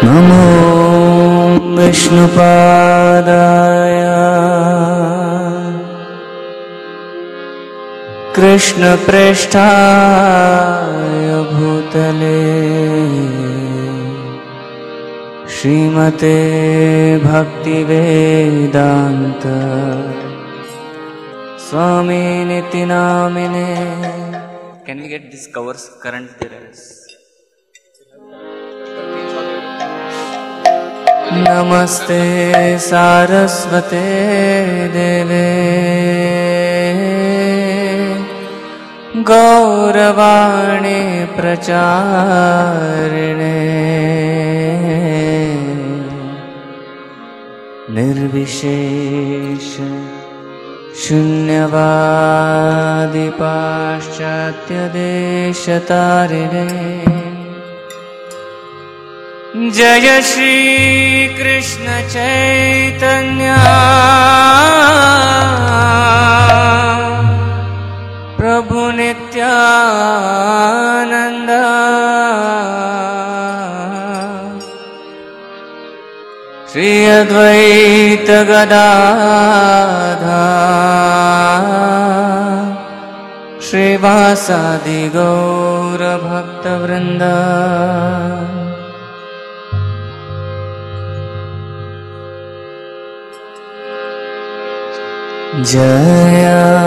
नमो विष्णुपादाय कृष्णप्रेष्ठाय भूतले श्रीमते Bhaktivedanta स्वामिनिति नामिने. Can we get these covers current there? नमस्ते सारस्वते देवे गौरवाणी प्रचारिणे निर्विशेष शून्यवादी पाश्चात्य देशतारिणे. जय श्री कृष्ण चैतन्य प्रभु नित्यानंद श्री अद्वैत गदाधर श्रीवासादि गौर भक्तवृंद. जय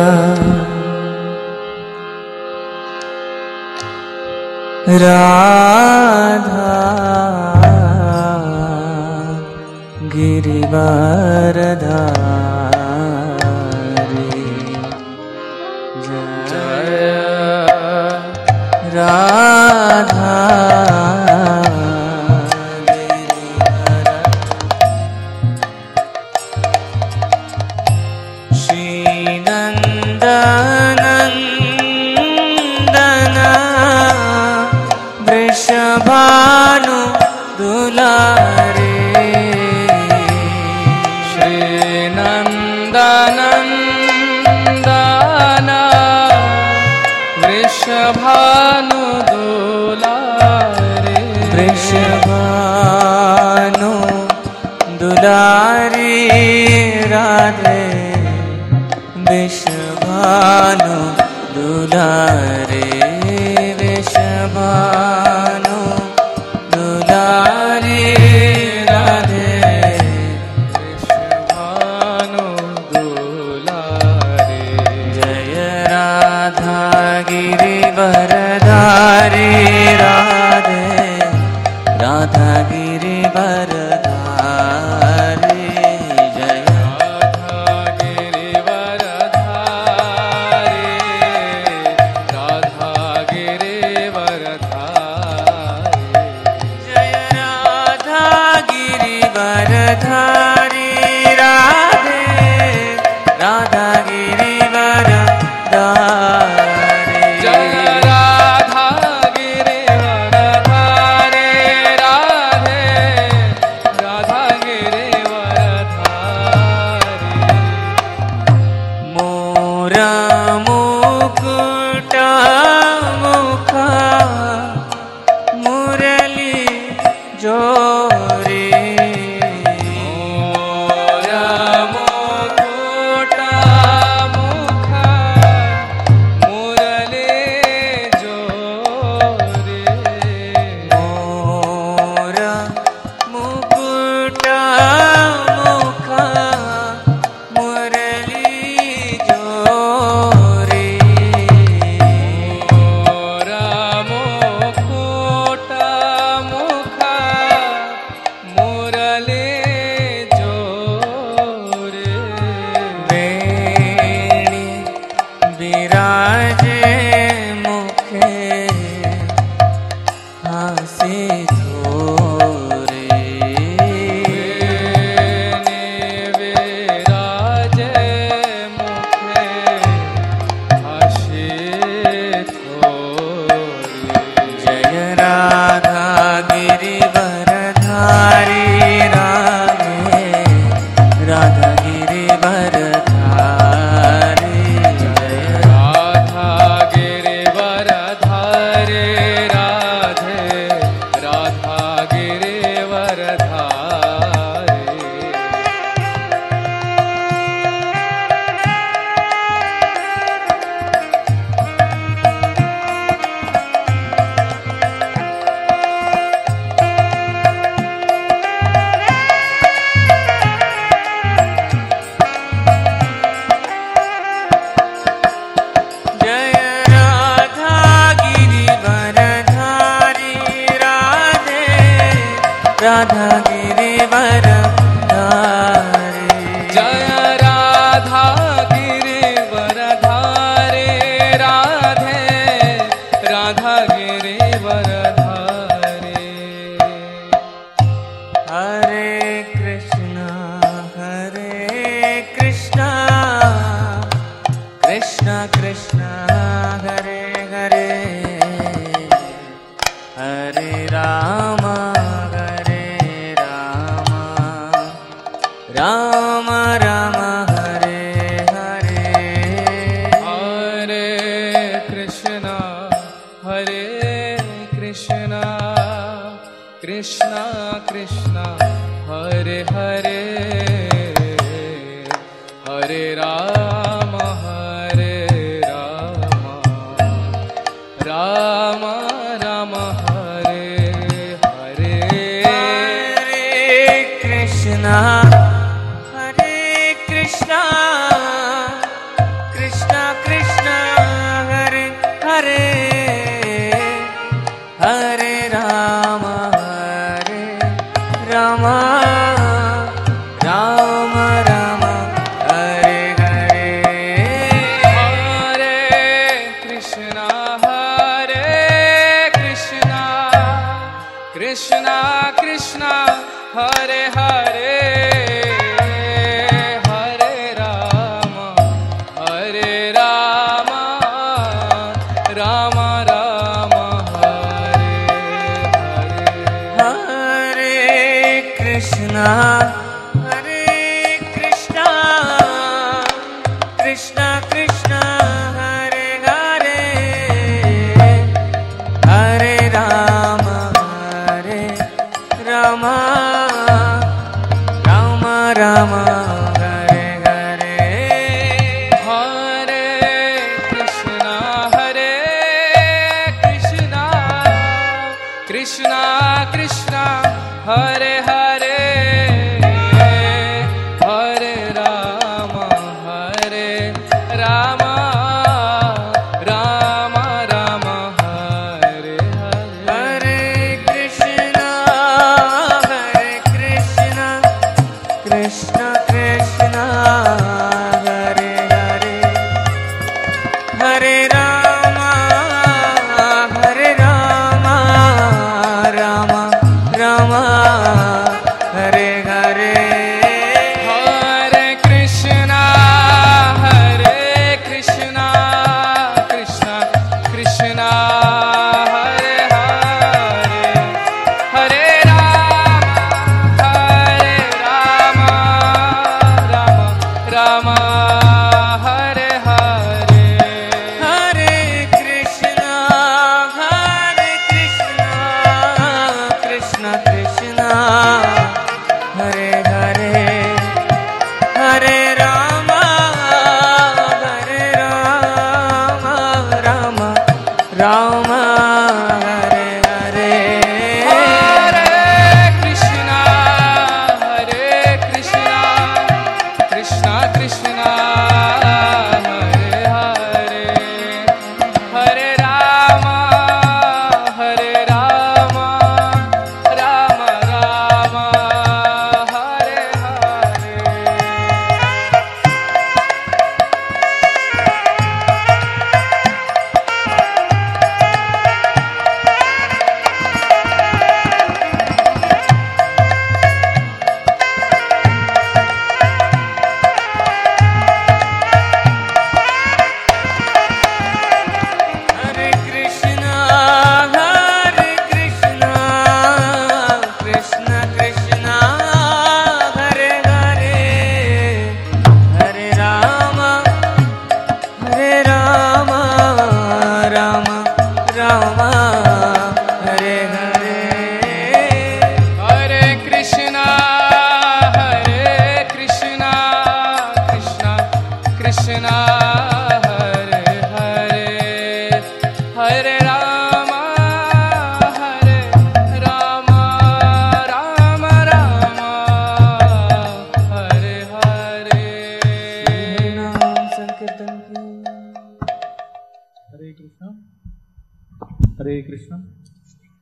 राधा गिरिवरधारी. जय राधा भानु दुलारे श्री नंदनंदन वृषभानु दुलारे वृषभानु दुलारी राधे वृषभानु दुलारे वृषभानु दुलारी राधे वृषभानु दुलारी. जय राधा गिरिवरधारी राधे राधा गिरिवरधारी. जय राधा गिरिवरधारी राधा गिरिवरधारी. जय राधा गिरिवरधारी राधे राधा गिरिवरधारी. जय राधा गिरिवरधारी राधे राधा गिरिवरधारी. मोरा मुकुट मुख मुरली जोरी. मोरा मुकुट मुख मुरली जोरी. मोरा मुकुट मुख मुरली जोरी. मोरा मुकुट मुख मुरली जोरी. वेणी विराजे मुखे हासि थोरी. राधा गिरिवर धारे। जय राधा गिरिवर धारे, राधे राधा गिरिवर धारे। हरे कृष्णा कृष्णा कृष्णा हरे हरे, हरे राम राम राम हरे हरे। हरे कृष्णा कृष्णा कृष्णा हरे हरे, हरे राम राम राम हरे हरे। हरे कृष्णा कृष्णा कृष्णा हरे हरे, हरे राम राम राम हरे हरे। हरे कृष्णा कृष्णा कृष्णा हरे हरे, हरे राम राम राम हरे हरे। हरे कृष्णा कृष्णा कृष्णा हरे हरे, हरे राम राम राम हरे हरे। हरे कृष्णा कृष्णा कृष्णा हरे हरे, हरे राम राम राम हरे हरे। हरे कृष्णा कृष्णा कृष्णा हरे हरे, हरे राम राम हरे हरे। हरे कृष्णा कृष्णा कृष्णा हरे हरे, हरे राम राम हरे हरे। हरे कृष्णा कृष्णा कृष्णा हरे हरे, हरे राम राम हरे हरे। हरे कृष्णा कृष्णा कृष्णा हरे हरे, हरे राम राम राम हरे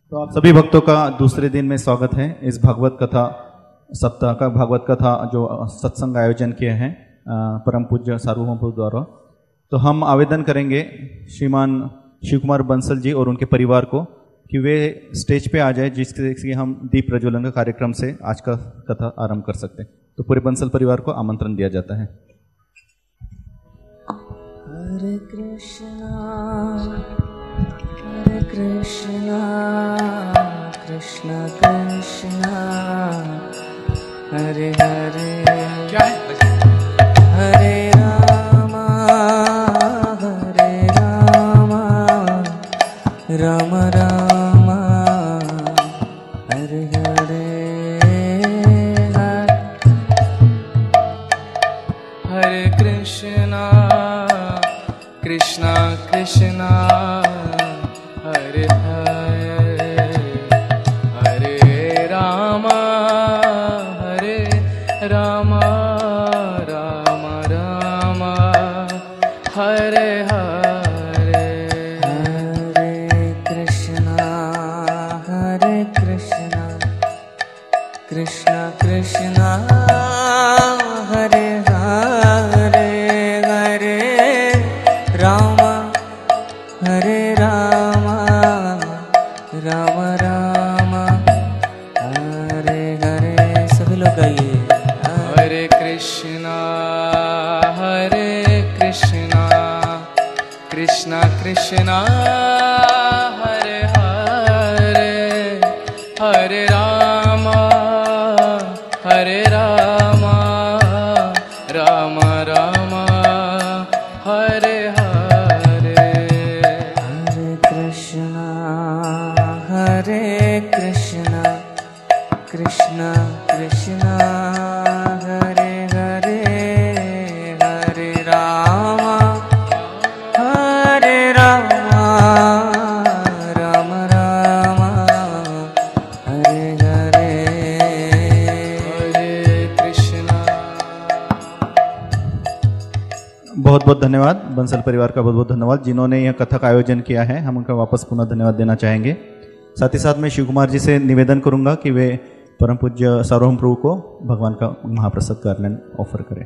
तो आप सभी भक्तों का दूसरे दिन में स्वागत है इस भागवत कथा सप्ताह का। भागवत कथा जो सत्संग आयोजन किए हैं परम पूज्य सार्वभौम प्रभु द्वारा। तो हम आवेदन करेंगे श्रीमान शिव कुमार बंसल जी और उनके परिवार को कि वे स्टेज पे आ जाए, जिससे हम दीप प्रज्वलन का कार्यक्रम से आज का कथा आरंभ कर सकते हैं। तो पूरे बंसल परिवार को आमंत्रण दिया जाता है। हरे कृष्णा कृष्ण कृष्ण हरे हरे क्या है? हरे राम राम राम हरे हरे हरे कृष्णा कृष्णा कृष्णा हरे हरे हरे राम राम राम हरे हरे। हरे कृष्णा कृष्ण कृष्ण हरे हरे हरे राम राम राम हरे हरे। सभी लोग गाइए। हरे कृष्णा कृष्णा कृष्णा हरे हरे हरे राम राम राम हरे हरे। हरे कृष्णा कृष्ण कृष्ण हरे हरे हरे राम राम राम हरे हरे। हरे कृष्णा। बहुत बहुत धन्यवाद बंसल परिवार का, बहुत बहुत धन्यवाद जिन्होंने यह कथा का आयोजन किया है। हम उनका वापस पुनः धन्यवाद देना चाहेंगे। साथ ही साथ मैं शिव कुमार जी से निवेदन करूंगा कि वे परम पूज्य सार्वभौम प्रभु को भगवान का महाप्रसाद कार्यालय ऑफर करें।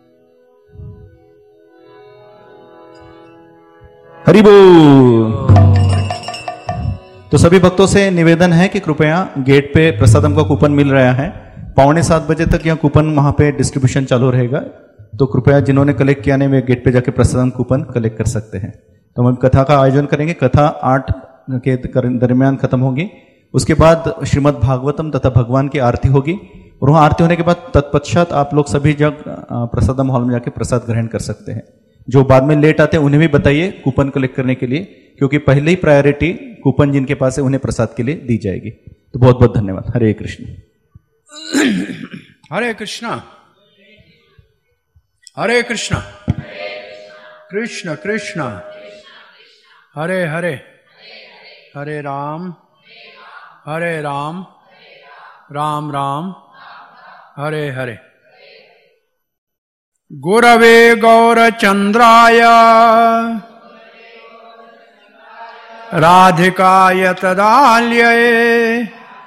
हरि बोल। तो सभी भक्तों से निवेदन है कि कृपया गेट पे प्रसादम का कूपन मिल रहा है। 6:45 बजे तक यह कूपन वहां पे डिस्ट्रीब्यूशन चालू रहेगा। तो कृपया जिन्होंने कलेक्ट किया नहीं वे गेट पे जाके प्रसादम कूपन कलेक्ट कर सकते हैं। तो हम कथा का आयोजन करेंगे। कथा 8 के दरमियान खत्म होगी। उसके बाद श्रीमद् भागवतम तथा भगवान की आरती होगी और वहाँ आरती होने के बाद तत्पश्चात आप लोग सभी जग प्रसादम हॉल में जाके प्रसाद ग्रहण कर सकते हैं। जो बाद में लेट आते हैं उन्हें भी बताइए कूपन कलेक्ट करने के लिए, क्योंकि पहले ही प्रायोरिटी कूपन जिनके पास है उन्हें प्रसाद के लिए दी जाएगी। तो बहुत बहुत धन्यवाद। हरे कृष्ण। हरे कृष्णा हरे कृष्णा कृष्ण कृष्ण हरे हरे हरे राम राम राम हरे हरे। गुरवे गौरचंद्राय राधिकाय तदाल्ये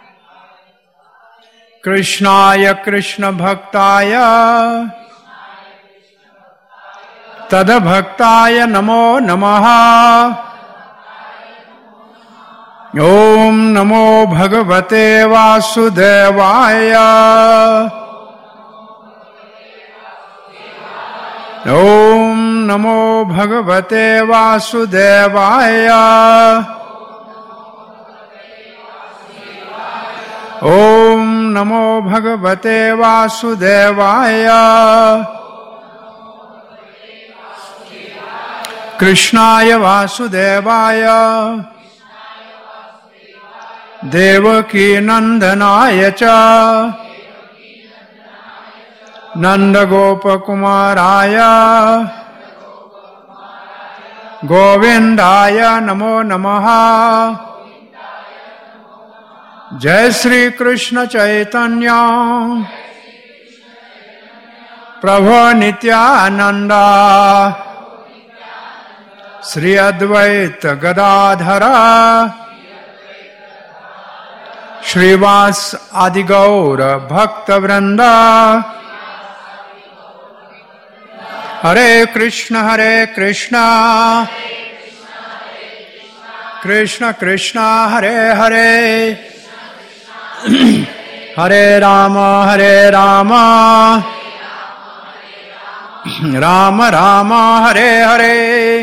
कृष्णाय कृष्ण भक्ताय तदभक्ताय नमो नमः। ओम नमो भगवते वासुदेवाय। ओम नमो भगवते वासुदेवाय। ओम नमो भगवते वासुदेवाय। कृष्णाय वासुदेवाय देवकी नंदनाय च नंदगोपकुमाराय गोविंदाय नमो नमः। जय श्री कृष्ण चैतन्य प्रभु नित्यानंद श्री अद्वैत गदाधर श्रीवास आदि गौर भक्त वृंदा। हरे कृष्ण कृष्ण कृष्ण हरे हरे, हरे राम राम राम हरे हरे।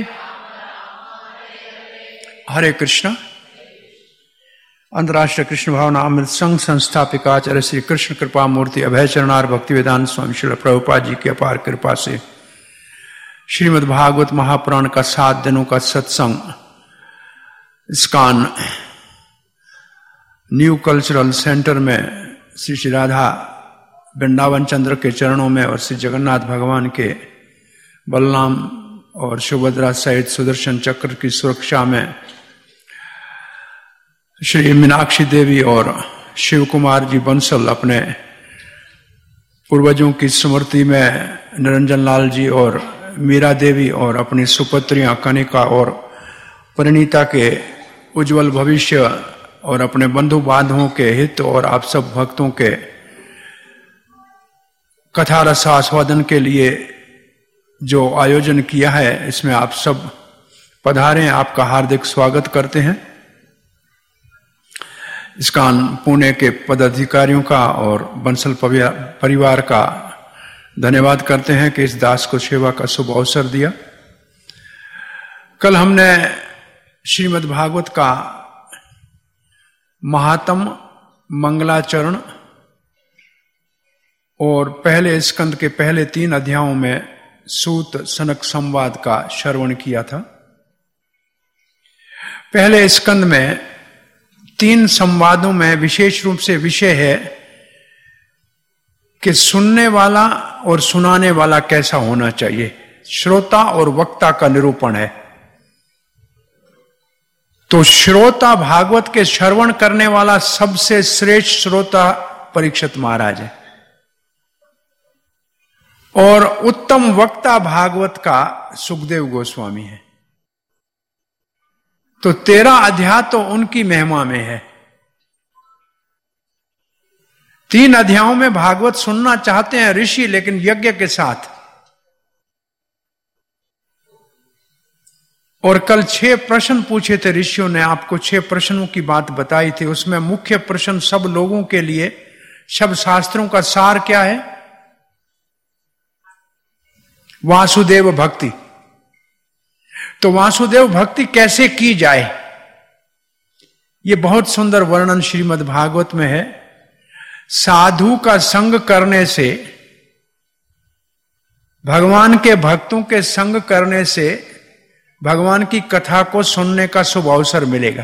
हरे कृष्ण। अंतर्राष्ट्रीय कृष्ण भावना अमृत संघ संस्थापिका आचार्य श्री कृष्ण कृपा मूर्ति अभय चरणार भक्ति वेदांत स्वामी श्रील प्रभुपाद जी की अपार कृपा से श्रीमद् भागवत महापुराण का 7 दिनों का सत्संग इस्कॉन न्यू कल्चरल सेंटर में श्री श्री राधा वृंदावन चंद्र के चरणों में और श्री जगन्नाथ भगवान के बलराम और सुभद्रा सहित सुदर्शन चक्र की सुरक्षा में श्री मीनाक्षी देवी और शिव कुमार जी बंसल अपने पूर्वजों की स्मृति में निरंजन लाल जी और मीरा देवी और अपनी सुपुत्रियां कनिका और परिणीता के उज्जवल भविष्य और अपने बंधु बांधवों के हित और आप सब भक्तों के कथा रस आस्वादन के लिए जो आयोजन किया है, इसमें आप सब पधारें, आपका हार्दिक स्वागत करते हैं। इस्कॉन पुणे के पदाधिकारियों का और बंसल परिवार का धन्यवाद करते हैं कि इस दास को सेवा का शुभ अवसर दिया। कल हमने श्रीमद् भागवत का महात्म मंगलाचरण और पहले स्कंद के पहले 3 अध्यायों में सूत सनक संवाद का श्रवण किया था। पहले स्कंद में 3 संवादों में विशेष रूप से विषय है कि सुनने वाला और सुनाने वाला कैसा होना चाहिए। श्रोता और वक्ता का निरूपण है। तो श्रोता भागवत के श्रवण करने वाला सबसे श्रेष्ठ श्रोता परीक्षित महाराज है और उत्तम वक्ता भागवत का सुखदेव गोस्वामी है। तो 13 अध्याय तो उनकी महिमा में है। 3 अध्यायों में भागवत सुनना चाहते हैं ऋषि, लेकिन यज्ञ के साथ। और कल 6 प्रश्न पूछे थे ऋषियों ने, आपको 6 प्रश्नों की बात बताई थी। उसमें मुख्य प्रश्न सब लोगों के लिए, सब शास्त्रों का सार क्या है? वासुदेव भक्ति। तो वासुदेव भक्ति कैसे की जाए, ये बहुत सुंदर वर्णन श्रीमद् भागवत में है। साधु का संग करने से, भगवान के भक्तों के संग करने से भगवान की कथा को सुनने का शुभ अवसर मिलेगा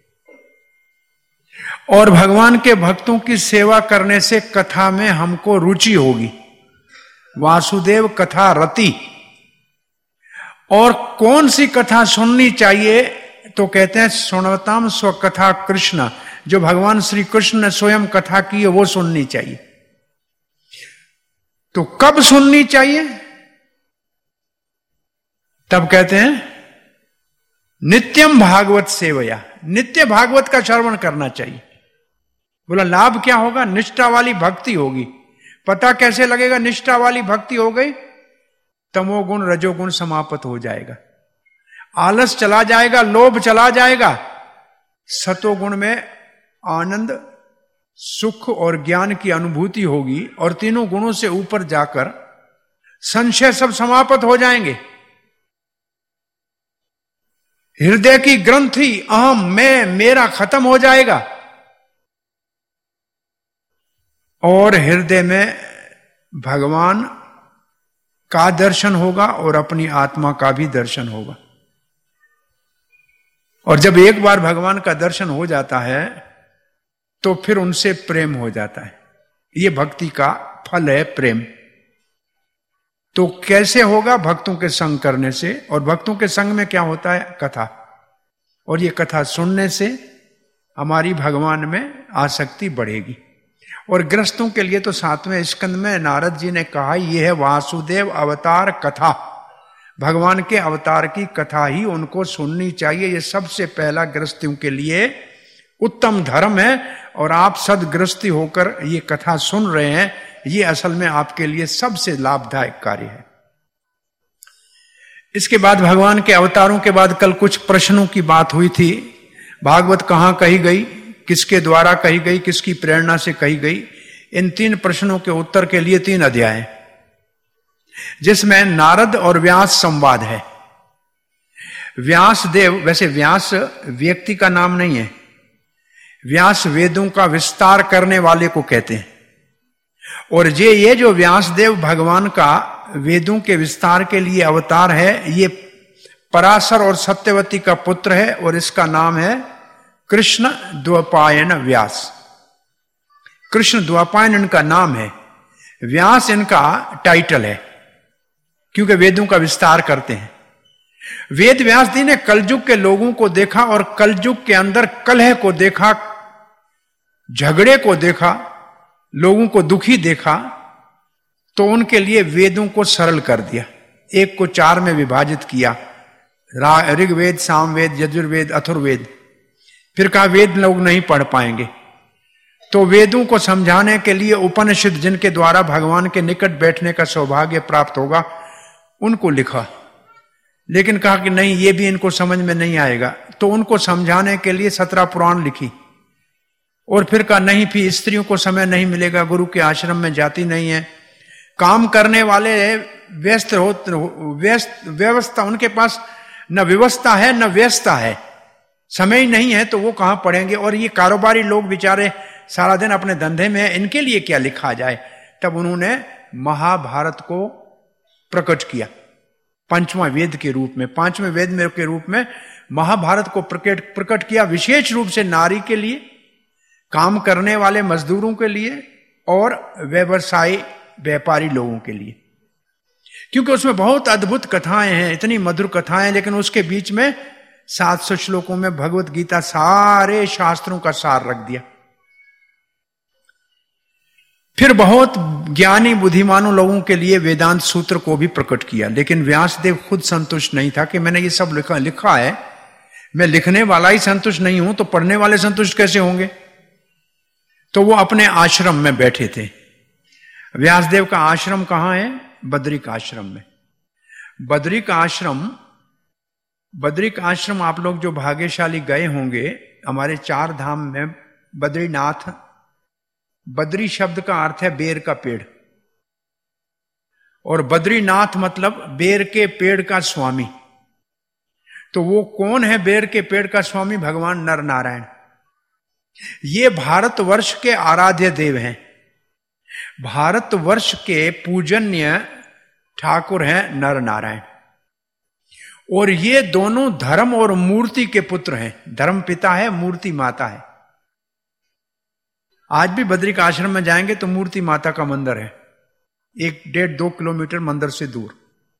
और भगवान के भक्तों की सेवा करने से कथा में हमको रुचि होगी। वासुदेव कथा रति। और कौन सी कथा सुननी चाहिए? तो कहते हैं सुनवताम स्वकथा कृष्ण। जो भगवान श्री कृष्ण ने स्वयं कथा की है वो सुननी चाहिए। तो कब सुननी चाहिए? तब कहते हैं नित्यम भागवत सेवया। नित्य भागवत का श्रवण करना चाहिए। बोला लाभ क्या होगा? निष्ठा वाली भक्ति होगी। पता कैसे लगेगा निष्ठा वाली भक्ति हो गई? तमोगुण रजोगुण समाप्त हो जाएगा, आलस चला जाएगा, लोभ चला जाएगा, सतोगुण में आनंद, सुख और ज्ञान की अनुभूति होगी और तीनों गुणों से ऊपर जाकर संशय सब समाप्त हो जाएंगे। हृदय की ग्रंथि अहम मैं मेरा खत्म हो जाएगा और हृदय में भगवान का दर्शन होगा और अपनी आत्मा का भी दर्शन होगा। और जब एक बार भगवान का दर्शन हो जाता है तो फिर उनसे प्रेम हो जाता है। ये भक्ति का फल है, प्रेम। तो कैसे होगा? भक्तों के संग करने से। और भक्तों के संग में क्या होता है? कथा। और ये कथा सुनने से हमारी भगवान में आसक्ति बढ़ेगी। और गृहस्थों के लिए तो 7वें स्कंद में नारद जी ने कहा ये है वासुदेव अवतार कथा। भगवान के अवतार की कथा ही उनको सुननी चाहिए। ये सबसे पहला गृहस्थियों के लिए उत्तम धर्म है, और आप सदगृहस्थी होकर ये कथा सुन रहे हैं, ये असल में आपके लिए सबसे लाभदायक कार्य है। इसके बाद भगवान के अवतारों के बाद कल कुछ प्रश्नों की बात हुई थी। भागवत कहां कही गई, किसके द्वारा कही गई, किसकी प्रेरणा से कही गई, इन 3 प्रश्नों के उत्तर के लिए 3 अध्याय, जिसमें नारद और व्यास संवाद है। व्यास देव, वैसे व्यास व्यक्ति का नाम नहीं है, व्यास वेदों का विस्तार करने वाले को कहते हैं। और ये जो व्यासदेव भगवान का वेदों के विस्तार के लिए अवतार है, ये पराशर और सत्यवती का पुत्र है, और इसका नाम है कृष्ण द्वैपायन व्यास। कृष्ण द्वैपायन इनका नाम है, व्यास इनका टाइटल है, क्योंकि वेदों का विस्तार करते हैं। वेद व्यास जी ने कलयुग के लोगों को देखा, और कलयुग के अंदर कलह को देखा, झगड़े को देखा, लोगों को दुखी देखा, तो उनके लिए वेदों को सरल कर दिया। एक को 4 में विभाजित किया, ऋग्वेद, सामवेद, यजुर्वेद, अथर्ववेद। फिर कहा वेद लोग नहीं पढ़ पाएंगे, तो वेदों को समझाने के लिए उपनिषद, जिनके द्वारा भगवान के निकट बैठने का सौभाग्य प्राप्त होगा, उनको लिखा। लेकिन कहा कि नहीं, ये भी इनको समझ में नहीं आएगा, तो उनको समझाने के लिए 17 पुराण लिखी। और फिर कहा नहीं, फिर स्त्रियों को समय नहीं मिलेगा, गुरु के आश्रम में जाती नहीं है, काम करने वाले व्यस्त व्यवस्था, उनके पास न व्यवस्था है न व्यस्तता है, समय ही नहीं है, तो वो कहां पढ़ेंगे। और ये कारोबारी लोग बेचारे सारा दिन अपने धंधे में हैं, इनके लिए क्या लिखा जाए। तब उन्होंने महाभारत को प्रकट किया 5वां वेद के रूप में, 5वें वेद में के रूप में महाभारत को प्रकट किया, विशेष रूप से नारी के लिए, काम करने वाले मजदूरों के लिए, और व्यवसायी व्यापारी लोगों के लिए। क्योंकि उसमें बहुत अद्भुत कथाएं हैं, इतनी मधुर कथाएं, लेकिन उसके बीच में 700 श्लोकों में भगवत गीता सारे शास्त्रों का सार रख दिया। फिर बहुत ज्ञानी बुद्धिमानों लोगों के लिए वेदांत सूत्र को भी प्रकट किया। लेकिन व्यासदेव खुद संतुष्ट नहीं था कि मैंने ये सब लिखा है, मैं लिखने वाला ही संतुष्ट नहीं हूं, तो पढ़ने वाले संतुष्ट कैसे होंगे। तो वो अपने आश्रम में बैठे थे। व्यासदेव का आश्रम कहां है? बद्रिक आश्रम में। बद्रिक आश्रम आप लोग जो भाग्यशाली गए होंगे, हमारे 4 धाम में बद्रीनाथ, बद्री शब्द का अर्थ है बेर का पेड़, और बद्रीनाथ मतलब बेर के पेड़ का स्वामी। तो वो कौन है बेर के पेड़ का स्वामी? भगवान नर नारायण। ये भारतवर्ष के आराध्य देव हैं, भारतवर्ष के पूजनीय ठाकुर हैं नर नारायण। और ये दोनों धर्म और मूर्ति के पुत्र हैं। धर्म पिता है, मूर्ति माता है। आज भी बद्रिक आश्रम में जाएंगे तो मूर्ति माता का मंदिर है, 1-1.5-2 किलोमीटर मंदिर से दूर।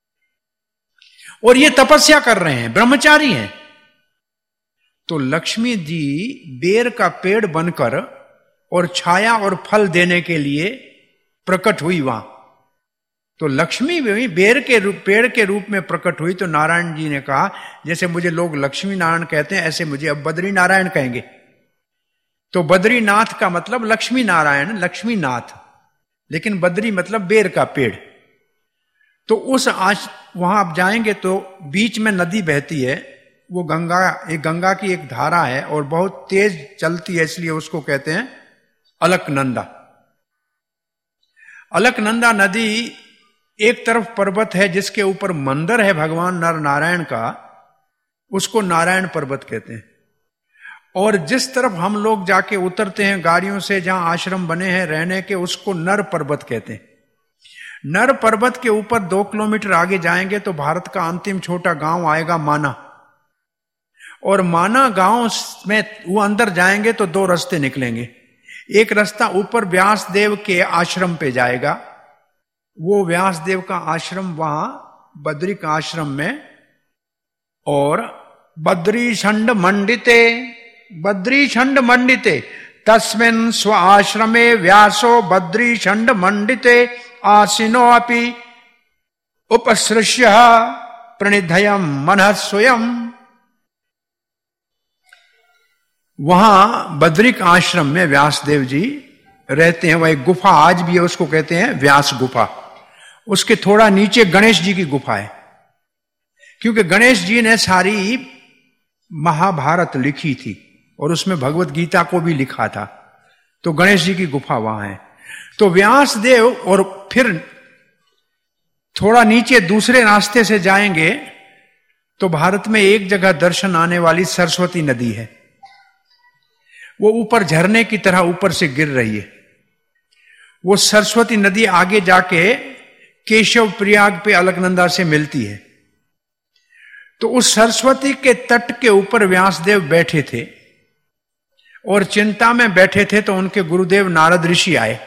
और ये तपस्या कर रहे हैं, ब्रह्मचारी हैं। तो लक्ष्मी जी बेर का पेड़ बनकर और छाया और फल देने के लिए प्रकट हुई वहां। तो लक्ष्मी भी बेर के पेड़ के रूप में प्रकट हुई। तो नारायण जी ने कहा, जैसे मुझे लोग लक्ष्मी नारायण कहते हैं, ऐसे मुझे अब बद्री नारायण कहेंगे। तो बद्रीनाथ का मतलब लक्ष्मी नारायण, लक्ष्मीनाथ, लेकिन बद्री मतलब बेर का पेड़। तो उस वहां आप जाएंगे तो बीच में नदी बहती है, वो गंगा की एक धारा है और बहुत तेज चलती है, इसलिए उसको कहते हैं अलकनंदा। अलकनंदा नदी एक तरफ पर्वत है जिसके ऊपर मंदिर है भगवान नर नारायण का, उसको नारायण पर्वत कहते हैं। और जिस तरफ हम लोग जाके उतरते हैं गाड़ियों से, जहां आश्रम बने हैं रहने के, उसको नर पर्वत कहते हैं। नर पर्वत के ऊपर 2 किलोमीटर आगे जाएंगे तो भारत का अंतिम छोटा गांव आएगा माना। और माना गांव में वो अंदर जाएंगे तो 2 रास्ते निकलेंगे। एक रास्ता ऊपर व्यासदेव के आश्रम पे जाएगा, वो व्यासदेव का आश्रम वहां बद्रिक आश्रम में। और बद्रीषंड मंडिते तस्मिन् स्व आश्रमे व्यासो बद्रीषंड मंडिते आसीनो अपि उपसृष्य प्रणिधयम् मनः स्वयं। वहां बद्रिक आश्रम में व्यासदेव जी रहते हैं। वह एक गुफा आज भी है, उसको कहते हैं व्यास गुफा। उसके थोड़ा नीचे गणेश जी की गुफा है, क्योंकि गणेश जी ने सारी महाभारत लिखी थी और उसमें भगवत गीता को भी लिखा था, तो गणेश जी की गुफा वहां है। तो व्यासदेव, और फिर थोड़ा नीचे दूसरे रास्ते से जाएंगे तो भारत में एक जगह दर्शन आने वाली सरस्वती नदी है। वो ऊपर झरने की तरह ऊपर से गिर रही है। वो सरस्वती नदी आगे जाके केशव प्रयाग पे अलकनंदा से मिलती है। तो उस सरस्वती के तट के ऊपर व्यासदेव बैठे थे और चिंता में बैठे थे, तो उनके गुरुदेव नारद ऋषि आए।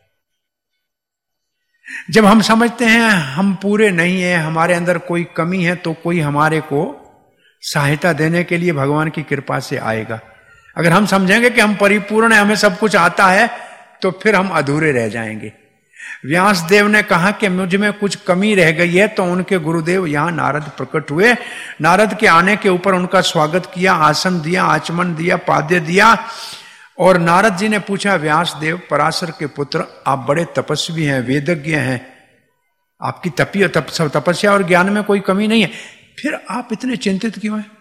जब हम समझते हैं हम पूरे नहीं है, हमारे अंदर कोई कमी है, तो कोई हमारे को सहायता देने के लिए भगवान की कृपा से आएगा। अगर हम समझेंगे कि हम परिपूर्ण हैं, हमें सब कुछ आता है, तो फिर हम अधूरे रह जाएंगे। व्यासदेव ने कहा कि मुझ में कुछ कमी रह गई है, तो उनके गुरुदेव यहां नारद प्रकट हुए। नारद के आने के ऊपर उनका स्वागत किया, आसन दिया, आचमन दिया, पाद्य दिया। और नारद जी ने पूछा, व्यासदेव पराशर के पुत्र, आप बड़े तपस्वी हैं, वेदज्ञ हैं, आपकी तपस्या और ज्ञान में कोई कमी नहीं है, फिर आप इतने चिंतित क्यों हैं?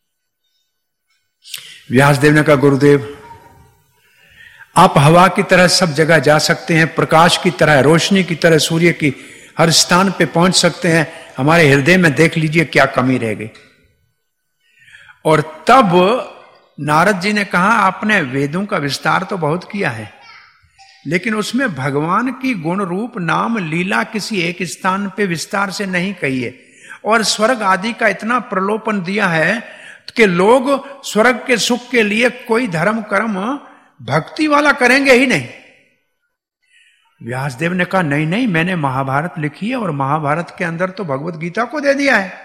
व्यासदेव ने कहा, गुरुदेव आप हवा की तरह सब जगह जा सकते हैं, प्रकाश की तरह, रोशनी की तरह सूर्य की हर स्थान पे पहुंच सकते हैं, हमारे हृदय में देख लीजिए क्या कमी रह गई। और तब नारद जी ने कहा, आपने वेदों का विस्तार तो बहुत किया है, लेकिन उसमें भगवान की गुण रूप नाम लीला किसी एक स्थान पे विस्तार से नहीं कही है, और स्वर्ग आदि का इतना प्रलोभन दिया है कि लोग स्वर्ग के सुख के लिए कोई धर्म कर्म भक्ति वाला करेंगे ही नहीं। व्यासदेव ने कहा, नहीं नहीं, मैंने महाभारत लिखी है और महाभारत के अंदर तो भगवत गीता को दे दिया है।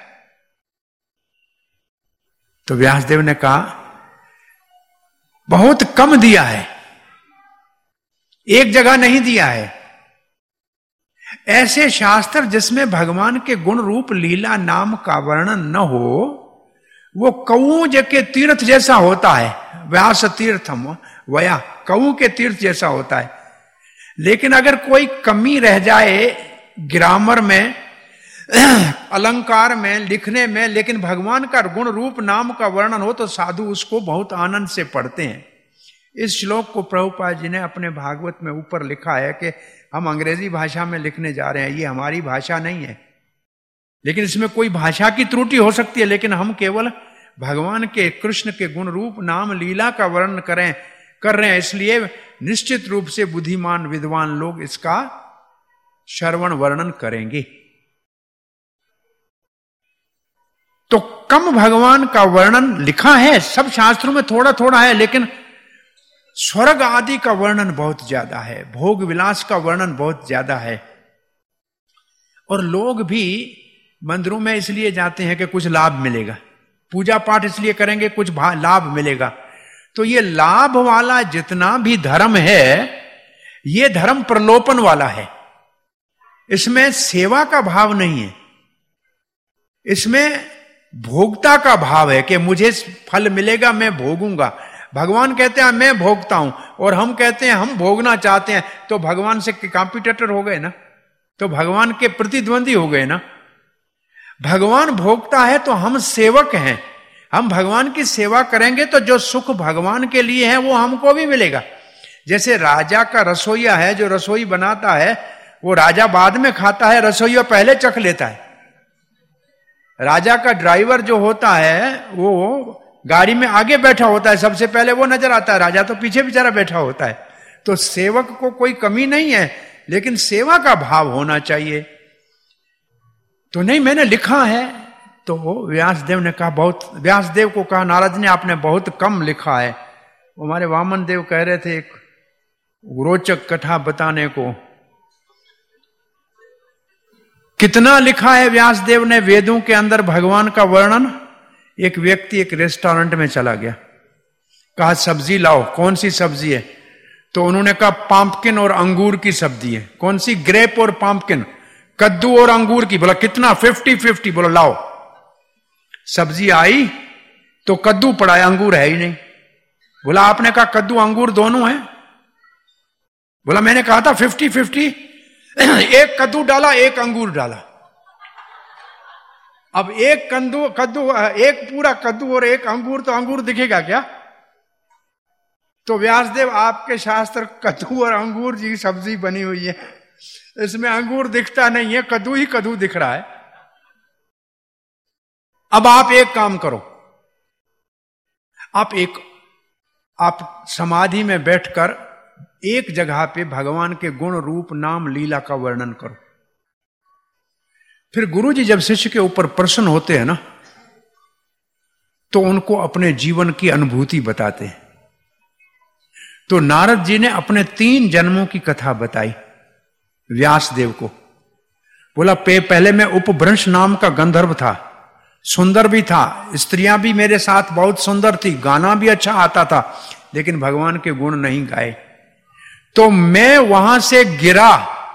तो व्यासदेव ने कहा, बहुत कम दिया है, एक जगह नहीं दिया है। ऐसे शास्त्र जिसमें भगवान के गुण रूप लीला नाम का वर्णन न हो, वो कौओं के तीर्थ जैसा होता है। व्यास तीर्थम वया, कौओं के तीर्थ जैसा होता है। लेकिन अगर कोई कमी रह जाए ग्रामर में, अलंकार में, लिखने में, लेकिन भगवान का गुण रूप नाम का वर्णन हो, तो साधु उसको बहुत आनंद से पढ़ते हैं। इस श्लोक को प्रभुपाद जी ने अपने भागवत में ऊपर लिखा है कि हम अंग्रेजी भाषा में लिखने जा रहे हैं, ये हमारी भाषा नहीं है, लेकिन इसमें कोई भाषा की त्रुटि हो सकती है, लेकिन हम केवल भगवान के, कृष्ण के गुण रूप नाम लीला का वर्णन कर रहे हैं। इसलिए निश्चित रूप से बुद्धिमान विद्वान लोग इसका श्रवण वर्णन करेंगे। तो कम भगवान का वर्णन लिखा है, सब शास्त्रों में थोड़ा थोड़ा है, लेकिन स्वर्ग आदि का वर्णन बहुत ज्यादा है, भोग विलास का वर्णन बहुत ज्यादा है। और लोग भी मंदिरों में इसलिए जाते हैं कि कुछ लाभ मिलेगा, पूजा पाठ इसलिए करेंगे कुछ लाभ मिलेगा। तो ये लाभ वाला जितना भी धर्म है, ये धर्म प्रलोभन वाला है। इसमें सेवा का भाव नहीं है, इसमें भोगता का भाव है कि मुझे फल मिलेगा, मैं भोगूंगा। भगवान कहते हैं मैं भोगता हूं, और हम कहते हैं हम भोगना चाहते हैं, तो भगवान से कॉम्पिटिटर हो गए ना, तो भगवान के प्रतिद्वंदी हो गए ना। भगवान भोगता है तो हम सेवक हैं, हम भगवान की सेवा करेंगे तो जो सुख भगवान के लिए है वो हमको भी मिलेगा। जैसे राजा का रसोईया है, जो रसोई बनाता है, वो राजा बाद में खाता है, रसोईया पहले चख लेता है। राजा का ड्राइवर जो होता है वो गाड़ी में आगे बैठा होता है, सबसे पहले वो नजर आता है, राजा तो पीछे बेचारा बैठा होता है। तो सेवक को कोई कमी नहीं है, लेकिन सेवा का भाव होना चाहिए। तो नहीं, मैंने लिखा है। तो व्यासदेव ने कहा, बहुत, व्यासदेव को कहा नारद ने, आपने बहुत कम लिखा है। हमारे वामन देव कह रहे थे एक रोचक कथा बताने को। कितना लिखा है व्यासदेव ने वेदों के अंदर भगवान का वर्णन। एक व्यक्ति एक रेस्टोरेंट में चला गया, कहा सब्जी लाओ। कौन सी सब्जी है? तो उन्होंने कहा पंपकिन और अंगूर की सब्जी है। कौन सी? ग्रेप और पंपकिन, कद्दू और अंगूर की। बोला कितना? 50-50। बोला लाओ। सब्जी आई तो कद्दू पड़ा है, अंगूर है ही नहीं। बोला आपने कहा कद्दू अंगूर दोनों हैं? बोला मैंने कहा था 50-50। एक कद्दू डाला, एक अंगूर डाला। अब एक कद्दू एक पूरा कद्दू और एक अंगूर, तो अंगूर दिखेगा क्या? तो व्यासदेव आपके शास्त्र कद्दू और अंगूर की सब्जी बनी हुई है, इसमें अंगूर दिखता नहीं है, कद्दू ही कद्दू दिख रहा है। अब आप एक काम करो, आप समाधि में बैठकर एक जगह पे भगवान के गुण रूप नाम लीला का वर्णन करो। फिर गुरुजी जब शिष्य के ऊपर प्रसन्न होते हैं ना, तो उनको अपने जीवन की अनुभूति बताते हैं। तो नारद जी ने अपने 3 जन्मों की कथा बताई व्यासदेव को। बोला पहले मैं उपभ्रंश नाम का गंधर्व था, सुंदर भी था, स्त्रियां भी मेरे साथ बहुत सुंदर थी, गाना भी अच्छा आता था, लेकिन भगवान के गुण नहीं गाए। तो मैं वहां से गिरा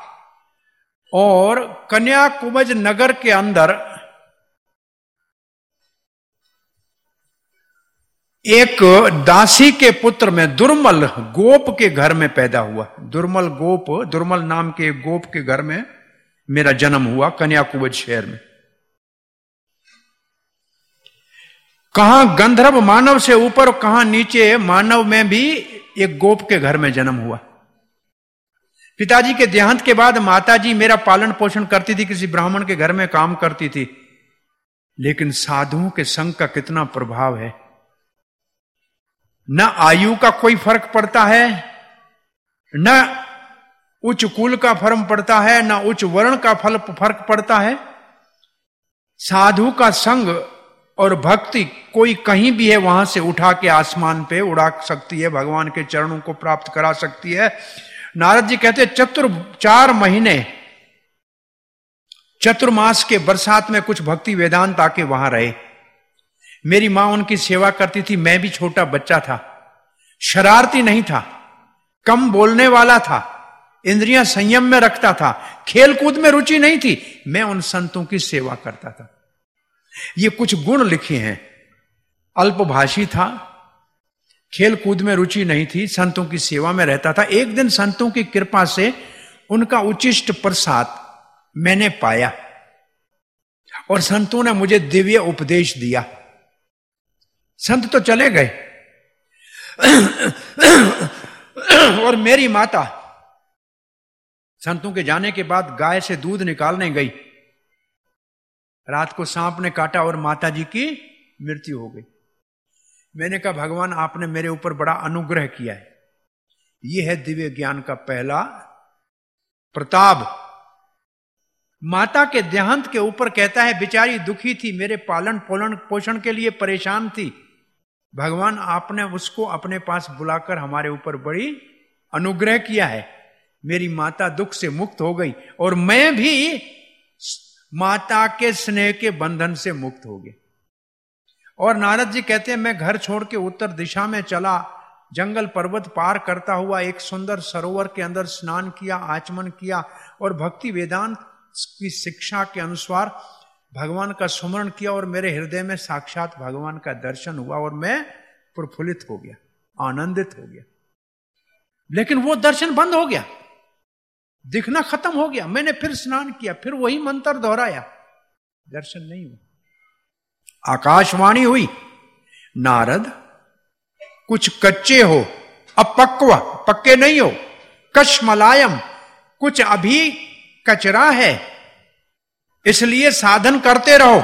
और कन्याकुब्ज नगर के अंदर एक दासी के पुत्र में, दुर्मल गोप के घर में पैदा हुआ। दुर्मल नाम के गोप के घर में मेरा जन्म हुआ, कन्याकुब्ज शहर में। कहां गंधर्व मानव से ऊपर, कहां नीचे मानव में भी एक गोप के घर में जन्म हुआ। पिताजी के देहांत के बाद माताजी मेरा पालन पोषण करती थी, किसी ब्राह्मण के घर में काम करती थी। लेकिन साधुओं के संग का कितना प्रभाव है। न आयु का कोई फर्क पड़ता है, न उच्च कुल का फर्क पड़ता है, न उच्च वर्ण का फर्क पड़ता है। साधु का संग और भक्ति कोई कहीं भी है, वहां से उठा के आसमान पे उड़ा सकती है, भगवान के चरणों को प्राप्त करा सकती है। नारद जी कहते 4 महीने चतुर्मास के बरसात में कुछ भक्ति वेदांत आके वहां रहे। मेरी मां उनकी सेवा करती थी। मैं भी छोटा बच्चा था, शरारती नहीं था, कम बोलने वाला था, इंद्रियां संयम में रखता था, खेल कूद में रुचि नहीं थी। मैं उन संतों की सेवा करता था। ये कुछ गुण लिखे हैं। अल्पभाषी था, खेल कूद में रुचि नहीं थी, संतों की सेवा में रहता था। एक दिन संतों की कृपा से उनका उचिष्ट प्रसाद मैंने पाया और संतों ने मुझे दिव्य उपदेश दिया। संत तो चले गए और मेरी माता संतों के जाने के बाद गाय से दूध निकालने गई। रात को सांप ने काटा और माता जी की मृत्यु हो गई। मैंने कहा भगवान आपने मेरे ऊपर बड़ा अनुग्रह किया है। यह है दिव्य ज्ञान का पहला प्रताप। माता के देहांत के ऊपर कहता है बेचारी दुखी थी, मेरे पालन पोषण के लिए परेशान थी। भगवान आपने उसको अपने पास बुलाकर हमारे ऊपर बड़ी अनुग्रह किया है। मेरी माता दुख से मुक्त हो गई और मैं भी माता के स्नेह के बंधन से मुक्त हो गया। और नारद जी कहते हैं मैं घर छोड़ के उत्तर दिशा में चला, जंगल पर्वत पार करता हुआ एक सुंदर सरोवर के अंदर स्नान किया, आचमन किया और भक्ति वेदांत की शिक्षा के अनुसार भगवान का स्मरण किया और मेरे हृदय में साक्षात भगवान का दर्शन हुआ और मैं प्रफुल्लित हो गया, आनंदित हो गया। लेकिन वो दर्शन बंद हो गया, दिखना खत्म हो गया। मैंने फिर स्नान किया, फिर वही मंत्र दोहराया, दर्शन नहीं हुआ। आकाशवाणी हुई, नारद कुछ कच्चे हो, अपक्व, पक्के नहीं हो, कश्मलायम, कुछ अभी कचरा है, इसलिए साधन करते रहो।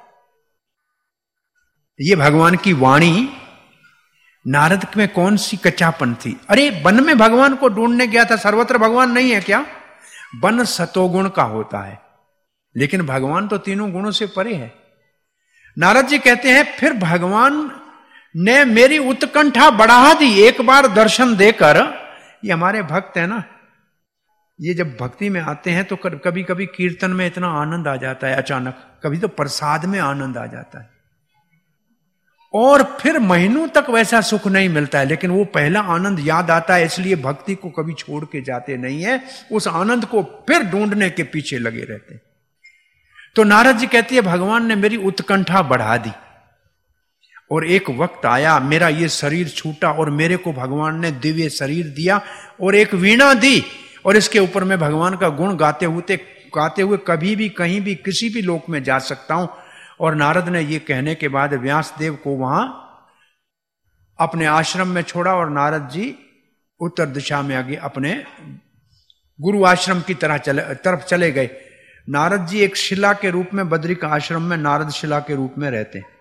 ये भगवान की वाणी। नारद में कौन सी कच्चापन थी? अरे वन में भगवान को ढूंढने गया था, सर्वत्र भगवान नहीं है क्या? वन सतोगुण का होता है, लेकिन भगवान तो तीनों गुणों से परे है। नारद जी कहते हैं फिर भगवान ने मेरी उत्कंठा बढ़ा दी एक बार दर्शन देकर। ये हमारे भक्त है ना, ये जब भक्ति में आते हैं तो कभी कभी कीर्तन में इतना आनंद आ जाता है अचानक, कभी तो प्रसाद में आनंद आ जाता है और फिर महीनों तक वैसा सुख नहीं मिलता है, लेकिन वो पहला आनंद याद आता है। इसलिए भक्ति को कभी छोड़ के जाते नहीं है, उस आनंद को फिर ढूंढने के पीछे लगे रहते हैं। तो नारद जी कहती है भगवान ने मेरी उत्कंठा बढ़ा दी और एक वक्त आया मेरा ये शरीर छूटा और मेरे को भगवान ने दिव्य शरीर दिया और एक वीणा दी, और इसके ऊपर मैं भगवान का गुण गाते हुए कभी भी कहीं भी किसी भी लोक में जा सकता हूं। और नारद ने ये कहने के बाद व्यासदेव को वहां अपने आश्रम में छोड़ा और नारद जी उत्तर दिशा में आगे अपने गुरु आश्रम की तरफ चले गए। नारद जी एक शिला के रूप में बद्री का आश्रम में नारद शिला के रूप में रहते हैं।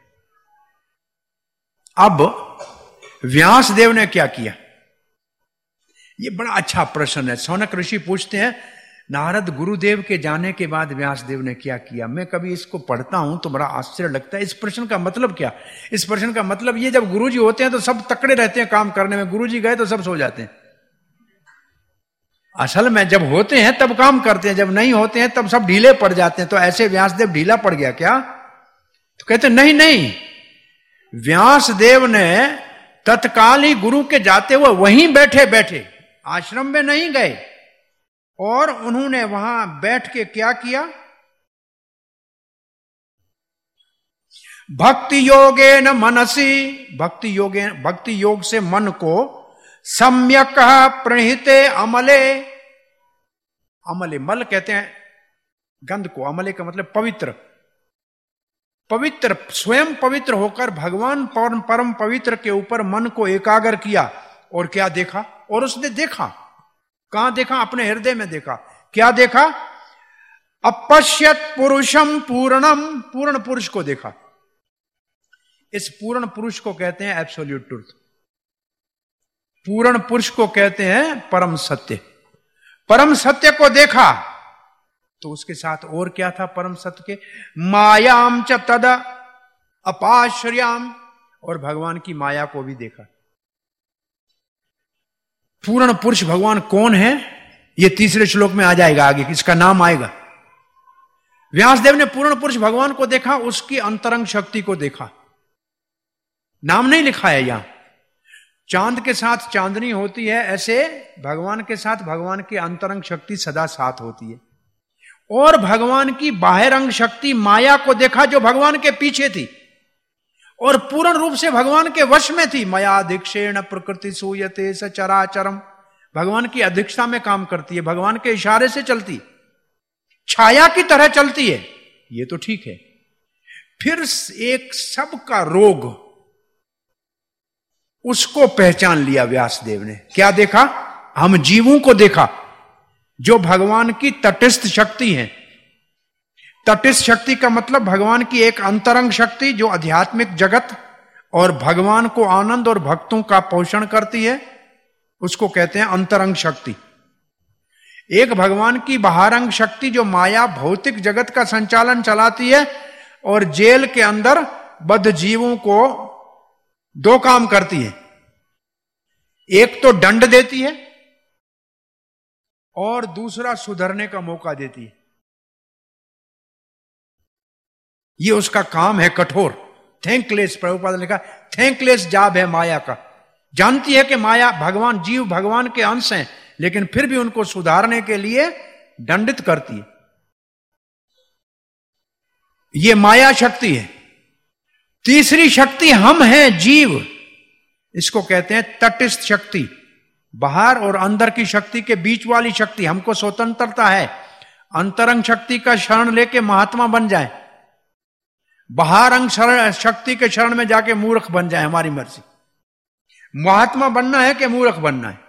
अब व्यासदेव ने क्या किया? ये बड़ा अच्छा प्रश्न है। सौनक ऋषि पूछते हैं नारद गुरुदेव के जाने के बाद व्यासदेव ने क्या किया। मैं कभी इसको पढ़ता हूं तो बड़ा आश्चर्य लगता है। इस प्रश्न का मतलब क्या? इस प्रश्न का मतलब ये, जब गुरुजी होते हैं तो सब तकड़े रहते हैं काम करने में, गुरुजी गए तो सब सो जाते हैं। असल में जब होते हैं तब काम करते हैं, जब नहीं होते हैं तब सब ढीले पड़ जाते हैं। तो ऐसे व्यासदेव ढीला पड़ गया क्या? तो कहते नहीं, व्यासदेव ने तत्काल ही गुरु के जाते हुए वहीं बैठे आश्रम में नहीं गए, और उन्होंने वहां बैठ के क्या किया? भक्ति योगेन मनसी, भक्ति योग से मन को सम्यक प्रणहिते अमले, मल कहते हैं गंध को, अमले का मतलब पवित्र, स्वयं पवित्र होकर भगवान परम पवित्र के ऊपर मन को एकाग्र किया। और क्या देखा? और उसने देखा, कहां देखा? अपने हृदय में देखा। क्या देखा? अपश्यत पुरुषम पूर्णम, पूर्ण पुरुष को देखा। इस पूर्ण पुरुष को कहते हैं एब्सोल्यूट ट्रुथ। पूर्ण पुरुष को कहते हैं परम सत्य। परम सत्य को देखा तो उसके साथ और क्या था परम सत्य के? मायाम च तद अपाश्रयाम, और भगवान की माया को भी देखा। पूर्ण पुरुष भगवान कौन है? ये तीसरे श्लोक में आ जाएगा, आगे इसका नाम आएगा। व्यासदेव ने पूर्ण पुरुष भगवान को देखा, उसकी अंतरंग शक्ति को देखा। नाम नहीं लिखा है यहां। चांद के साथ चांदनी होती है, ऐसे भगवान के साथ भगवान की अंतरंग शक्ति सदा साथ होती है। और भगवान की बाह्यरंग शक्ति माया को देखा, जो भगवान के पीछे थी और पूर्ण रूप से भगवान के वश में थी। मयाधिक्षेण प्रकृति सूयते सचराचरम, भगवान की अध्यक्षता में काम करती है, भगवान के इशारे से चलती, छाया की तरह चलती है। ये तो ठीक है। फिर एक सबका रोग, उसको पहचान लिया व्यासदेव ने। क्या देखा? हम जीवों को देखा, जो भगवान की तटस्थ शक्ति है। तटस्थ शक्ति का मतलब भगवान की एक अंतरंग शक्ति जो आध्यात्मिक जगत और भगवान को आनंद और भक्तों का पोषण करती है, उसको कहते हैं अंतरंग शक्ति। एक भगवान की बाहरंग शक्ति जो माया भौतिक जगत का संचालन चलाती है और जेल के अंदर बद्ध जीवों को दो काम करती है। एक तो दंड देती है और दूसरा सुधरने का मौका देती है। ये उसका काम है कठोर, थैंकलेस। प्रभुपाद ने लिखा थैंकलेस जॉब है माया का। जानती है कि माया भगवान, जीव भगवान के अंश हैं, लेकिन फिर भी उनको सुधारने के लिए दंडित करती है। ये माया शक्ति है। तीसरी शक्ति हम हैं जीव, इसको कहते हैं तटस्थ शक्ति। बाहर और अंदर की शक्ति के बीच वाली शक्ति। हमको स्वतंत्रता है अंतरंग शक्ति का शरण लेके महात्मा बन जाए, बाहरंग शक्ति के शरण में जाके मूर्ख बन जाए, हमारी मर्जी। महात्मा बनना है कि मूर्ख बनना है?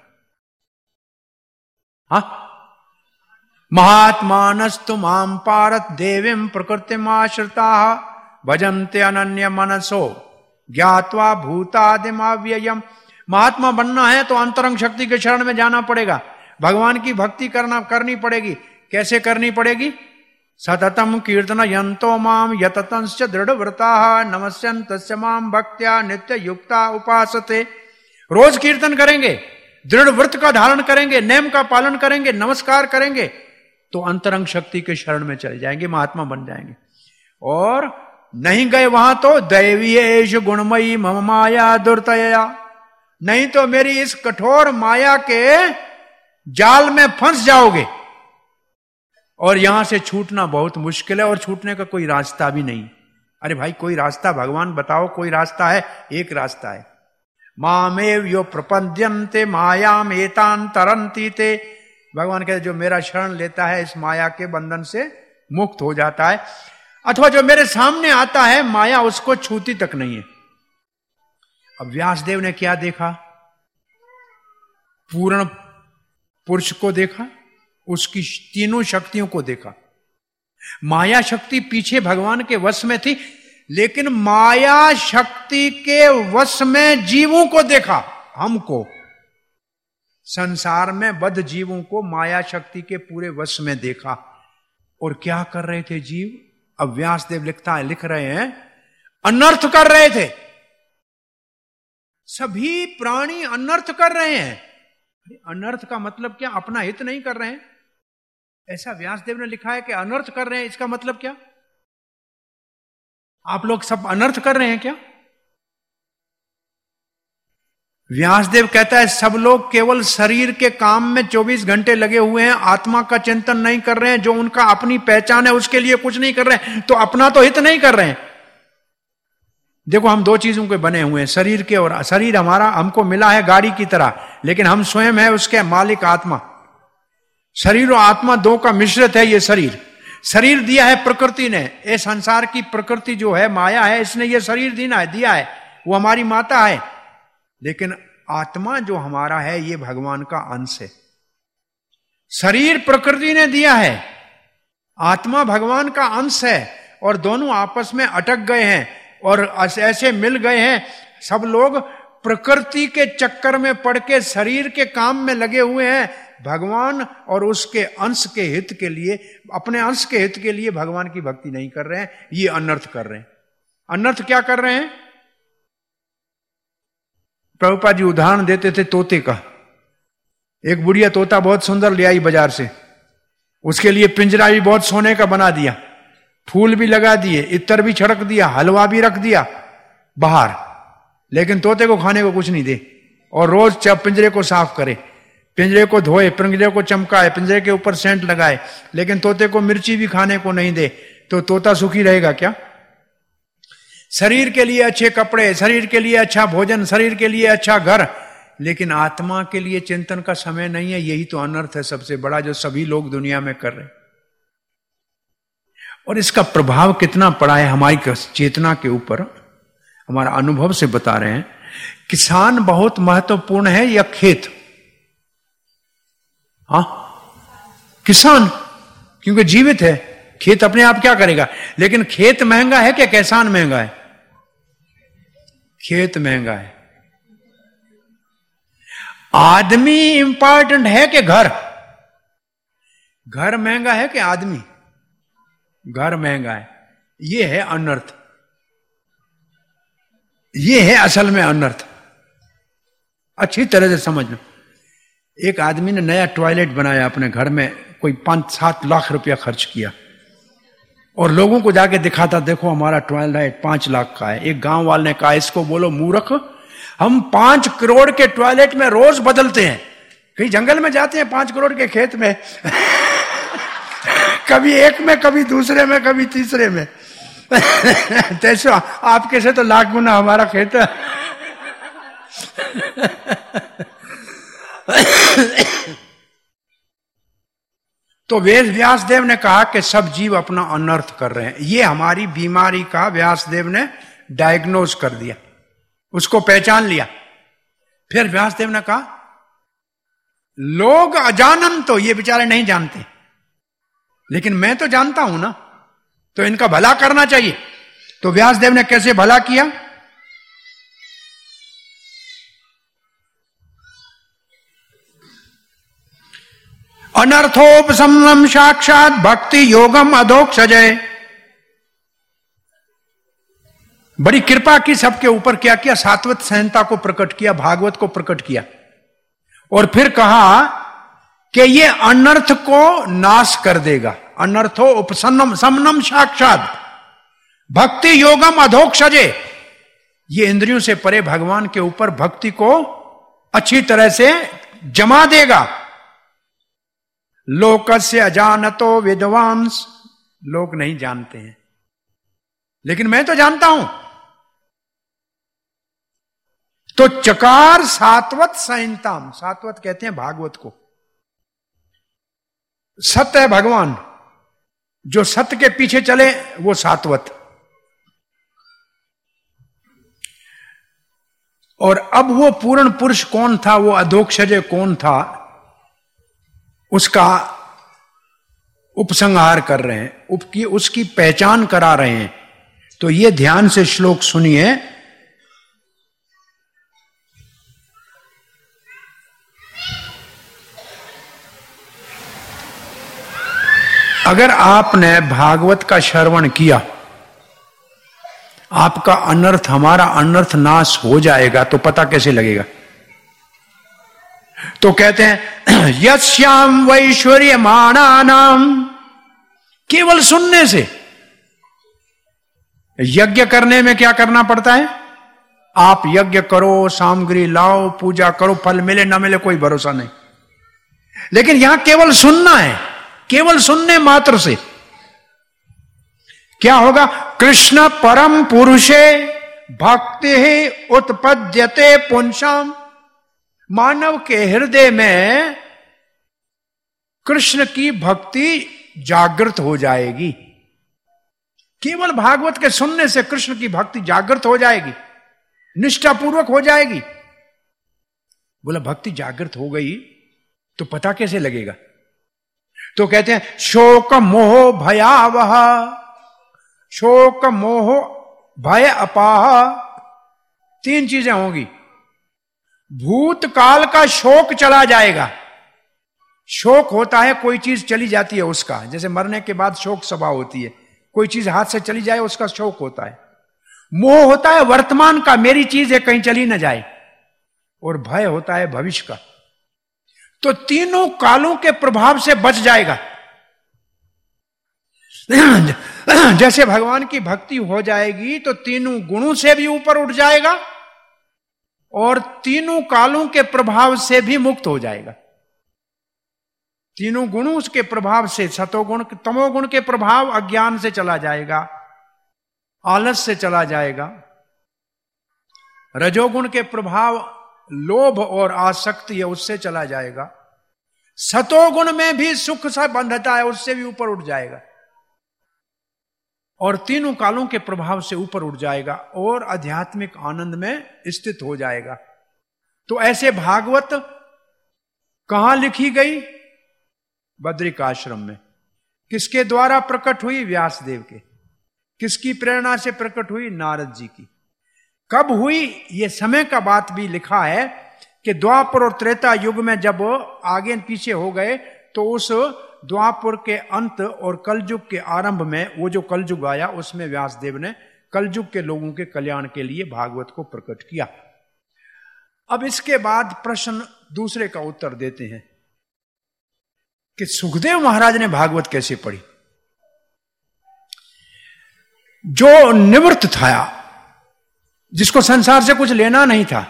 महात्मानस्तु माम पारत देवीं प्रकृतिमाश्रिता भजन्ते अनन्य मनसो ज्ञात्वा भूतादिमाव्ययम्। महात्मा बनना है तो अंतरंग शक्ति के शरण में जाना पड़ेगा, भगवान की भक्ति करनी पड़ेगी। कैसे करनी पड़ेगी? सततम कीर्तन यंतो माम यततंश्च दृढ़व्रता नमस्यन्तस्य माम भक्त्या नित्य युक्ता उपासते। रोज कीर्तन करेंगे, दृढ़ व्रत का धारण करेंगे, नेम का पालन करेंगे, नमस्कार करेंगे, तो अंतरंग शक्ति के शरण में चले जाएंगे, महात्मा बन जाएंगे। और नहीं गए वहां तो दैवीयेष गुणमयी मम माया दुर्तया, नहीं तो मेरी इस कठोर माया के जाल में फंस जाओगे और यहां से छूटना बहुत मुश्किल है, और छूटने का कोई रास्ता भी नहीं। अरे भाई कोई रास्ता भगवान बताओ, कोई रास्ता है? एक रास्ता है, मामेव यो प्रपद्यन्ते मायाम एतान तरन्ति ते। भगवान कहते जो मेरा शरण लेता है इस माया के बंधन से मुक्त हो जाता है, अथवा जो मेरे सामने आता है माया उसको छूती तक नहीं है। अब व्यासदेव ने क्या देखा? पूर्ण पुरुष को देखा, उसकी तीनों शक्तियों को देखा। माया शक्ति पीछे भगवान के वश में थी, लेकिन माया शक्ति के वश में जीवों को देखा, हमको। संसार में बद्ध जीवों को माया शक्ति के पूरे वश में देखा। और क्या कर रहे थे जीव? अब व्यासदेव लिख रहे हैं, अनर्थ कर रहे थे। सभी प्राणी अनर्थ कर रहे हैं। अनर्थ का मतलब क्या? अपना हित नहीं कर रहे हैं, ऐसा व्यासदेव ने लिखा है कि अनर्थ कर रहे हैं। इसका मतलब क्या? आप लोग सब अनर्थ कर रहे हैं क्या? व्यासदेव कहता है सब लोग केवल शरीर के काम में 24 घंटे लगे हुए हैं, आत्मा का चिंतन नहीं कर रहे हैं। जो उनका अपनी पहचान है उसके लिए कुछ नहीं कर रहे हैं, तो अपना तो हित नहीं कर रहे हैं। देखो हम दो चीजों के बने हुए हैं, शरीर के, और शरीर हमारा हमको मिला है गाड़ी की तरह, लेकिन हम स्वयं है उसके मालिक आत्मा। शरीर और आत्मा दो का मिश्रित है ये शरीर। शरीर दिया है प्रकृति ने, ये संसार की प्रकृति जो है माया है, इसने ये शरीर दिया है, वो हमारी माता है। लेकिन आत्मा जो हमारा है ये भगवान का अंश है। शरीर प्रकृति ने दिया है, आत्मा भगवान का अंश है, और दोनों आपस में अटक गए हैं और ऐसे मिल गए हैं। सब लोग प्रकृति के चक्कर में पड़ के शरीर के काम में लगे हुए हैं। भगवान और उसके अंश के हित के लिए, अपने अंश के हित के लिए भगवान की भक्ति नहीं कर रहे हैं, ये अनर्थ कर रहे हैं। अनर्थ क्या कर रहे हैं? प्रभुपाद जी उदाहरण देते थे तोते का। एक बुढ़िया तोता बहुत सुंदर ले आई बाजार से, उसके लिए पिंजरा भी बहुत सोने का बना दिया, फूल भी लगा दिए, इत्र भी छिड़क दिया, हलवा भी रख दिया बाहर, लेकिन तोते को खाने को कुछ नहीं दे। और रोज पिंजरे को साफ करे, पिंजरे को धोए, पिंजरे को चमकाए, पिंजरे के ऊपर सेंट लगाए, लेकिन तोते को मिर्ची भी खाने को नहीं दे, तो तोता सुखी रहेगा क्या? शरीर के लिए अच्छे कपड़े, शरीर के लिए अच्छा भोजन, शरीर के लिए अच्छा घर, लेकिन आत्मा के लिए चिंतन का समय नहीं है। यही तो अनर्थ है सबसे बड़ा, जो सभी लोग दुनिया में कर रहे हैं। और इसका प्रभाव कितना पड़ा है हमारी चेतना के ऊपर, हमारा अनुभव से बता रहे हैं। किसान बहुत महत्वपूर्ण है या खेत? हाँ, किसान, क्योंकि जीवित है। खेत अपने आप क्या करेगा? लेकिन खेत महंगा है क्या किसान महंगा है? खेत महंगा है। आदमी इंपॉर्टेंट है कि घर? घर महंगा है कि आदमी? घर महंगा है। ये है अनर्थ, ये है असल में अनर्थ। अच्छी तरह से समझ लो। एक आदमी ने नया टॉयलेट बनाया अपने घर में, कोई 5-7 लाख रुपया खर्च किया, और लोगों को जाके दिखाता, देखो हमारा टॉयलेट 5 लाख का है। एक गांव वाले ने कहा, इसको बोलो मूर्ख, हम 5 करोड़ के टॉयलेट में रोज बदलते हैं। कहीं जंगल में जाते हैं 5 करोड़ के खेत में कभी एक में, कभी दूसरे में, कभी तीसरे में तैसे आपके से तो लाख गुना हमारा खेत है तो व्यासदेव ने कहा कि सब जीव अपना अनर्थ कर रहे हैं। ये हमारी बीमारी का व्यासदेव ने डायग्नोज कर दिया, उसको पहचान लिया। फिर व्यासदेव ने कहा लोग अजानन, तो ये बेचारे नहीं जानते, लेकिन मैं तो जानता हूं ना, तो इनका भला करना चाहिए। तो व्यासदेव ने कैसे भला किया? अनर्थोपशमनम साक्षात भक्ति योगम अधोक्षजय। बड़ी कृपा की सबके ऊपर। क्या किया? सात्वत संहिता को प्रकट किया, भागवत को प्रकट किया, और फिर कहा कि ये अनर्थ को नाश कर देगा। अनर्थो उपशमनम साक्षात भक्ति योगम अधोक्षजे। ये इंद्रियों से परे भगवान के ऊपर भक्ति को अच्छी तरह से जमा देगा। लोकस्य अजानतो विद्वांस, लोग नहीं जानते हैं। लेकिन मैं तो जानता हूं। तो चकार सात्वत संहिताम, सात्वत कहते हैं भागवत को। सत्य है भगवान, जो सत्य के पीछे चले वो सात्वत। और अब वो पूर्ण पुरुष कौन था, वो अधोक्षज कौन था, उसका उपसंहार कर रहे हैं, उसकी पहचान करा रहे हैं। तो ये ध्यान से श्लोक सुनिए। अगर आपने भागवत का श्रवण किया, आपका अनर्थ, हमारा अनर्थ नाश हो जाएगा, तो पता कैसे लगेगा? तो कहते हैं यस्याम वैश्वर्य माणानाम, केवल सुनने से। यज्ञ करने में क्या करना पड़ता है? आप यज्ञ करो, सामग्री लाओ, पूजा करो, फल मिले ना मिले कोई भरोसा नहीं। लेकिन यहां केवल सुनना है, केवल सुनने मात्र से क्या होगा? कृष्ण परम पुरुषे भक्ति उत्पद्यते पुंसाम, मानव के हृदय में कृष्ण की भक्ति जागृत हो जाएगी। केवल भागवत के सुनने से कृष्ण की भक्ति जागृत हो जाएगी, निष्ठापूर्वक हो जाएगी। बोला भक्ति जागृत हो गई तो पता कैसे लगेगा? तो कहते हैं शोक मोह भयावह, शोक मोह भय अपाह, तीन चीजें होंगी। भूतकाल का शोक चला जाएगा। शोक होता है कोई चीज चली जाती है उसका, जैसे मरने के बाद शोक सभा होती है, कोई चीज हाथ से चली जाए उसका शोक होता है। मोह होता है वर्तमान का, मेरी चीज है कहीं चली ना जाए, और भय होता है भविष्य का। तो तीनों कालों के प्रभाव से बच जाएगा। जैसे भगवान की भक्ति हो जाएगी तो तीनों गुणों से भी ऊपर उठ जाएगा और तीनों कालों के प्रभाव से भी मुक्त हो जाएगा। तीनों गुणों के प्रभाव से, सतोगुण तमोगुण के प्रभाव अज्ञान से चला जाएगा, आलस से चला जाएगा, रजोगुण के प्रभाव लोभ और आसक्ति है उससे चला जाएगा, सतोगुण में भी सुख सा बंधता है उससे भी ऊपर उठ जाएगा, और तीनों कालों के प्रभाव से ऊपर उठ जाएगा और आध्यात्मिक आनंद में स्थित हो जाएगा। तो ऐसे भागवत कहां लिखी गई? बद्रिक आश्रम में। किसके द्वारा प्रकट हुई? व्यासदेव के। किसकी प्रेरणा से प्रकट हुई? नारद जी की। कब हुई? यह समय का बात भी लिखा है कि द्वापर और त्रेता युग में जब आगे पीछे हो गए तो उस द्वापर के अंत और कलयुग के आरंभ में, वो जो कलयुग आया उसमें व्यासदेव ने कलयुग के लोगों के कल्याण के लिए भागवत को प्रकट किया। अब इसके बाद प्रश्न दूसरे का उत्तर देते हैं कि सुखदेव महाराज ने भागवत कैसे पढ़ी। जो निवृत्त था, जिसको संसार से कुछ लेना नहीं था,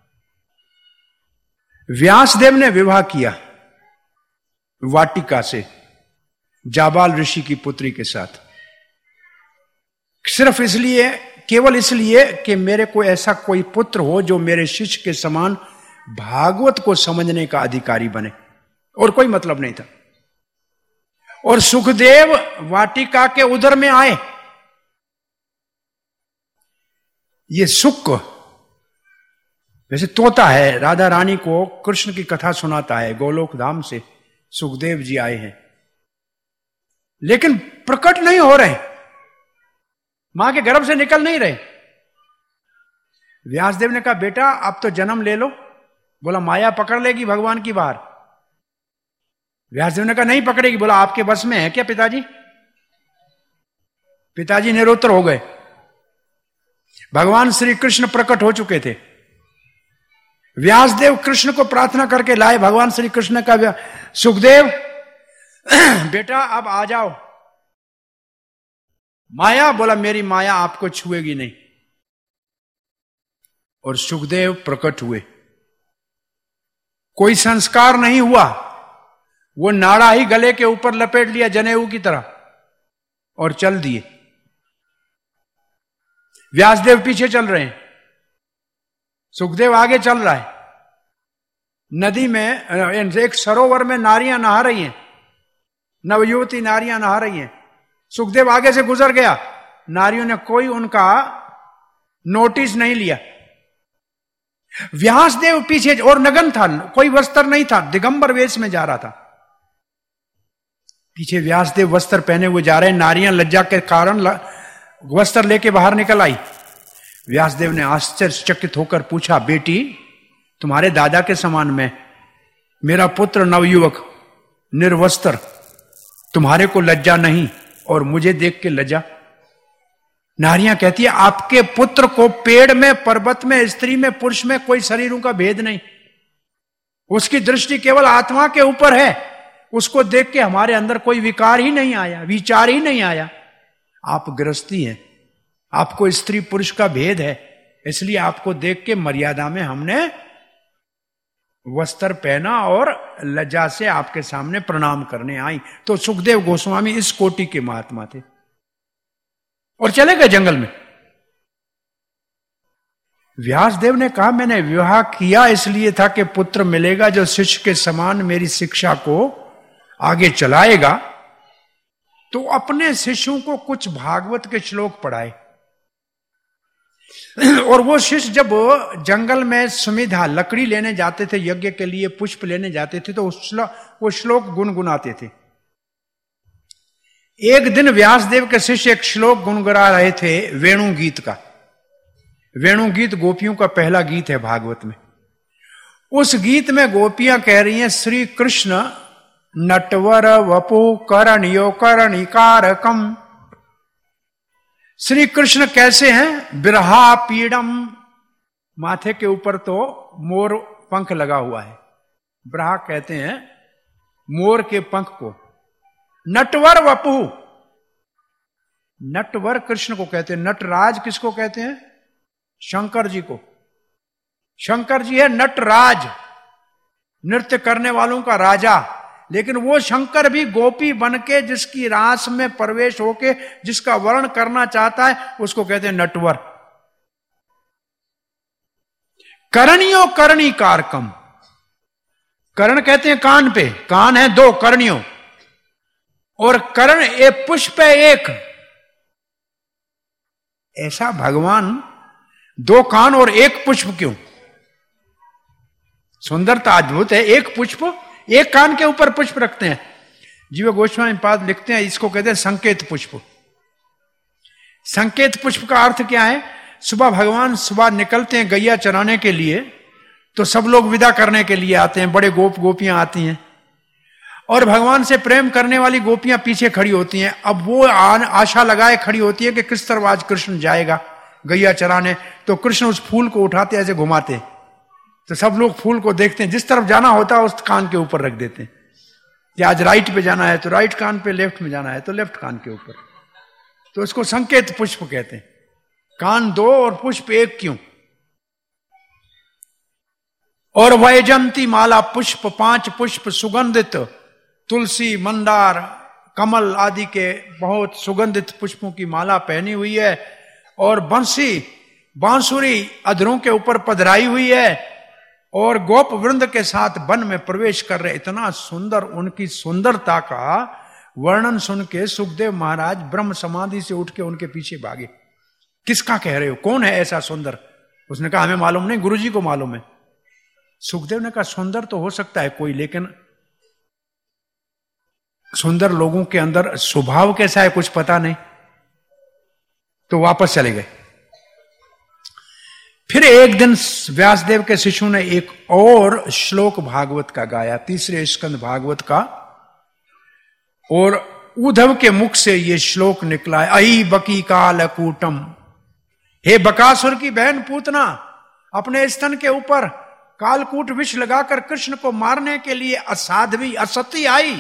व्यासदेव ने विवाह किया वाटिका से जाबाल ऋषि की पुत्री के साथ, सिर्फ इसलिए, केवल इसलिए कि मेरे को ऐसा कोई पुत्र हो जो मेरे शिष्य के समान भागवत को समझने का अधिकारी बने, और कोई मतलब नहीं था। और सुखदेव वाटिका के उदर में आए। ये सुख वैसे तोता है, राधा रानी को कृष्ण की कथा सुनाता है, गोलोक धाम से सुखदेव जी आए हैं, लेकिन प्रकट नहीं हो रहे, मां के गर्भ से निकल नहीं रहे। व्यासदेव ने कहा बेटा अब तो जन्म ले लो। बोला माया पकड़ लेगी भगवान की बाहर। व्यासदेव ने कहा नहीं पकड़ेगी। बोला आपके बस में है क्या पिताजी? पिताजी निरुत्तर हो गए। भगवान श्री कृष्ण प्रकट हो चुके थे। व्यासदेव कृष्ण को प्रार्थना करके लाए। भगवान श्री कृष्ण का सुखदेव बेटा अब आ जाओ। माया? बोला मेरी माया आपको छुएगी नहीं। और सुखदेव प्रकट हुए। कोई संस्कार नहीं हुआ, वो नाड़ा ही गले के ऊपर लपेट लिया जनेऊ की तरह और चल दिए। व्यासदेव पीछे चल रहे हैं, सुखदेव आगे चल रहा है। नदी में, एक सरोवर में नारियां नहा रही हैं, नवयुवती नारियां नहा रही हैं। सुखदेव आगे से गुजर गया, नारियों ने कोई उनका नोटिस नहीं लिया। व्यासदेव पीछे, और नगन था, कोई वस्त्र नहीं था, दिगंबर वेश में जा रहा था। पीछे व्यासदेव वस्त्र पहने हुए जा रहे हैं, नारियां लज्जा के कारण वस्त्र लेके बाहर निकल आई। व्यासदेव ने आश्चर्यचकित होकर पूछा, बेटी तुम्हारे दादा के समान मैं, मेरा पुत्र नवयुवक निर्वस्त्र, तुम्हारे को लज्जा नहीं और मुझे देख के लज्जा? नारियां कहती है, आपके पुत्र को पेड़ में, पर्वत में, स्त्री में, पुरुष में कोई शरीरों का भेद नहीं, उसकी दृष्टि केवल आत्मा के ऊपर है। उसको देख के हमारे अंदर कोई विकार ही नहीं आया, विचार ही नहीं आया। आप गृहस्थी हैं, आपको स्त्री पुरुष का भेद है, इसलिए आपको देख के मर्यादा में हमने वस्त्र पहना और लज्जा से आपके सामने प्रणाम करने आई। तो सुखदेव गोस्वामी इस कोटि के महात्मा थे और चले गए जंगल में। व्यासदेव ने कहा, मैंने विवाह किया इसलिए था कि पुत्र मिलेगा जो शिष्य के समान मेरी शिक्षा को आगे चलाएगा। तो अपने शिष्यों को कुछ भागवत के श्लोक पढ़ाए, और वो शिष्य जब जंगल में सुमिधा लकड़ी लेने जाते थे, यज्ञ के लिए पुष्प लेने जाते थे, तो वो श्लोक गुनगुनाते थे। एक दिन व्यासदेव के शिष्य एक श्लोक गुनगुना रहे थे वेणु गीत का। वेणु गीत गोपियों का पहला गीत है भागवत में। उस गीत में गोपियां कह रही हैं, श्री कृष्ण नटवर वपु करणियो करणिकारकम। श्री कृष्ण कैसे हैं? बिरहा पीड़म, माथे के ऊपर तो मोर पंख लगा हुआ है, बिरहा कहते हैं मोर के पंख को। नटवर वपु, नटवर कृष्ण को कहते हैं। नटराज किसको कहते हैं? शंकर जी को। शंकर जी है नटराज, नृत्य करने वालों का राजा। लेकिन वो शंकर भी गोपी बन के जिसकी रास में प्रवेश होके जिसका वर्ण करना चाहता है उसको कहते हैं नटवर। करणियों करणी कारकम, कर्ण कहते हैं कान पे, कान है दो कर्णियों, और कर्ण एक पुष्प है एक। ऐसा भगवान दो कान और एक पुष्प क्यों? सुंदरता अद्भुत है। एक पुष्प, एक कान के ऊपर पुष्प रखते हैं। जीव गोस्वामी पाद लिखते हैं, इसको कहते हैं संकेत पुष्प। संकेत पुष्प का अर्थ क्या है? सुबह भगवान सुबह निकलते हैं गैया चराने के लिए, तो सब लोग विदा करने के लिए आते हैं, बड़े गोप गोपियां आती हैं और भगवान से प्रेम करने वाली गोपियां पीछे खड़ी होती हैं। अब वो आशा लगाए खड़ी होती है कि किस तरफ आज कृष्ण जाएगा गैया चराने। तो कृष्ण उस फूल को उठाते ऐसे घुमाते, तो सब लोग फूल को देखते हैं, जिस तरफ जाना होता है उस कान के ऊपर रख देते हैं। कि आज राइट पे जाना है तो राइट कान पे, लेफ्ट में जाना है तो लेफ्ट कान के ऊपर। तो इसको संकेत पुष्प कहते हैं। कान दो और पुष्प एक क्यों? और वैजंती माला पुष्प, 5 पुष्प सुगंधित, तुलसी मंदार कमल आदि के बहुत सुगंधित पुष्पों की माला पहनी हुई है, और बांसुरी अधरों के ऊपर पधराई हुई है, और गोप वृंद के साथ वन में प्रवेश कर रहे। इतना सुंदर, उनकी सुंदरता का वर्णन सुन के सुखदेव महाराज ब्रह्म समाधि से उठ के उनके पीछे भागे। किसका कह रहे हो? कौन है ऐसा सुंदर? उसने कहा हमें मालूम नहीं, गुरुजी को मालूम है। सुखदेव ने कहा सुंदर तो हो सकता है कोई, लेकिन सुंदर लोगों के अंदर स्वभाव कैसा है कुछ पता नहीं। तो वापस चले गए। फिर एक दिन व्यासदेव के शिष्यों ने एक और श्लोक भागवत का गाया, 3 स्कंद भागवत का, और उद्धव के मुख से यह श्लोक निकला है, अहि बकी कालकूटम। हे बकासुर की बहन पूतना, अपने स्तन के ऊपर कालकूट विष लगाकर कृष्ण को मारने के लिए असाध्वी असती आई।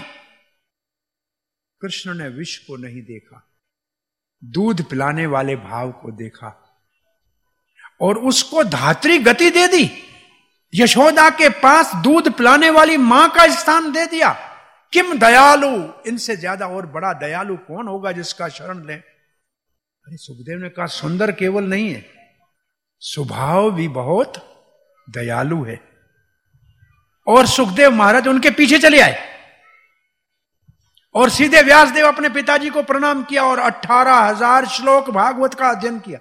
कृष्ण ने विष को नहीं देखा, दूध पिलाने वाले भाव को देखा और उसको धात्री गति दे दी। यशोदा के पास दूध पिलाने वाली मां का स्थान दे दिया। किम दयालु, इनसे ज्यादा और बड़ा दयालु कौन होगा जिसका शरण ले। अरे सुखदेव ने कहा सुंदर केवल नहीं है, स्वभाव भी बहुत दयालु है। और सुखदेव महाराज उनके पीछे चले आए और सीधे व्यासदेव अपने पिताजी को प्रणाम किया और 18,000 श्लोक भागवत का अध्ययन किया।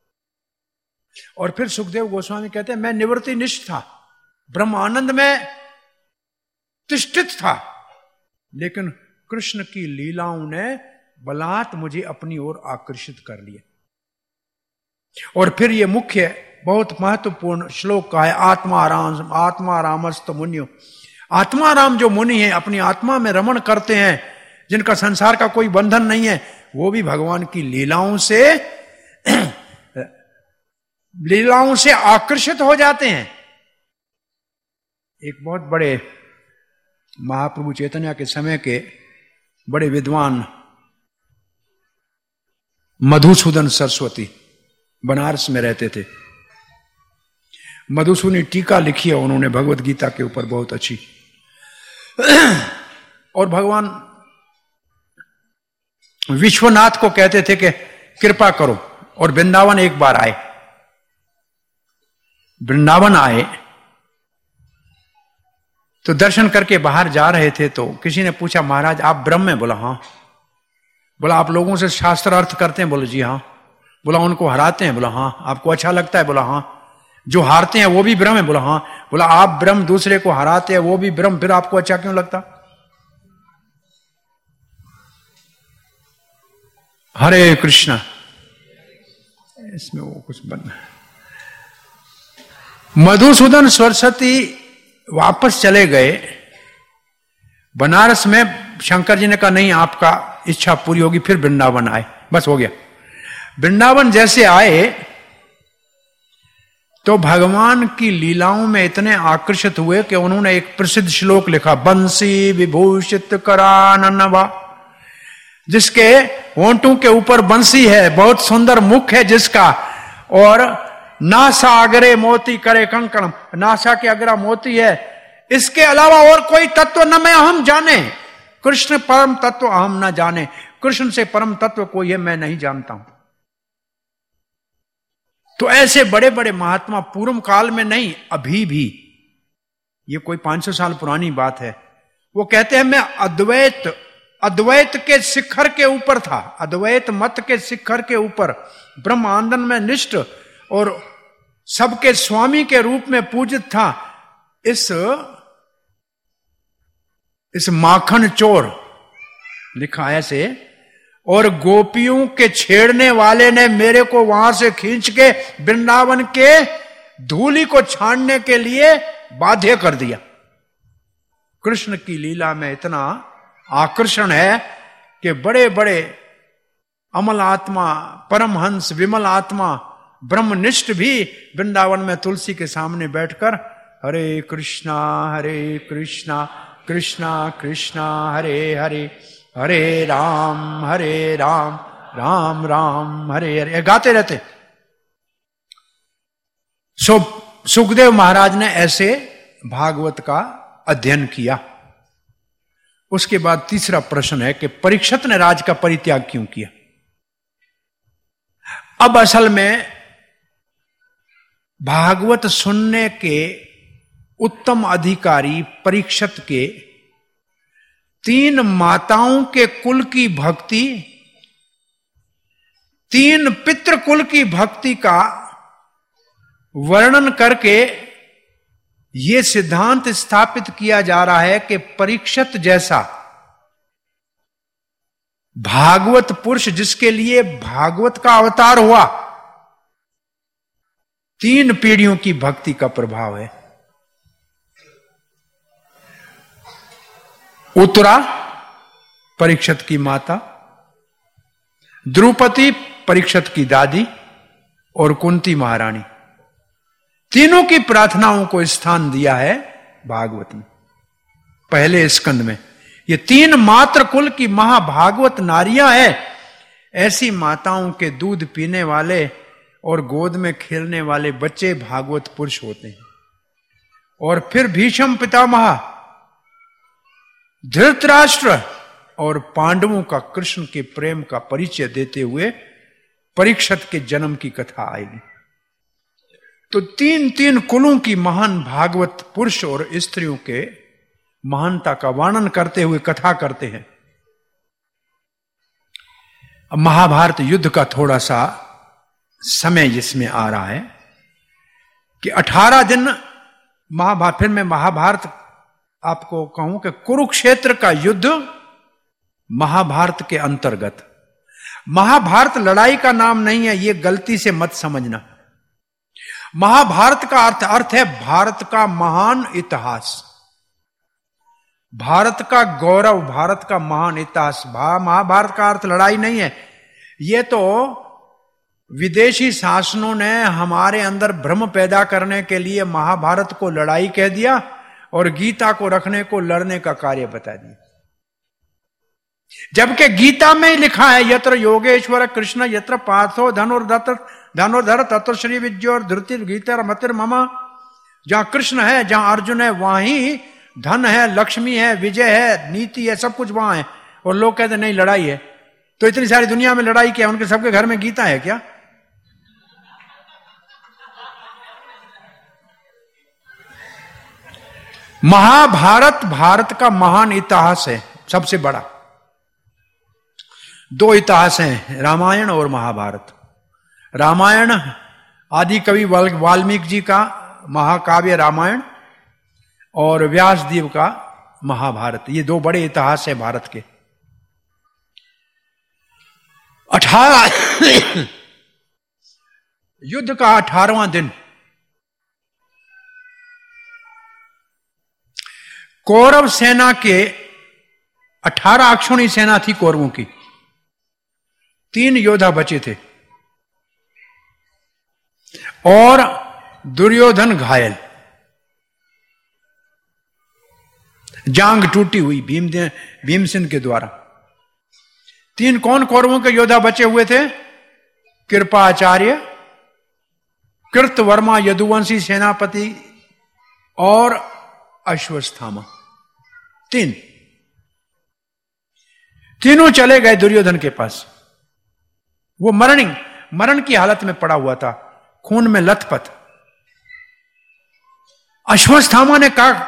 और फिर सुखदेव गोस्वामी कहते हैं मैं निवृत्ति निष्ठ था, ब्रह्म आनंद में तिष्ठित था, लेकिन कृष्ण की लीलाओं ने बलात् मुझे अपनी ओर आकर्षित कर लिया। और फिर ये मुख्य बहुत महत्वपूर्ण श्लोक का है, आत्मारामस्त मुनियो। आत्माराम जो मुनि है, अपनी आत्मा में रमण करते हैं, जिनका संसार का कोई बंधन नहीं है, वो भी भगवान की लीलाओं से आकर्षित हो जाते हैं। एक बहुत बड़े महाप्रभु चैतन्य के समय के बड़े विद्वान मधुसूदन सरस्वती बनारस में रहते थे। मधुसूदनी टीका लिखी है उन्होंने भगवत गीता के ऊपर, बहुत अच्छी। और भगवान विश्वनाथ को कहते थे कि कृपा करो, और वृंदावन एक बार आए। वृंदावन आए तो दर्शन करके बाहर जा रहे थे, तो किसी ने पूछा महाराज आप ब्रह्म हैं? बोला हाँ। बोला आप लोगों से शास्त्र अर्थ करते हैं? बोले जी हाँ। बोला उनको हराते हैं? बोला हाँ। आपको अच्छा लगता है? बोला हाँ। जो हारते हैं वो भी ब्रह्म है? बोला हाँ। बोला आप ब्रह्म, दूसरे को हराते हैं वो भी ब्रह्म, फिर आपको अच्छा क्यों लगता? हरे कृष्णा। इसमें वो कुछ बनना। मधुसूदन सरस्वती वापस चले गए बनारस में। शंकर जी ने कहा नहीं, आपका इच्छा पूरी होगी। फिर वृंदावन आए, बस हो गया। वृंदावन जैसे आए तो भगवान की लीलाओं में इतने आकर्षित हुए कि उन्होंने एक प्रसिद्ध श्लोक लिखा, बंसी विभूषित कराननवा, जिसके होंठों के ऊपर बंसी है, बहुत सुंदर मुख है जिसका, और नासा अग्रे मोती करे कंकणम, नासा के अग्रा मोती है, इसके अलावा और कोई तत्व न मैं अहम जाने, कृष्ण परम तत्व अहम न जाने, कृष्ण से परम तत्व कोई है मैं नहीं जानता हूं। तो ऐसे बड़े बड़े महात्मा पूर्व काल में नहीं, अभी भी, ये कोई 500 साल पुरानी बात है, वो कहते हैं मैं अद्वैत के शिखर के ऊपर था, अद्वैत मत के शिखर के ऊपर, ब्रह्म आनंद में निष्ठ और सबके स्वामी के रूप में पूजित था। इस माखन चोर लिखा ऐसे, और गोपियों के छेड़ने वाले ने मेरे को वहां से खींच के वृंदावन के धूली को छानने के लिए बाध्य कर दिया। कृष्ण की लीला में इतना आकर्षण है कि बड़े बड़े अमल आत्मा, परमहंस, विमल आत्मा, ब्रह्मनिष्ठ भी वृंदावन में तुलसी के सामने बैठकर हरे कृष्णा कृष्णा कृष्णा हरे हरे, हरे राम राम राम हरे हरे गाते रहते। सुखदेव महाराज ने ऐसे भागवत का अध्ययन किया। उसके बाद तीसरा प्रश्न है कि परीक्षित ने राज का परित्याग क्यों किया? अब असल में भागवत सुनने के उत्तम अधिकारी परीक्षित के 3 माताओं के कुल की भक्ति, 3 पितृ कुल की भक्ति का वर्णन करके यह सिद्धांत स्थापित किया जा रहा है कि परीक्षित जैसा भागवत पुरुष, जिसके लिए भागवत का अवतार हुआ, 3 पीढ़ियों की भक्ति का प्रभाव है। उत्तरा परीक्षित की माता, द्रौपदी परीक्षित की दादी, और कुंती महारानी, तीनों की प्रार्थनाओं को स्थान दिया है भागवत में, पहले स्कंद में। ये 3 मात्र कुल की महाभागवत नारियां हैं। ऐसी माताओं के दूध पीने वाले और गोद में खेलने वाले बच्चे भागवत पुरुष होते हैं। और फिर भीष्म पितामह, धृतराष्ट्र और पांडवों का कृष्ण के प्रेम का परिचय देते हुए परीक्षित के जन्म की कथा आएगी। तो तीन तीन कुलों की महान भागवत पुरुष और स्त्रियों के महानता का वर्णन करते हुए कथा करते हैं। अब महाभारत युद्ध का थोड़ा सा समय जिसमें आ रहा है कि 18 दिन महाभारत, फिर मैं महाभारत आपको कहूं कि कुरुक्षेत्र का युद्ध महाभारत के अंतर्गत। महाभारत लड़ाई का नाम नहीं है, यह गलती से मत समझना। महाभारत का अर्थ है भारत का महान इतिहास, भारत का गौरव, भारत का महान इतिहास। महाभारत का अर्थ लड़ाई नहीं है। यह तो विदेशी शासनों ने हमारे अंदर भ्रम पैदा करने के लिए महाभारत को लड़ाई कह दिया और गीता को रखने को लड़ने का कार्य बता दिया। जबकि गीता में ही लिखा है यत्र योगेश्वर कृष्ण यत्र पार्थो धनुर्धर तत्र श्री विद्यो और धृतिर गीता मतिर ममा। जहां कृष्ण है, जहां अर्जुन है, वहां ही धन है, लक्ष्मी है, विजय है, नीति है, सब कुछ वहां है। और लोग कहते नहीं लड़ाई है। तो इतनी सारी दुनिया में लड़ाई क्या? उनके सबके घर में गीता है क्या? महाभारत भारत का महान इतिहास है, सबसे बड़ा। दो इतिहास हैं, रामायण और महाभारत। रामायण आदि कवि वाल्मीकि जी का महाकाव्य रामायण और व्यासदेव का महाभारत, ये दो बड़े इतिहास है भारत के। 18 युद्ध का 18वां दिन कौरव सेना के 18 अक्षौणी सेना थी कौरवों की। 3 योद्धा बचे थे और दुर्योधन घायल, जांग टूटी हुई भीमसेन के द्वारा। 3 कौन कौरवों के योद्धा बचे हुए थे? कृपाचार्य, कृतवर्मा यदुवंशी सेनापति और अश्वत्थामा। 3 तीनों चले गए दुर्योधन के पास। वो मरण की हालत में पड़ा हुआ था, खून में लथपथ। अश्वत्थामा ने कहा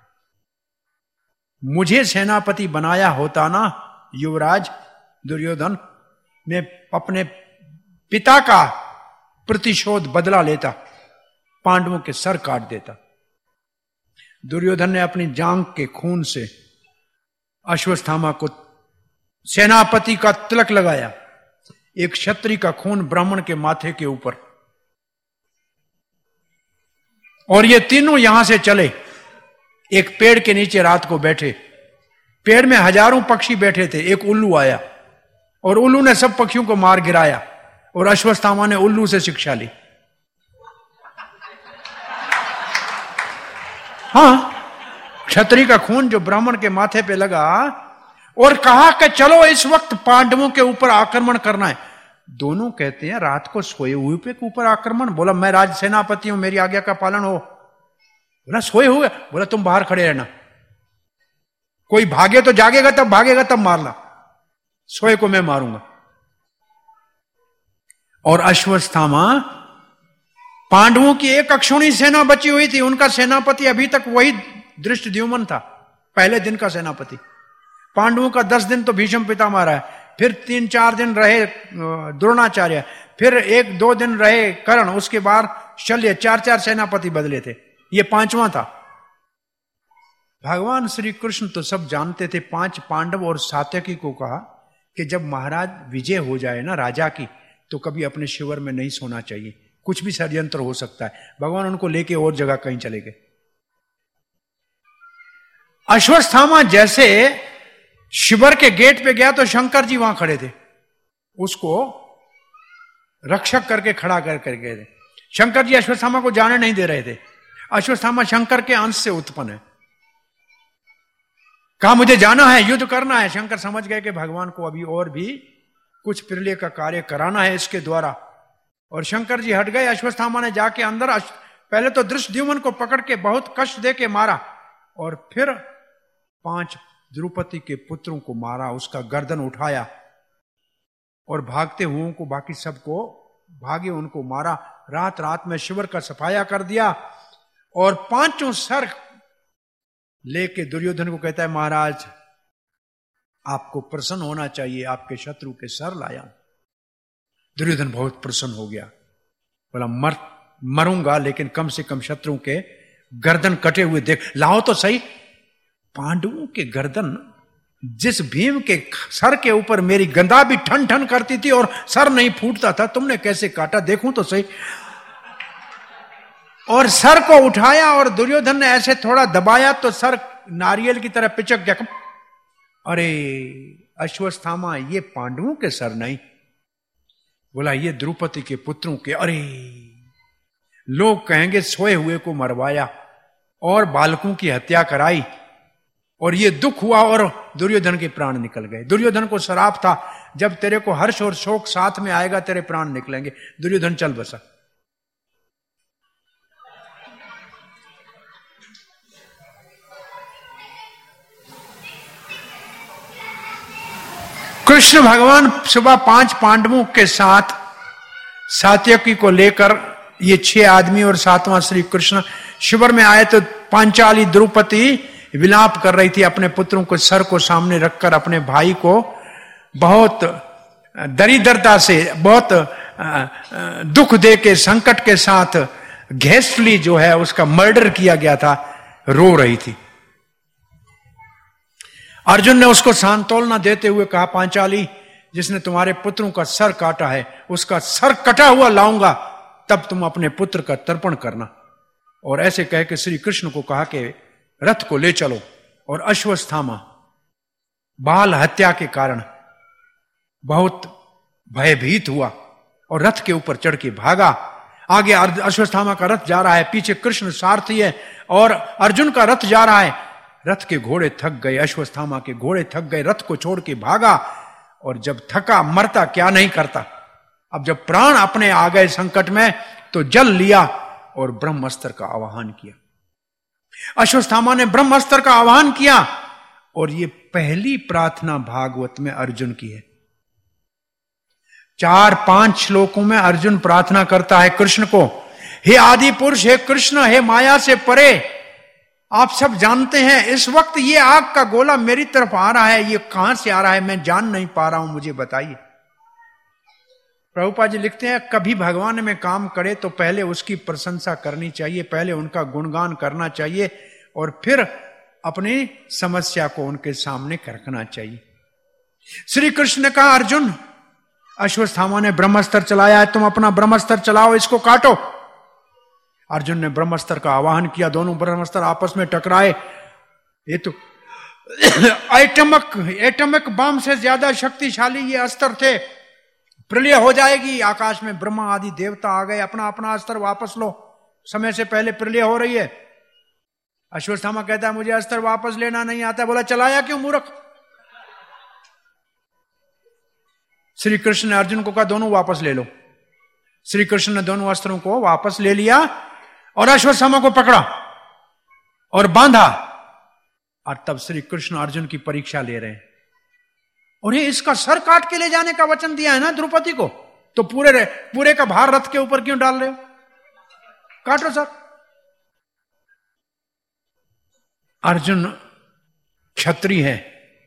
मुझे सेनापति बनाया होता ना युवराज दुर्योधन, मैं अपने पिता का प्रतिशोध बदला लेता, पांडवों के सर काट देता। दुर्योधन ने अपनी जांग के खून से अश्वत्थामा को सेनापति का तिलक लगाया, एक क्षत्रिय का खून ब्राह्मण के माथे के ऊपर। और ये तीनों यहां से चले, एक पेड़ के नीचे रात को बैठे। पेड़ में हजारों पक्षी बैठे थे, एक उल्लू आया और उल्लू ने सब पक्षियों को मार गिराया और अश्वत्थामा ने उल्लू से शिक्षा ली। हां, क्षत्रिय का खून जो ब्राह्मण के माथे पे लगा और कहा कि चलो इस वक्त पांडवों के ऊपर आक्रमण करना है। दोनों कहते हैं रात को सोए हुए पे ऊपर आक्रमण? बोला मैं राज सेनापति हूं, मेरी आज्ञा का पालन हो। बोला सोए हुए? बोला तुम बाहर खड़े रहना, कोई भागे तो जागेगा तब भागेगा तब मारना, सोए को मैं मारूंगा। और अश्वत्थामा, पांडवों की एक अक्षौणी सेना बची हुई थी, उनका सेनापति अभी तक वही धृष्टद्युम्न था, पहले दिन का सेनापति। पांडवों का 10 दिन तो भीष्म पितामह रहा है, फिर 3-4 दिन रहे द्रोणाचार्य, फिर 1-2 दिन रहे कर्ण, उसके बाद शल्य, 4-4 सेनापति बदले थे, ये 5वां था। भगवान श्री कृष्ण तो सब जानते थे। 5 पांडव और सात्यकी को कहा कि जब महाराज विजय हो जाए ना राजा की, तो कभी अपने शिविर में नहीं सोना चाहिए, कुछ भी षड्यंत्र हो सकता है। भगवान उनको लेके और जगह कहीं चले गए। अश्वत्थामा जैसे शिविर के गेट पे गया तो शंकर जी वहां खड़े थे, उसको रक्षक करके खड़ा कर गए थे। शंकर जी अश्वत्थामा को जाने नहीं दे रहे थे। अश्वत्थामा शंकर के अंश से उत्पन्न है। कहा मुझे जाना है, युद्ध करना है। शंकर समझ गए कि भगवान को अभी और भी कुछ प्रलय का कार्य कराना है इसके द्वारा, और शंकर जी हट गए। अश्वत्थामा ने जाके अंदर पहले तो धृष्टद्युम्न को पकड़ के बहुत कष्ट दे के मारा, और फिर 5 द्रुपति के पुत्रों को मारा, उसका गर्दन उठाया और भागते हुओं को बाकी सबको भागे, उनको मारा। रात रात में शिविर का सफाया कर दिया और 5 सर लेके दुर्योधन को कहता है, महाराज आपको प्रसन्न होना चाहिए, आपके शत्रु के सर लाया। दुर्योधन बहुत प्रसन्न हो गया, बोला मरूंगा लेकिन कम से कम शत्रु के गर्दन कटे हुए देख लाओ तो सही। पांडवों के गर्दन, जिस भीम के सर के ऊपर मेरी गंदा भी ठन ठन करती थी और सर नहीं फूटता था, तुमने कैसे काटा, देखूं तो सही। और सर को उठाया और दुर्योधन ने ऐसे थोड़ा दबाया तो सर नारियल की तरह पिचक गया। अरे अश्वत्थामा, ये पांडवों के सर नहीं, बोला ये द्रौपदी के पुत्रों के। अरे लोग कहेंगे सोए हुए को मरवाया और बालकों की हत्या कराई, और ये दुख हुआ और दुर्योधन के प्राण निकल गए। दुर्योधन को श्राप था, जब तेरे को हर्ष और शोक साथ में आएगा तेरे प्राण निकलेंगे। दुर्योधन चल बसा। कृष्ण भगवान सुबह 5 पांडवों के साथ सात्यकी को लेकर, ये 6 आदमी और 7वां श्री कृष्ण शिविर में आए तो पांचाली द्रौपदी विलाप कर रही थी, अपने पुत्रों को सर को सामने रखकर अपने भाई को बहुत दरिद्रता से, बहुत दुख दे के, संकट के साथ घेस्टली जो है उसका मर्डर किया गया था, रो रही थी। अर्जुन ने उसको सांत्वना देते हुए कहा, पांचाली जिसने तुम्हारे पुत्रों का सर काटा है उसका सर कटा हुआ लाऊंगा, तब तुम अपने पुत्र का तर्पण करना। और ऐसे कह के श्री कृष्ण को कहा कि रथ को ले चलो। और अश्वत्थामा बाल हत्या के कारण बहुत भयभीत हुआ और रथ के ऊपर चढ़ के भागा। आगे अश्वत्थामा का रथ जा रहा है, पीछे कृष्ण सारथी है और अर्जुन का रथ जा रहा है। रथ के घोड़े थक गए, अश्वत्थामा के घोड़े थक गए, रथ को छोड़ के भागा। और जब थका, मरता क्या नहीं करता। अब जब प्राण अपने आ गए संकट में तो जल लिया और ब्रह्मास्त्र का आवाहन किया। अश्वत्थामा ने ब्रह्मास्त्र का आवाहन किया और ये पहली प्रार्थना भागवत में अर्जुन की है। 4-5 श्लोकों में अर्जुन प्रार्थना करता है कृष्ण को, हे आदि पुरुष, हे कृष्ण, हे माया से परे, आप सब जानते हैं इस वक्त ये आग का गोला मेरी तरफ आ रहा है, ये कहां से आ रहा है मैं जान नहीं पा रहा हूं, मुझे बताइए। प्रभुपाद जी लिखते हैं, कभी भगवान में काम करे तो पहले उसकी प्रशंसा करनी चाहिए, पहले उनका गुणगान करना चाहिए और फिर अपनी समस्या को उनके सामने रखना चाहिए। श्री कृष्ण ने कहा, अर्जुन अश्वत्थामा ने ब्रह्मास्त्र चलाया है, तुम अपना ब्रह्मास्त्र चलाओ, इसको काटो। अर्जुन ने ब्रह्मास्त्र का आवाहन किया, दोनों ब्रह्मास्त्र आपस में टकराए। ये तो एटॉमिक बम से ज्यादा शक्तिशाली ये अस्त्र थे। प्रलय हो जाएगी, आकाश में ब्रह्मा आदि देवता आ गए, अपना अपना अस्त्र वापस लो, समय से पहले प्रलय हो रही है। अश्वत्थामा कहता है, मुझे अस्त्र वापस लेना नहीं आता। बोला, चलाया क्यों मूर्ख। श्री कृष्ण ने अर्जुन को कहा, दोनों वापस ले लो। श्री कृष्ण ने दोनों अस्त्रों को वापस ले लिया और अश्वत्थामा को पकड़ा और बांधा। और तब श्री कृष्ण अर्जुन की परीक्षा ले रहे हैं। और ये इसका सर काट के ले जाने का वचन दिया है ना द्रौपदी को, तो पूरे का भार रथ के ऊपर क्यों डाल रहे हो, काटो सर। अर्जुन क्षत्रिय है,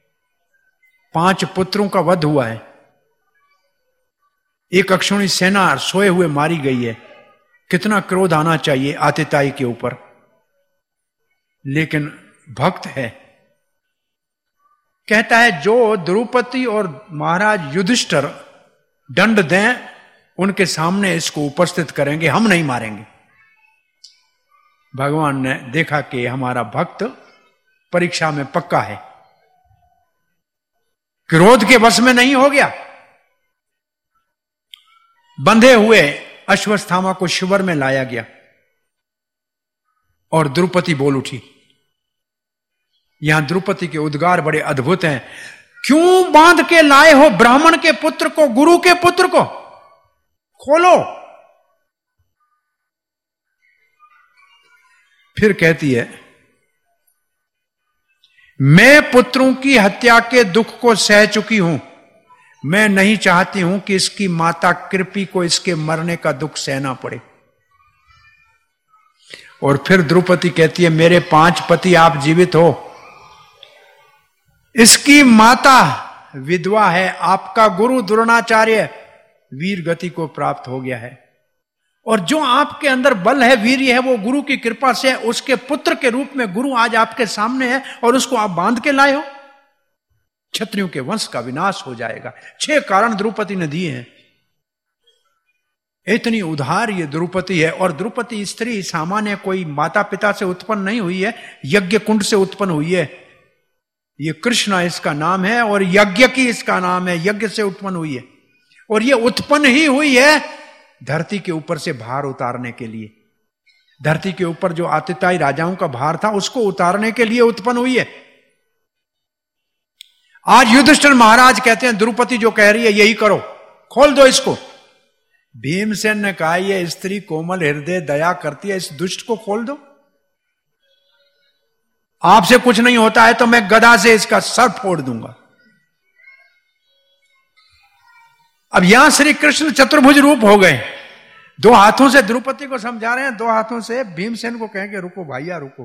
5 पुत्रों का वध हुआ है, एक अक्षौणी सेना सोए हुए मारी गई है। कितना क्रोध आना चाहिए आतिताई के ऊपर, लेकिन भक्त है। कहता है, जो द्रौपदी और महाराज युधिष्ठिर दंड दें उनके सामने इसको उपस्थित करेंगे, हम नहीं मारेंगे। भगवान ने देखा कि हमारा भक्त परीक्षा में पक्का है, क्रोध के वश में नहीं हो गया। बंधे हुए अश्वत्थामा को शिविर में लाया गया और द्रौपदी बोल उठी। यहां द्रौपदी के उद्गार बड़े अद्भुत हैं। क्यों बांध के लाए हो ब्राह्मण के पुत्र को, गुरु के पुत्र को, खोलो। फिर कहती है, मैं पुत्रों की हत्या के दुख को सह चुकी हूं, मैं नहीं चाहती हूं कि इसकी माता कृपी को इसके मरने का दुख सहना पड़े। और फिर द्रौपदी कहती है, मेरे 5 पति आप जीवित हो, इसकी माता विधवा है, आपका गुरु द्रोणाचार्य वीर गति को प्राप्त हो गया है, और जो आपके अंदर बल है, वीर्य है, वो गुरु की कृपा से उसके पुत्र के रूप में गुरु आज आपके सामने है और उसको आप बांध के लाए हो। क्षत्रियों के वंश का विनाश हो जाएगा। 6 कारण द्रौपदी ने दिए हैं। इतनी उदार ये द्रौपदी है। और द्रौपदी स्त्री सामान्य कोई माता पिता से उत्पन्न नहीं हुई है, यज्ञ कुंड से उत्पन्न हुई है। ये कृष्णा इसका नाम है और यज्ञ की इसका नाम है, यज्ञ से उत्पन्न हुई है। और ये उत्पन्न ही हुई है धरती के ऊपर से भार उतारने के लिए। धरती के ऊपर जो आतिताई राजाओं का भार था उसको उतारने के लिए उत्पन्न हुई है। आज युधिष्ठिर महाराज कहते हैं द्रौपदी जो कह रही है यही करो, खोल दो इसको। भीमसेन ने कहा यह स्त्री कोमल हृदय दया करती है, इस दुष्ट को खोल दो। आपसे कुछ नहीं होता है तो मैं गदा से इसका सर फोड़ दूंगा। अब यहां श्री कृष्ण चतुर्भुज रूप हो गए, 2 हाथों से द्रौपदी को समझा रहे हैं, 2 हाथों से भीमसेन को कहेंगे रुको भैया रुको,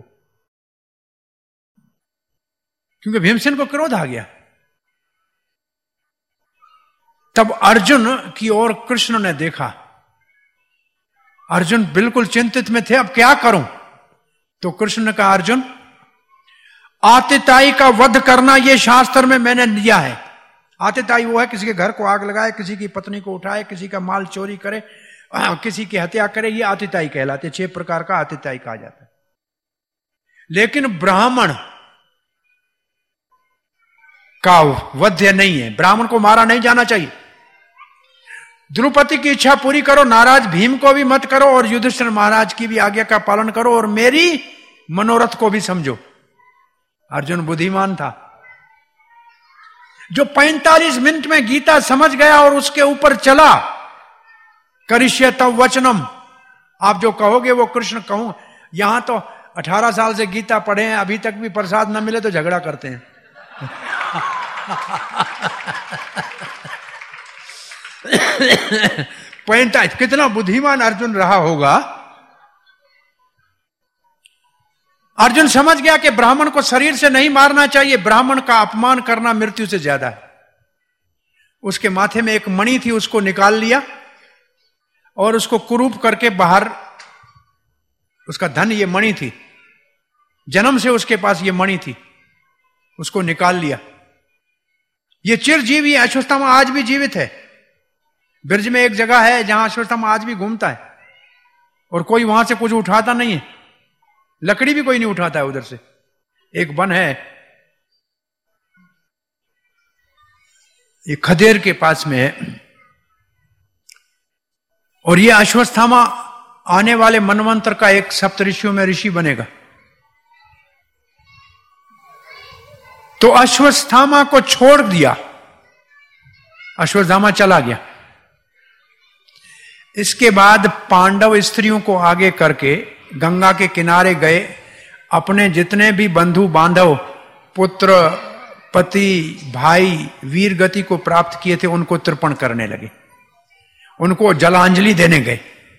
क्योंकि भीमसेन को क्रोध आ गया। तब अर्जुन की ओर कृष्ण ने देखा, अर्जुन बिल्कुल चिंतित में थे, अब क्या करूं? तो कृष्ण ने कहा अर्जुन, आतिताई का वध करना यह शास्त्र में मैंने दिया है। आतिताई वो है किसी के घर को आग लगाए, किसी की पत्नी को उठाए, किसी का माल चोरी करे, किसी की हत्या करे, ये आतिताई कहलाते। 6 प्रकार का आतिताई कहा जाता है। लेकिन ब्राह्मण का वध्य नहीं है, ब्राह्मण को मारा नहीं जाना चाहिए। द्रौपदी की इच्छा पूरी करो, नाराज भीम को भी मत करो और युधिष्ठिर महाराज की भी आज्ञा का पालन करो और मेरी मनोरथ को भी समझो। अर्जुन बुद्धिमान था, जो 45 मिनट में गीता समझ गया और उसके ऊपर चला। करिष्ये तव वचनम, आप जो कहोगे वो कृष्ण कहूं। यहां तो 18 साल से गीता पढ़े हैं, अभी तक भी प्रसाद न मिले तो झगड़ा करते हैं। कितना बुद्धिमान अर्जुन रहा होगा। अर्जुन समझ गया कि ब्राह्मण को शरीर से नहीं मारना चाहिए, ब्राह्मण का अपमान करना मृत्यु से ज्यादा है। उसके माथे में एक मणि थी, उसको निकाल लिया और उसको कुरूप करके बाहर, उसका धन ये मणि थी, जन्म से उसके पास ये मणि थी, उसको निकाल लिया। ये चिरजीवी अश्वत्थामा आज भी जीवित है। ब्रज में एक जगह है जहां अश्वत्थामा आज भी घूमता है और कोई वहां से कुछ उठाता नहीं है, लकड़ी भी कोई नहीं उठाता है उधर से। एक वन है ये खदेर के पास में है और ये अश्वत्थामा आने वाले मनवंतर का एक सप्तऋषियों में ऋषि बनेगा। तो अश्वत्थामा को छोड़ दिया, अश्वत्थामा चला गया। इसके बाद पांडव स्त्रियों को आगे करके गंगा के किनारे गए, अपने जितने भी बंधु बांधव, पुत्र, पति, भाई वीर गति को प्राप्त किए थे उनको तर्पण करने लगे, उनको जलांजलि देने गए।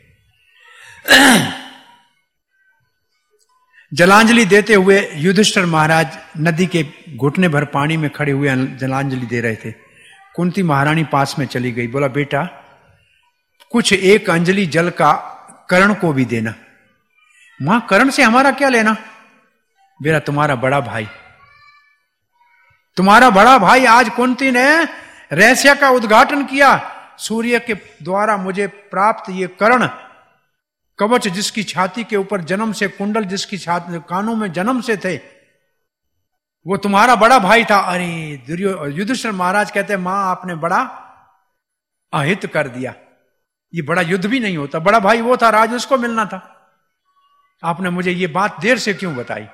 जलांजलि देते हुए युधिष्ठिर महाराज नदी के घुटने भर पानी में खड़े हुए जलांजलि दे रहे थे। कुंती महारानी पास में चली गई, बोला बेटा कुछ एक अंजलि जल का कर्ण को भी देना। मां कर्ण से हमारा क्या लेना? बेटा तुम्हारा बड़ा भाई, तुम्हारा बड़ा भाई आज कुंती ने रहस्य का उद्घाटन किया। सूर्य के द्वारा मुझे प्राप्त ये कर्ण कवच, जिसकी छाती के ऊपर जन्म से कुंडल, जिसकी छाती कानों में जन्म से थे, वो तुम्हारा बड़ा भाई था। अरे युधिष्ठिर महाराज कहते मां आपने बड़ा अहित कर दिया, ये बड़ा युद्ध भी नहीं होता, बड़ा भाई वो था, राज उसको मिलना था, आपने मुझे ये बात देर से क्यों बताई?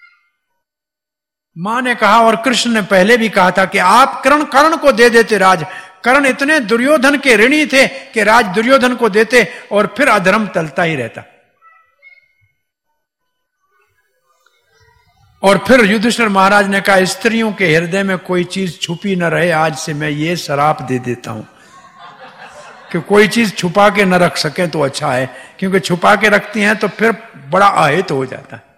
मां ने कहा और कृष्ण ने पहले भी कहा था कि आप कर्ण को दे देते राज। कर्ण इतने दुर्योधन के ऋणी थे कि राज दुर्योधन को देते और फिर अधर्म चलता ही रहता। और फिर युधिष्ठिर महाराज ने कहा, स्त्रियों के हृदय में कोई चीज छुपी न रहे, आज से मैं ये श्राप दे देता हूं कि कोई चीज छुपा के न रख सके तो अच्छा है, क्योंकि छुपा के रखती हैं तो फिर बड़ा अहित हो जाता है।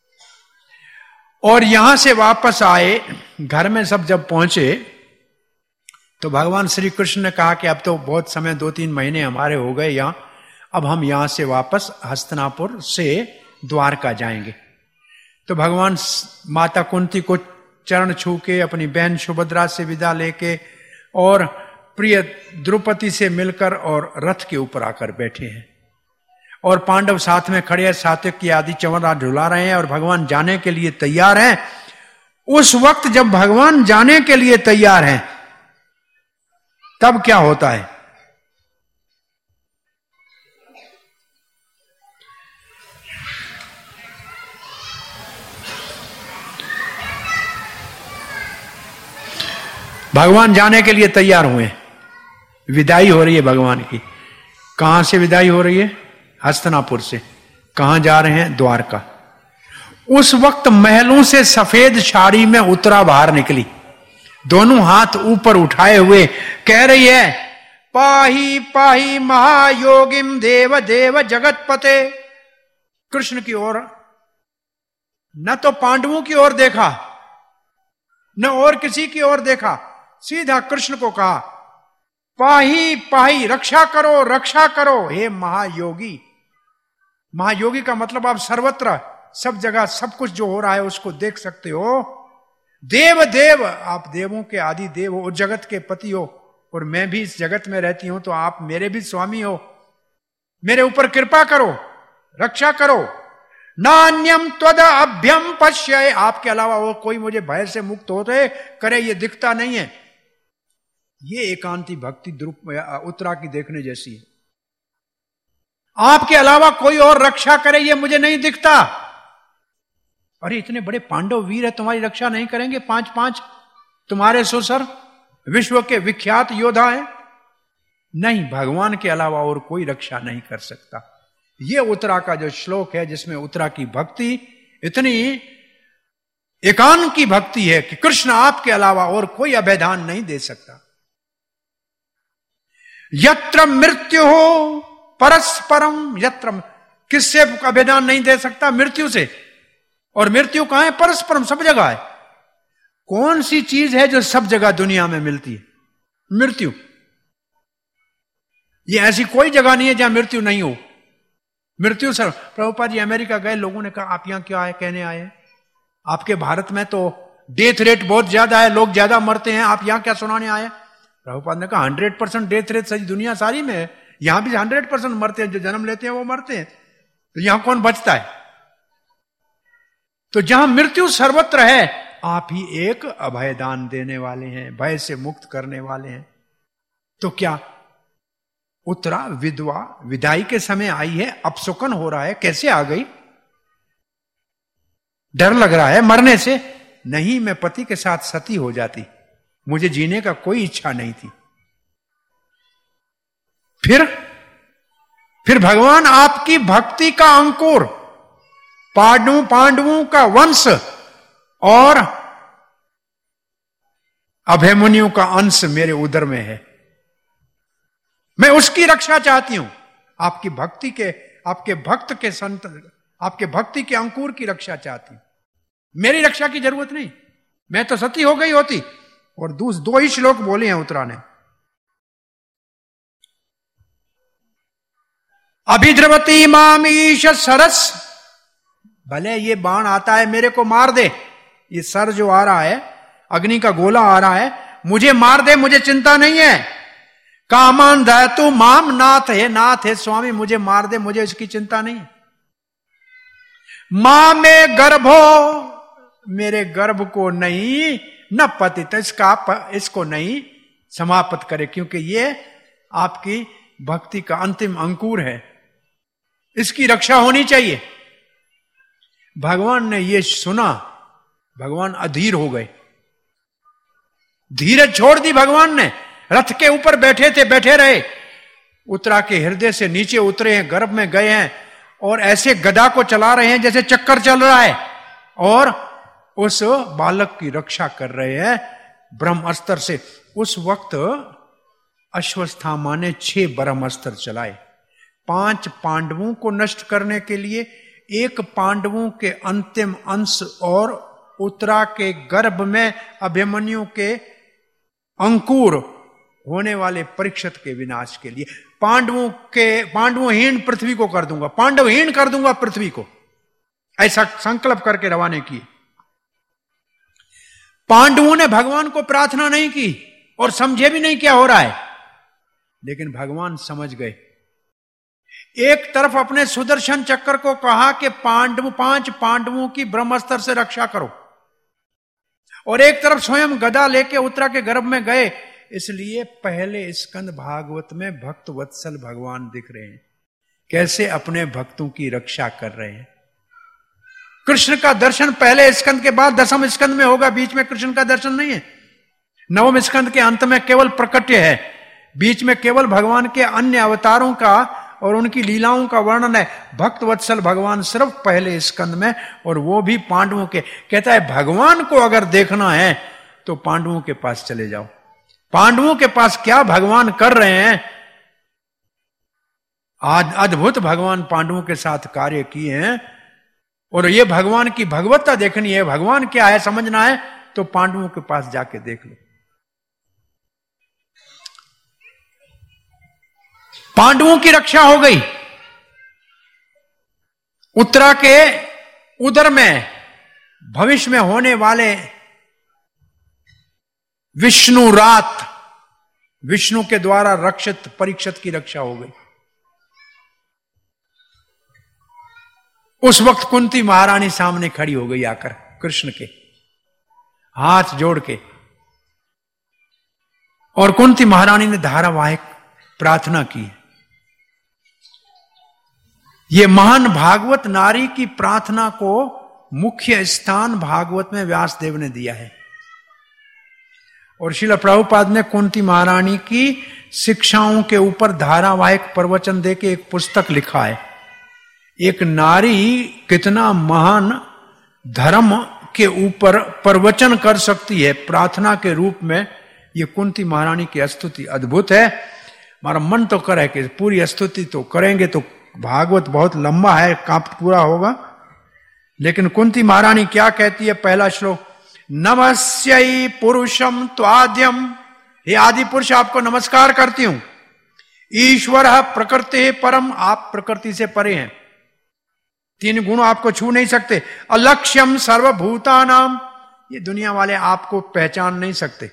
और यहां से वापस आए, घर में सब जब पहुंचे तो भगवान श्री कृष्ण ने कहा कि अब तो बहुत समय, 2-3 महीने हमारे हो गए यहां, अब हम यहां से वापस हस्तिनापुर से द्वारका जाएंगे। तो भगवान माता कुंती को चरण छू के, अपनी बहन सुभद्रा से विदा लेके और प्रिय द्रौपदी से मिलकर और रथ के ऊपर आकर बैठे हैं, और पांडव साथ में खड़े हैं, सात्विकी आदि चंवरा झुला रहे हैं और भगवान जाने के लिए तैयार हैं। उस वक्त जब भगवान जाने के लिए तैयार हैं, तब क्या होता है? भगवान जाने के लिए तैयार हुए, विदाई हो रही है भगवान की। कहां से विदाई हो रही है? हस्तिनापुर से। कहां जा रहे हैं? द्वारका। उस वक्त महलों से सफेद साड़ी में उत्तरा बाहर निकली, दोनों हाथ ऊपर उठाए हुए कह रही है, पाही पाही महायोगिम देव देव जगतपते। कृष्ण की ओर, न तो पांडवों की ओर देखा, न और किसी की ओर देखा, सीधा कृष्ण को कहा, पाही पाही, रक्षा करो रक्षा करो हे महायोगी। महायोगी का मतलब आप सर्वत्र, सब जगह, सब कुछ जो हो रहा है उसको देख सकते हो। देव देव, आप देवों के आदि देव हो, जगत के पति हो, और मैं भी इस जगत में रहती हूं तो आप मेरे भी स्वामी हो, मेरे ऊपर कृपा करो, रक्षा करो। नान्यम त्वद अभ्यम पश्य, आपके अलावा वो कोई मुझे भय से मुक्त होते करे ये दिखता नहीं है। ये एकांती भक्ति उत्तरा की देखने जैसी है। आपके अलावा कोई और रक्षा करे ये मुझे नहीं दिखता। अरे इतने बड़े पांडव वीर है, तुम्हारी रक्षा नहीं करेंगे? 5-5 तुम्हारे सुसर विश्व के विख्यात योद्धा है। नहीं, भगवान के अलावा और कोई रक्षा नहीं कर सकता। ये उत्तरा का जो श्लोक है, जिसमें उत्तरा की भक्ति इतनी एकांत की भक्ति है कि कृष्ण आपके अलावा और कोई अभेदान नहीं दे सकता। यत्र मृत्यु हो परस्परम, यत्र, किससे अभेदान नहीं दे सकता? मृत्यु से। और मृत्यु कहां है? परस्परम, सब जगह है। कौन सी चीज है जो सब जगह दुनिया में मिलती है? मृत्यु। ये ऐसी कोई जगह नहीं है जहां मृत्यु नहीं हो। मृत्यु सर, प्रभुपाद जी अमेरिका गए, लोगों ने कहा आप यहां क्या है कहने आए? आपके भारत में तो डेथ रेट बहुत ज्यादा है, लोग ज्यादा मरते हैं, आप यहां क्या सुनाने आए? प्रभुपाद ने कहा 100% डेथ रेट सही दुनिया सारी में है, यहां भी 100% मरते हैं, जो जन्म लेते हैं वो मरते हैं, तो यहां कौन बचता है? तो जहां मृत्यु सर्वत्र है, आप ही एक अभयदान देने वाले हैं, भय से मुक्त करने वाले हैं। तो क्या उत्तरा विधवा विदाई के समय आई है, अपसुकन हो रहा है, कैसे आ गई? डर लग रहा है मरने से? नहीं, मैं पति के साथ सती हो जाती, मुझे जीने का कोई इच्छा नहीं थी। फिर भगवान आपकी भक्ति का अंकुर, पांडवों का वंश और अभयमुनियों का अंश मेरे उदर में है, मैं उसकी रक्षा चाहती हूं। आपकी भक्ति के, आपके भक्त के संत, आपके भक्ति के अंकुर की रक्षा चाहती हूं। मेरी रक्षा की जरूरत नहीं, मैं तो सती हो गई होती। और 2 ही श्लोक बोले हैं उत्तरा ने। अभिद्रवती माम ईश सरस, भले ये बाण आता है मेरे को मार दे, ये सर जो आ रहा है, अग्नि का गोला आ रहा है, मुझे मार दे, मुझे चिंता नहीं है। कामान दयतु माम नाथ, है नाथ है स्वामी, मुझे मार दे, मुझे इसकी चिंता नहीं है। मां में गर्भो, मेरे गर्भ को नहीं, न पतित, इसको नहीं समाप्त करे, क्योंकि ये आपकी भक्ति का अंतिम अंकुर है, इसकी रक्षा होनी चाहिए। भगवान ने ये सुना, भगवान अधीर हो गए, धीरज छोड़ दी भगवान ने। रथ के ऊपर बैठे थे, बैठे रहे, उत्तरा के हृदय से नीचे उतरे हैं, गर्भ में गए हैं, और ऐसे गदा को चला रहे हैं जैसे चक्कर चल रहा है, और उस बालक की रक्षा कर रहे हैं ब्रह्मास्त्र से। उस वक्त अश्वत्थामा ने 6 ब्रह्मास्त्र चलाए, 5 पांडवों को नष्ट करने के लिए, 1 पांडवों के अंतिम अंश और उत्तरा के गर्भ में अभिमन्यु के अंकुर होने वाले परीक्षित के विनाश के लिए। पांडवहीन पृथ्वी को कर दूंगा, पांडवहीन कर दूंगा पृथ्वी को, ऐसा संकल्प करके रवाने किए। पांडवों ने भगवान को प्रार्थना नहीं की और समझे भी नहीं क्या हो रहा है, लेकिन भगवान समझ गए। एक तरफ अपने सुदर्शन चक्र को कहा कि 5 पांडवों की ब्रह्मास्त्र से रक्षा करो, और एक तरफ स्वयं गदा लेके उत्तरा के गर्भ में गए। इसलिए पहले स्कंद भागवत में भक्त वत्सल भगवान दिख रहे हैं, कैसे अपने भक्तों की रक्षा कर रहे हैं। कृष्ण का दर्शन पहले स्कंद के बाद 10वें स्कंद में होगा, बीच में कृष्ण का दर्शन नहीं है। 9वें स्कंद के अंत में केवल प्रकट्य है, बीच में केवल भगवान के अन्य अवतारों का और उनकी लीलाओं का वर्णन है। भक्त वत्सल भगवान सिर्फ पहले स्कंद में, और वो भी पांडवों के। कहता है भगवान को अगर देखना है तो पांडवों के पास चले जाओ। पांडवों के पास क्या भगवान कर रहे हैं, आज अद्भुत भगवान पांडवों के साथ कार्य किए हैं। और ये भगवान की भगवत्ता देखनी है, भगवान क्या है समझना है, तो पांडवों के पास जाके देख लो। पांडवों की रक्षा हो गई। उत्तरा के उदर में भविष्य में होने वाले विष्णु रात, विष्णु के द्वारा रक्षित परीक्षित की रक्षा हो गई। उस वक्त कुंती महारानी सामने खड़ी हो गई आकर कृष्ण के, हाथ जोड़ के, और कुंती महारानी ने धारावाहिक प्रार्थना की। ये महान भागवत नारी की प्रार्थना को मुख्य स्थान भागवत में व्यासदेव ने दिया है, और श्रील प्रभुपाद ने कुंती महारानी की शिक्षाओं के ऊपर धारावाहिक प्रवचन देके एक पुस्तक लिखा है। एक नारी कितना महान धर्म के ऊपर प्रवचन कर सकती है प्रार्थना के रूप में, ये कुंती महारानी की स्तुति अद्भुत है। हमारा मन तो करे कि पूरी स्तुति तो करेंगे तो भागवत बहुत लंबा है, कांप पूरा होगा। लेकिन कुंती महारानी क्या कहती है, पहला श्लोक, नमस्यै पुरुषम त्वाद्यम, हे आदि पुरुष आपको नमस्कार करती हूं। ईश्वर प्रकृति परम, आप प्रकृति से परे हैं, 3 गुण आपको छू नहीं सकते। अलक्ष्यम सर्वभूतानाम, ये दुनिया वाले आपको पहचान नहीं सकते।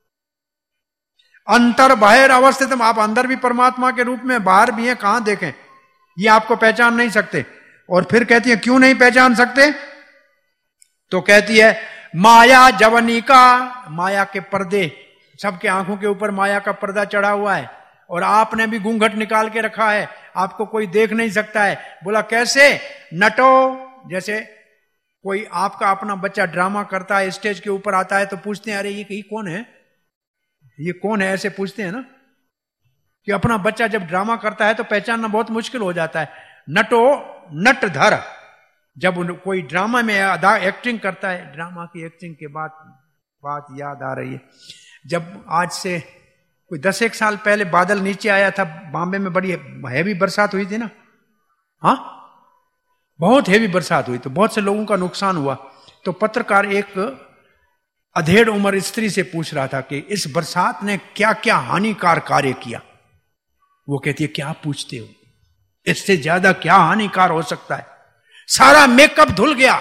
अंतर बाहर अवस्थितम, आप अंदर भी परमात्मा के रूप में, बाहर भी हैं, कहां देखें, ये आपको पहचान नहीं सकते। और फिर कहती है क्यों नहीं पहचान सकते, तो कहती है माया जवनिका, माया के पर्दे, सबके आंखों के ऊपर माया का पर्दा चढ़ा हुआ है, और आपने भी घूंघट निकाल के रखा है, आपको कोई देख नहीं सकता है। बोला कैसे, नटो, जैसे कोई आपका अपना बच्चा ड्रामा करता है, स्टेज के ऊपर आता है तो पूछते हैं अरे ये कौन है, ये कौन है, ऐसे पूछते हैं ना, कि अपना बच्चा जब ड्रामा करता है तो पहचानना बहुत मुश्किल हो जाता है। नटो नटधर, जब कोई ड्रामा में एक्टिंग करता है, ड्रामा की एक्टिंग के बाद बात याद आ रही है, जब आज से कोई 10-1 साल पहले बादल नीचे आया था, बॉम्बे में बड़ी हैवी बरसात हुई थी ना, हाँ बहुत हैवी बरसात हुई, तो बहुत से लोगों का नुकसान हुआ। तो पत्रकार एक अधेड़ उम्र स्त्री से पूछ रहा था कि इस बरसात ने क्या क्या हानिकार कार्य किया। वो कहती है क्या पूछते हो, इससे ज्यादा क्या हानिकार हो सकता है, सारा मेकअप धुल गया।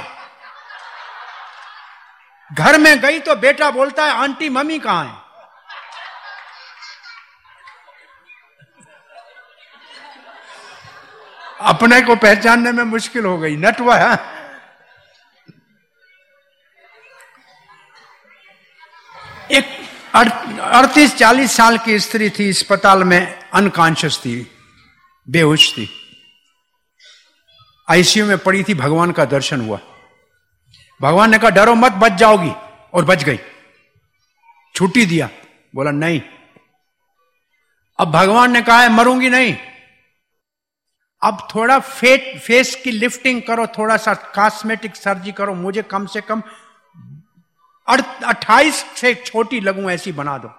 घर में गई तो बेटा बोलता है आंटी मम्मी कहां है। अपने को पहचानने में मुश्किल हो गई, नटवा है। एक 38-40 साल की स्त्री थी, अस्पताल में अनकॉन्शियस थी, बेहोश थी, आईसीयू में पड़ी थी। भगवान का दर्शन हुआ, भगवान ने कहा डरो मत, बच जाओगी, और बच गई, छुट्टी दिया। बोला नहीं, अब भगवान ने कहा है मरूंगी नहीं, अब थोड़ा फेस की लिफ्टिंग करो, थोड़ा सा कॉस्मेटिक सर्जरी करो, मुझे कम से कम 28 से छोटी लगूं ऐसी बना दो।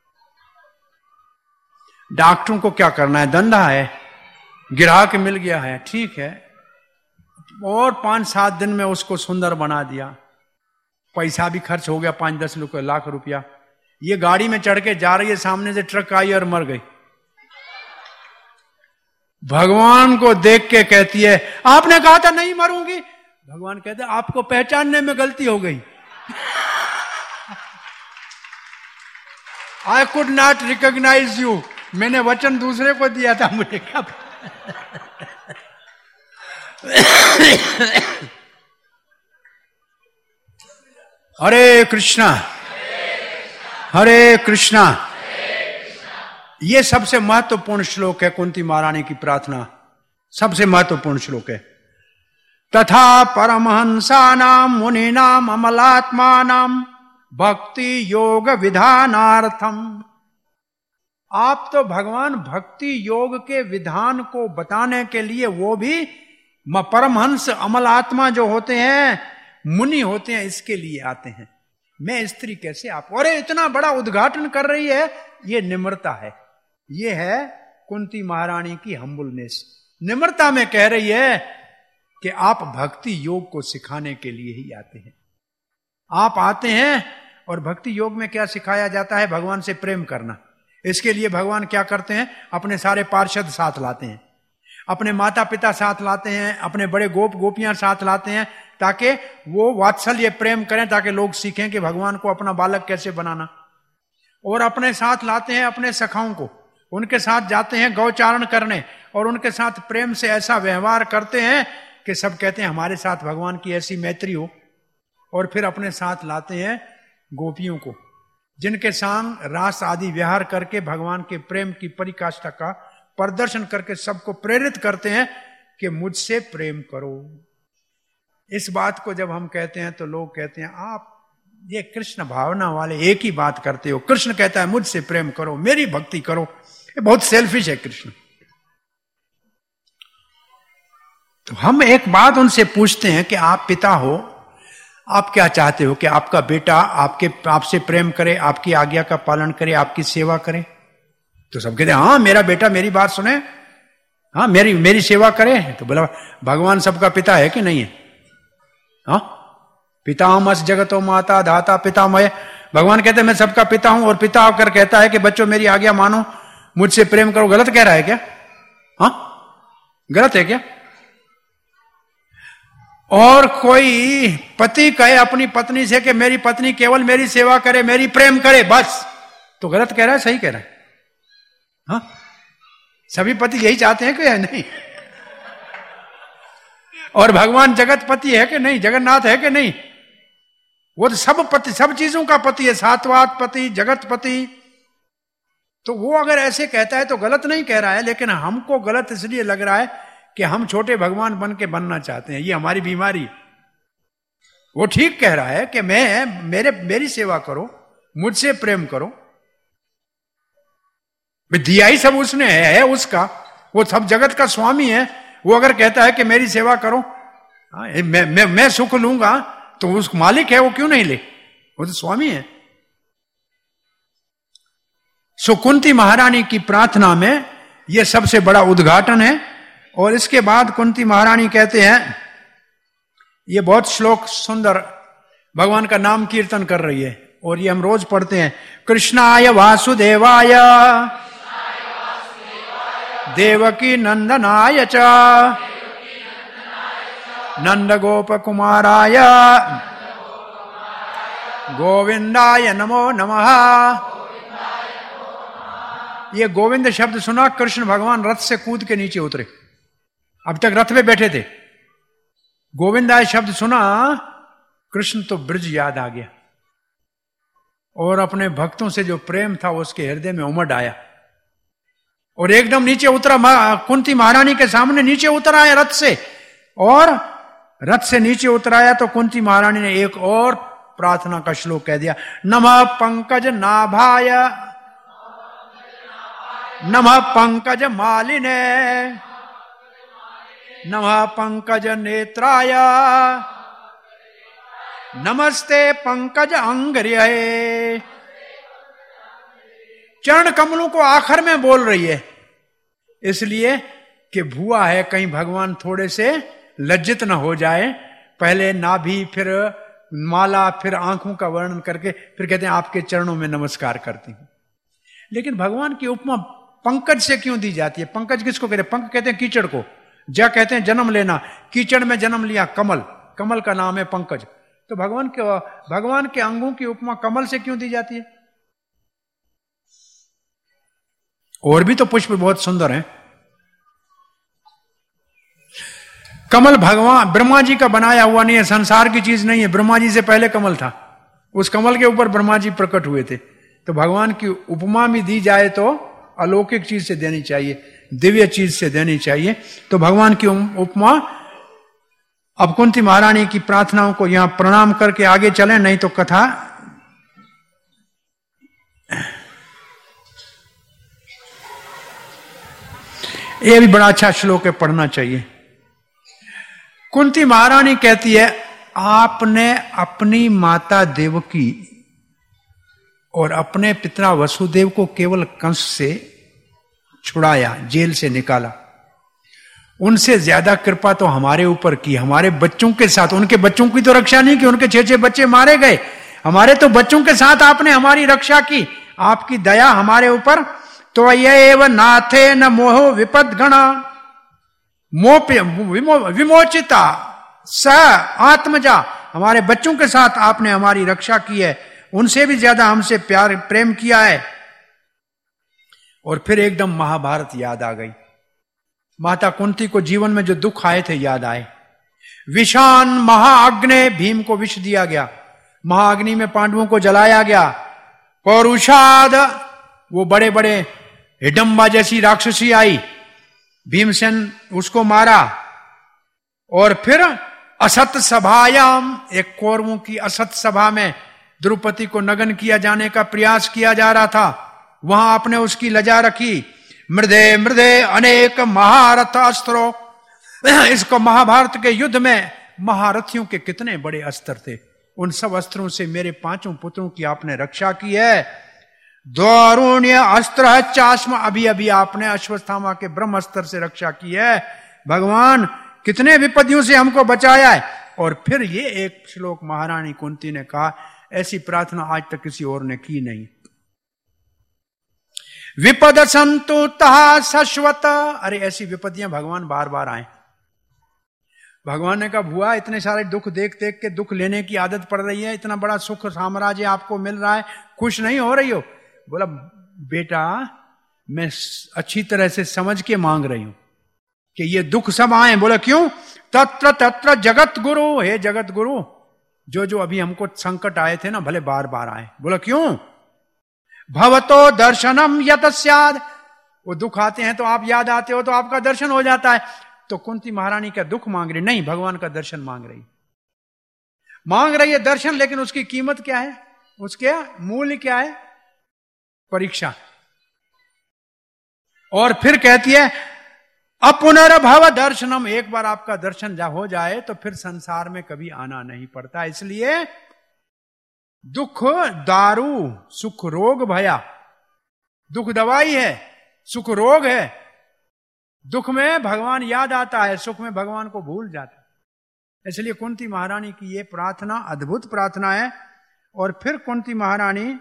डॉक्टरों को क्या करना है, धंधा है, ग्राहक मिल गया है, ठीक है, और 5-7 दिन में उसको सुंदर बना दिया, पैसा भी खर्च हो गया 5-10 लाख रुपया। ये गाड़ी में चढ़ के जा रही है, सामने से ट्रक आई और मर गई। भगवान को देख के कहती है आपने कहा था नहीं मरूंगी। भगवान कहते आपको पहचानने में गलती हो गई। I could not recognise you. मैंने वचन दूसरे को दिया था, मुझे क्या। हरे कृष्णा हरे कृष्णा। ये सबसे महत्वपूर्ण श्लोक है, कुंती महारानी की प्रार्थना सबसे महत्वपूर्ण श्लोक है। तथा परमहंसानाम मुनीनाम अमलात्मानाम भक्ति योग विधानार्थम। आप तो भगवान भक्ति योग के विधान को बताने के लिए, वो भी परमहंस अमल आत्मा जो होते हैं, मुनि होते हैं, इसके लिए आते हैं। मैं स्त्री कैसे आप, और इतना बड़ा उद्घाटन कर रही है, ये निम्रता है, ये है कुंती महारानी की हम्बलनेस। निम्रता में कह रही है कि आप भक्ति योग को सिखाने के लिए ही आते हैं। आप आते हैं और भक्ति योग में क्या सिखाया जाता है, भगवान से प्रेम करना। इसके लिए भगवान क्या करते हैं, अपने सारे पार्षद साथ लाते हैं, अपने माता पिता साथ लाते हैं, अपने बड़े गोप गोपियां साथ लाते हैं, ताकि वो वात्सल्य प्रेम करें, ताकि लोग सीखें कि भगवान को अपना बालक कैसे बनाना। और अपने साथ लाते हैं अपने सखाओं को, उनके साथ जाते हैं गौचारण करने, और उनके साथ प्रेम से ऐसा व्यवहार करते हैं कि सब कहते हैं हमारे साथ भगवान की ऐसी मैत्री हो। और फिर अपने साथ लाते हैं गोपियों को, जिनके संग रास आदि विहार करके भगवान के प्रेम की परिकाष्ठा का प्रदर्शन करके सबको प्रेरित करते हैं कि मुझसे प्रेम करो। इस बात को जब हम कहते हैं तो लोग कहते हैं आप ये कृष्ण भावना वाले एक ही बात करते हो। कृष्ण कहता है मुझसे प्रेम करो, मेरी भक्ति करो। ये बहुत सेल्फिश है कृष्ण। तो हम एक बात उनसे पूछते हैं कि आप पिता हो, आप क्या चाहते हो कि आपका बेटा आपसे प्रेम करे, आपकी आज्ञा का पालन करे, आपकी सेवा करे? तो सब कहते हैं हाँ मेरा बेटा मेरी बात सुने, हाँ मेरी सेवा करे। तो बोला भगवान सबका पिता है कि नहीं है? हाँ, पितामह जगतो माता धाता पितामह। भगवान कहते हैं मैं सबका पिता हूं, और पिता आकर कहता है कि बच्चों मेरी आज्ञा मानो, मुझसे प्रेम करो। गलत कह रहा है क्या? हाँ, गलत है क्या? और कोई पति कहे अपनी पत्नी से कि मेरी पत्नी केवल मेरी सेवा करे, मेरी प्रेम करे, बस, तो गलत कह रहा है सही कह रहा है? हाँ, सभी पति यही चाहते हैं कि नहीं? और भगवान जगत पति है कि नहीं, जगन्नाथ है कि नहीं? वो तो सब पति, सब चीजों का पति है, सात्वात पति, जगत पति। तो वो अगर ऐसे कहता है तो गलत नहीं कह रहा है, लेकिन हमको गलत इसलिए लग रहा है कि हम छोटे भगवान बन के बनना चाहते हैं, ये हमारी बीमारी। वो ठीक कह रहा है कि मेरी सेवा करो, मुझसे प्रेम करो। दिया ही सब उसने है उसका, वो सब जगत का स्वामी है। वो अगर कहता है कि मेरी सेवा करो, मैं सुख लूंगा, तो उस मालिक है, वो क्यों नहीं ले? वो तो स्वामी है। सो कुंती महारानी की प्रार्थना में यह सबसे बड़ा उद्घाटन है। और इसके बाद कुंती महारानी कहते हैं, ये बहुत श्लोक सुंदर, भगवान का नाम कीर्तन कर रही है, और ये हम रोज पढ़ते हैं। कृष्णाय वासुदेवाय देवकी नंदनाय च नंद गोप कुमाराय गोविंदाय नमो नमः। ये गोविंद शब्द सुना, कृष्ण भगवान रथ से कूद के नीचे उतरे। अब तक रथ में बैठे थे, गोविंदाय शब्द सुना, कृष्ण तो ब्रज याद आ गया, और अपने भक्तों से जो प्रेम था उसके हृदय में उमड़ आया, और एकदम नीचे उतरा। कुंती महारानी के सामने नीचे उतर आया रथ से, और रथ से नीचे उतराया तो कुंती महारानी ने एक और प्रार्थना का श्लोक कह दिया। नमः पंकज नाभाय नमः पंकज मालिने नमः पंकज नेत्राय नमस्ते पंकज अंग्र्ये। चरण कमलों को आखिर में बोल रही है, इसलिए कि भुआ है, कहीं भगवान थोड़े से लज्जित न हो जाए। पहले नाभि, फिर माला, फिर आंखों का वर्णन करके फिर कहते हैं आपके चरणों में नमस्कार करती हूं। लेकिन भगवान की उपमा पंकज से क्यों दी जाती है? पंकज किसको कहते हैं? पंक कहते हैं कीचड़ को, जा कहते हैं जन्म लेना, कीचड़ में जन्म लिया कमल, कमल का नाम है पंकज। तो भगवान के अंगों की उपमा कमल से क्यों दी जाती है? और भी तो पुष्प बहुत सुंदर हैं। कमल भगवान ब्रह्मा जी का बनाया हुआ नहीं है, संसार की चीज नहीं है। ब्रह्मा जी से पहले कमल था, उस कमल के ऊपर ब्रह्मा जी प्रकट हुए थे। तो भगवान की उपमा भी दी जाए तो अलौकिक चीज से देनी चाहिए, दिव्य चीज से देनी चाहिए। तो भगवान की उपमा, अब कुंती महारानी की प्रार्थनाओं को यहां प्रणाम करके आगे चलें, नहीं तो कथा ये भी बड़ा अच्छा श्लोक है, पढ़ना चाहिए। कुंती महारानी कहती है, आपने अपनी माता देवकी और अपने पिता वसुदेव को केवल कंस से छुड़ाया, जेल से निकाला। उनसे ज्यादा कृपा तो हमारे ऊपर की, हमारे बच्चों के साथ। उनके बच्चों की तो रक्षा नहीं की, उनके 6 बच्चे मारे गए। हमारे तो बच्चों के साथ आपने हमारी रक्षा की, आपकी दया हमारे ऊपर। तो ये नाथे न मोह विपद गणा विमोचिता स आत्मजा। हमारे बच्चों के साथ आपने हमारी रक्षा की है, उनसे भी ज्यादा हमसे प्यार प्रेम किया है। और फिर एकदम महाभारत याद आ गई। माता कुंती को जीवन में जो दुख आए थे याद आए। विषान महाअग्नि, भीम को विष दिया गया, महाअग्नि में पांडवों को जलाया गया। पौरुषाद, वो बड़े बड़े हिडंबा जैसी राक्षसी आई, भीमसेन उसको मारा। और फिर असत सभायाम, एक कौरवों की असत सभा में द्रौपदी को नग्न किया जाने का प्रयास किया जा रहा था, वहां आपने उसकी लजा रखी। मृदे मृदे अनेक महारथ अस्त्रों, इसको महाभारत के युद्ध में महारथियों के कितने बड़े अस्त्र थे, उन सब अस्त्रों से मेरे 5 पुत्रों की आपने रक्षा की है। द्वारुण्य अस्त्र चास्म, अभी अभी आपने अश्वत्थामा के ब्रह्मास्त्र से रक्षा की है। भगवान कितने विपत्तियों से हमको बचाया है। और फिर ये एक श्लोक महारानी कुंती ने कहा, ऐसी प्रार्थना आज तक किसी और ने की नहीं। विपद संतु तहा शश्वत, अरे ऐसी विपत्तियां भगवान बार बार आए। भगवान ने कहा, भुआ इतने सारे दुख देख देख के दुख लेने की आदत पड़ रही है, इतना बड़ा सुख साम्राज्य आपको मिल रहा है, खुश नहीं हो रही हो? बोला, बेटा मैं अच्छी तरह से समझ के मांग रही हूं कि ये दुख सब आए। बोला क्यों? तत्र तत्र जगत गुरु, हे जगत गुरु, जो जो अभी हमको संकट आए थे ना, भले बार बार आए। बोला क्यों? भवतो दर्शनम यतस्याद, वो दुख आते हैं तो आप याद आते हो तो आपका दर्शन हो जाता है। तो कुंती महारानी का दुख मांग रही नहीं, भगवान का दर्शन मांग रही है दर्शन। लेकिन उसकी कीमत क्या है? उसके मूल्य क्या है? परीक्षा। और फिर कहती है, अपुनर्भव दर्शनम, एक बार आपका दर्शन हो जाए तो फिर संसार में कभी आना नहीं पड़ता। इसलिए दुख दारू, सुख रोग भया। दुख दवाई है, सुख रोग है। दुख में भगवान याद आता है, सुख में भगवान को भूल जाता है। इसलिए कुंती महारानी की यह प्रार्थना अद्भुत प्रार्थना है। और फिर कुंती महारानी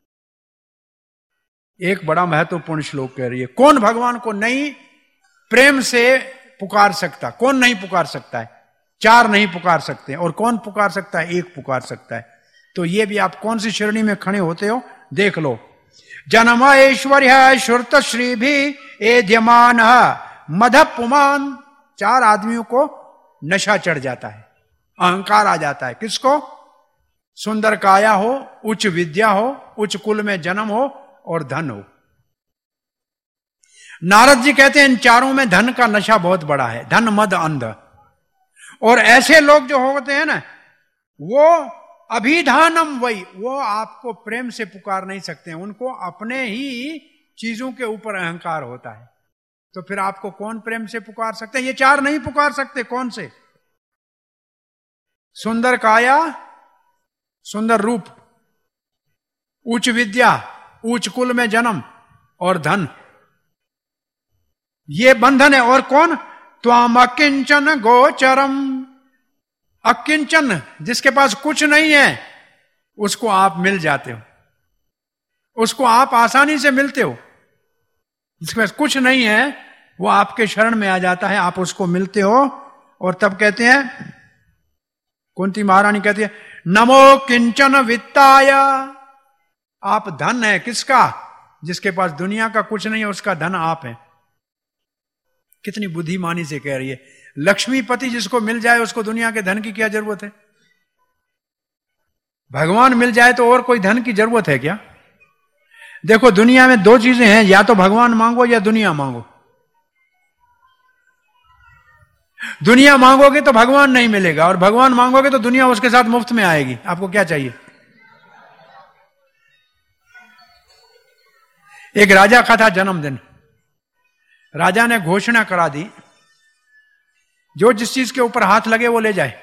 एक बड़ा महत्वपूर्ण श्लोक कह रही है। कौन भगवान को नहीं प्रेम से पुकार सकता? कौन नहीं पुकार सकता है? 4 नहीं पुकार सकते। और कौन पुकार सकता है? 1 पुकार सकता है। तो ये भी आप कौन सी श्रेणी में खड़े होते हो देख लो। जन्म ऐश्वर्य श्रुत श्री भी एद्यमान मध पुमान, 4 आदमियों को नशा चढ़ जाता है, अहंकार आ जाता है। किसको? सुंदर काया हो, उच्च विद्या हो, उच्च कुल में जन्म हो और धन हो। नारद जी कहते हैं इन 4 में धन का नशा बहुत बड़ा है, धन मद अंध। और ऐसे लोग जो होते हैं ना, वो अभिधानम वही, वो आपको प्रेम से पुकार नहीं सकते हैं, उनको अपने ही चीजों के ऊपर अहंकार होता है। तो फिर आपको कौन प्रेम से पुकार सकते हैं? ये 4 नहीं पुकार सकते। कौन से? सुंदर काया, सुंदर रूप, उच्च विद्या, उच्च कुल में जन्म और धन, ये बंधन है। और कौन? त्वाम अकिंचन गोचरम, अकिंचन, जिसके पास कुछ नहीं है उसको आप मिल जाते हो, उसको आप आसानी से मिलते हो। जिसके पास कुछ नहीं है वो आपके शरण में आ जाता है, आप उसको मिलते हो। और तब कहते हैं, कुंती महारानी कहती है, नमो किंचन वित्ताय, आप धन है किसका? जिसके पास दुनिया का कुछ नहीं है उसका धन आप है। कितनी बुद्धिमानी से कह रही है। लक्ष्मीपति जिसको मिल जाए उसको दुनिया के धन की क्या जरूरत है? भगवान मिल जाए तो और कोई धन की जरूरत है क्या? देखो दुनिया में दो चीजें हैं, या तो भगवान मांगो या दुनिया मांगो। दुनिया मांगोगे तो भगवान नहीं मिलेगा, और भगवान मांगोगे तो दुनिया उसके साथ मुफ्त में आएगी। आपको क्या चाहिए? एक राजा का था जन्मदिन। राजा ने घोषणा करा दी, जो जिस चीज के ऊपर हाथ लगे वो ले जाए।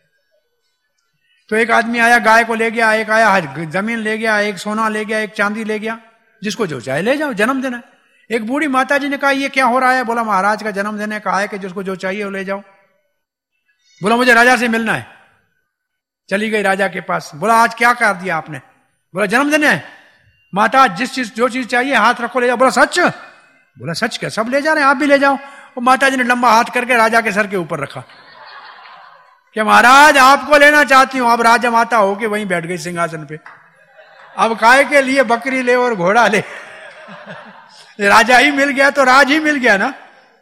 तो एक आदमी आया, गाय को ले गया, एक आया जमीन ले गया, एक सोना ले गया, एक चांदी ले गया। जिसको जो चाहे ले जाओ, जन्मदिन है। एक बूढ़ी माता जी ने कहा, ये क्या हो रहा है? बोला, महाराज का जन्मदिन है, कहा है कि जिसको जो चाहिए वो ले जाओ। बोला, मुझे राजा से मिलना है। चली गई राजा के पास। बोला, आज क्या कर दिया आपने? बोला, जन्मदिन है माता, जो चीज चाहिए हाथ रखो ले जाओ। बोला, सच? बोला, सच क्या? सब ले जा रहे हैं, आप भी ले जाओ। वो माता जी ने लंबा हाथ करके राजा के सर के ऊपर रखा कि महाराज आपको लेना चाहती हूं। अब राजा माता होके वहीं बैठ गई सिंहासन पे। अब काय के लिए बकरी ले और घोड़ा ले? राजा ही मिल गया तो राज ही मिल गया ना।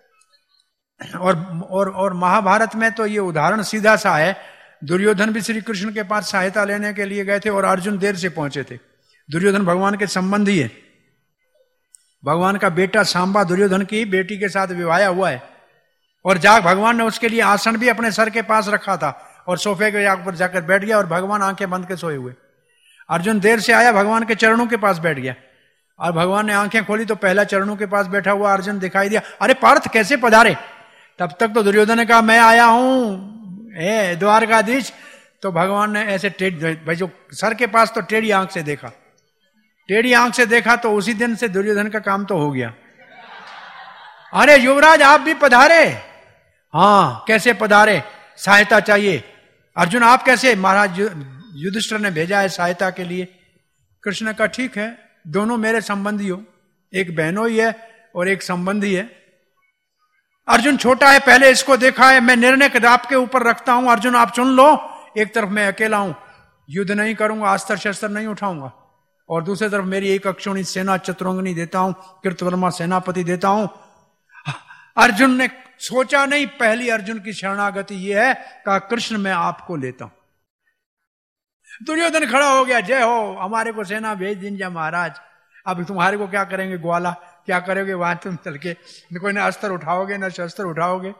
और महाभारत में तो ये उदाहरण सीधा सा है। दुर्योधन भी श्री कृष्ण के पास सहायता लेने के लिए गए थे और अर्जुन देर से पहुंचे थे। दुर्योधन भगवान के संबंधी है। भगवान का बेटा सांबा दुर्योधन की बेटी के साथ विवाह हुआ है, और भगवान ने उसके लिए आसन भी अपने सर के पास रखा था, और सोफे के ऊपर जाकर बैठ गया और भगवान आंखें बंद के सोए हुए। अर्जुन देर से आया, भगवान के चरणों के पास बैठ गया, और भगवान ने आंखें खोली तो पहला चरणों के पास बैठा हुआ अर्जुन दिखाई दिया। अरे पार्थ, कैसे पधारे? तब तक तो दुर्योधन ने कहा, मैं आया हूं द्वारकाधीश। तो भगवान ने ऐसे भाई जो सर के पास तो टेढ़ी आंख से देखा। टेढ़ी आंख से देखा तो उसी दिन से दुर्योधन का काम तो हो गया। अरे युवराज, आप भी पधारे? हाँ, कैसे पधारे? सहायता चाहिए। अर्जुन, आप कैसे? महाराज युधिष्ठिर ने भेजा है सहायता के लिए। कृष्ण ने कहा, ठीक है, दोनों मेरे संबंधी हो, एक बहनोई है और एक संबंधी है। अर्जुन छोटा है, पहले इसको देखा है, मैं निर्णय आपके ऊपर रखता हूं। अर्जुन, आप चुन लो। एक तरफ मैं अकेला हूं, युद्ध नहीं करूंगा, अस्त्र शस्त्र नहीं उठाऊंगा, और दूसरी तरफ मेरी एक अक्षौणी सेना चतुरंगनी देता हूं, कृतवर्मा सेनापति देता हूं। अर्जुन ने सोचा नहीं, पहली अर्जुन की शरणागति यह है, कहा, कृष्ण मैं आपको लेता हूं। दुर्योधन खड़ा हो गया, जय हो, हमारे को सेना भेज दीजिए महाराज। अब तुम्हारे को क्या करेंगे ग्वाला? क्या करोगे वहां तुम चल के? कोई ना अस्त्र उठाओगे ना शस्त्र उठाओगे।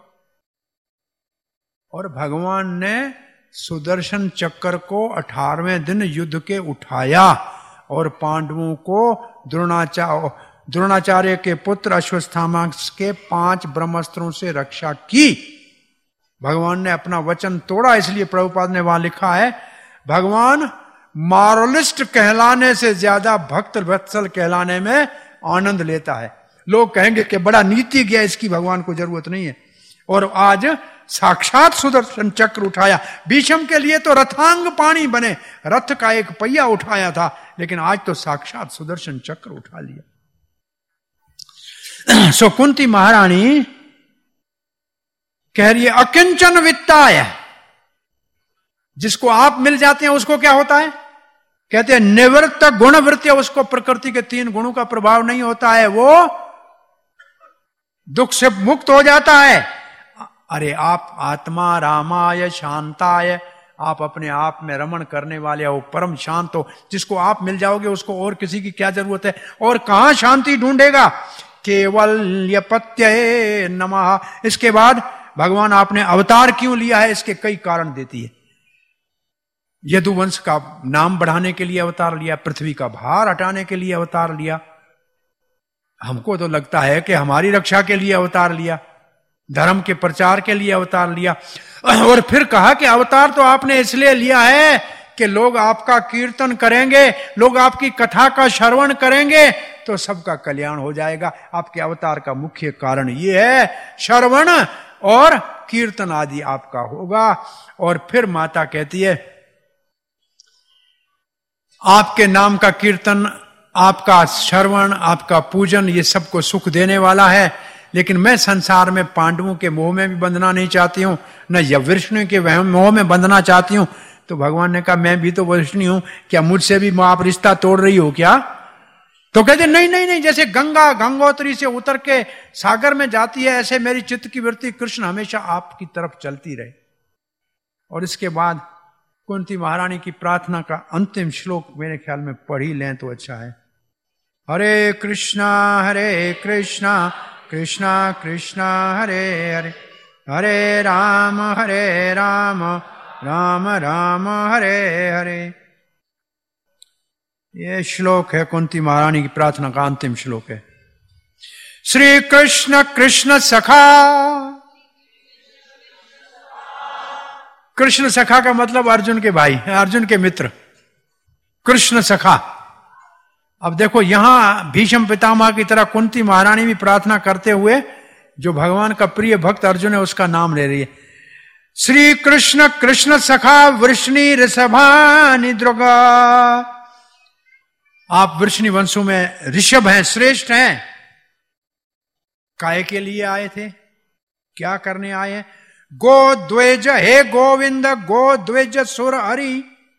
और भगवान ने सुदर्शन चक्र को 18वें दिन युद्ध के उठाया और पांडवों को द्रोणाचार्य के पुत्र अश्वत्थामा के 5 ब्रह्मास्त्रों से रक्षा की। भगवान ने अपना वचन तोड़ा, इसलिए प्रभुपाद ने वहां लिखा है, भगवान मॉरलिस्ट कहलाने से ज्यादा भक्त वत्सल कहलाने में आनंद लेता है। लोग कहेंगे कि बड़ा नीतिज्ञ है, इसकी भगवान को जरूरत नहीं है। और आज साक्षात सुदर्शन चक्र उठाया। भीष्म के लिए तो रथांग पाणी बने, रथ का एक पहिया उठाया था, लेकिन आज तो साक्षात सुदर्शन चक्र उठा लिया। सो कुंती महारानी कह रही है, अकिंचन वित्ताय, जिसको आप मिल जाते हैं उसको क्या होता है? कहते हैं निवृत्त गुण वृत्ति, उसको प्रकृति के 3 गुणों का प्रभाव नहीं होता है, वो दुख से मुक्त हो जाता है। अरे आप आत्मा रामाय शांताय, आप अपने आप में रमण करने वाले हो, परम शांत हो। जिसको आप मिल जाओगे उसको और किसी की क्या जरूरत है? और कहां शांति ढूंढेगा? केवल्यपत्ये नमः। इसके बाद भगवान आपने अवतार क्यों लिया है, इसके कई कारण देती है। यदुवंश का नाम बढ़ाने के लिए अवतार लिया, पृथ्वी का भार हटाने के लिए अवतार लिया। हमको तो लगता है कि हमारी रक्षा के लिए अवतार लिया, धर्म के प्रचार के लिए अवतार लिया। और फिर कहा कि अवतार तो आपने इसलिए लिया है कि लोग आपका कीर्तन करेंगे, लोग आपकी कथा का श्रवण करेंगे तो सबका कल्याण हो जाएगा। आपके अवतार का मुख्य कारण ये है, श्रवण और कीर्तन आदि आपका होगा। और फिर माता कहती है, आपके नाम का कीर्तन, आपका श्रवण, आपका पूजन, ये सबको सुख देने वाला है, लेकिन मैं संसार में पांडवों के मोह में भी बंधना नहीं चाहती हूं, न या विष्णु के मोह में बंधना चाहती हूं। तो भगवान ने कहा, मैं भी तो विष्णु हूं, क्या मुझसे भी आप रिश्ता तोड़ रही हो क्या? तो कहते नहीं नहीं नहीं, जैसे गंगा गंगोत्री से उतर के सागर में जाती है, ऐसे मेरी चित्त की वृत्ति कृष्ण हमेशा आपकी तरफ चलती रहे। और इसके बाद कुंती महारानी की प्रार्थना का अंतिम श्लोक मेरे ख्याल में पढ़ ही लें तो अच्छा है। हरे कृष्णा कृष्णा कृष्णा हरे हरे, हरे राम राम राम हरे हरे। ये श्लोक है कुंती महारानी की प्रार्थना का अंतिम श्लोक है। श्री कृष्ण कृष्ण सखा, कृष्ण सखा का मतलब अर्जुन के भाई, अर्जुन के मित्र, कृष्ण सखा। अब देखो यहां भीष्म पितामह की तरह कुंती महारानी भी प्रार्थना करते हुए जो भगवान का प्रिय भक्त अर्जुन है उसका नाम ले रही है। श्री कृष्ण कृष्ण सखा वृष्णि ऋषभानि द्रुगा। आप वृष्णि वंशों में ऋषभ हैं, श्रेष्ठ हैं। काय के लिए आए थे, क्या करने आए हैं? गो द्वेज, हे गोविंद गो द्वेज सुर हरि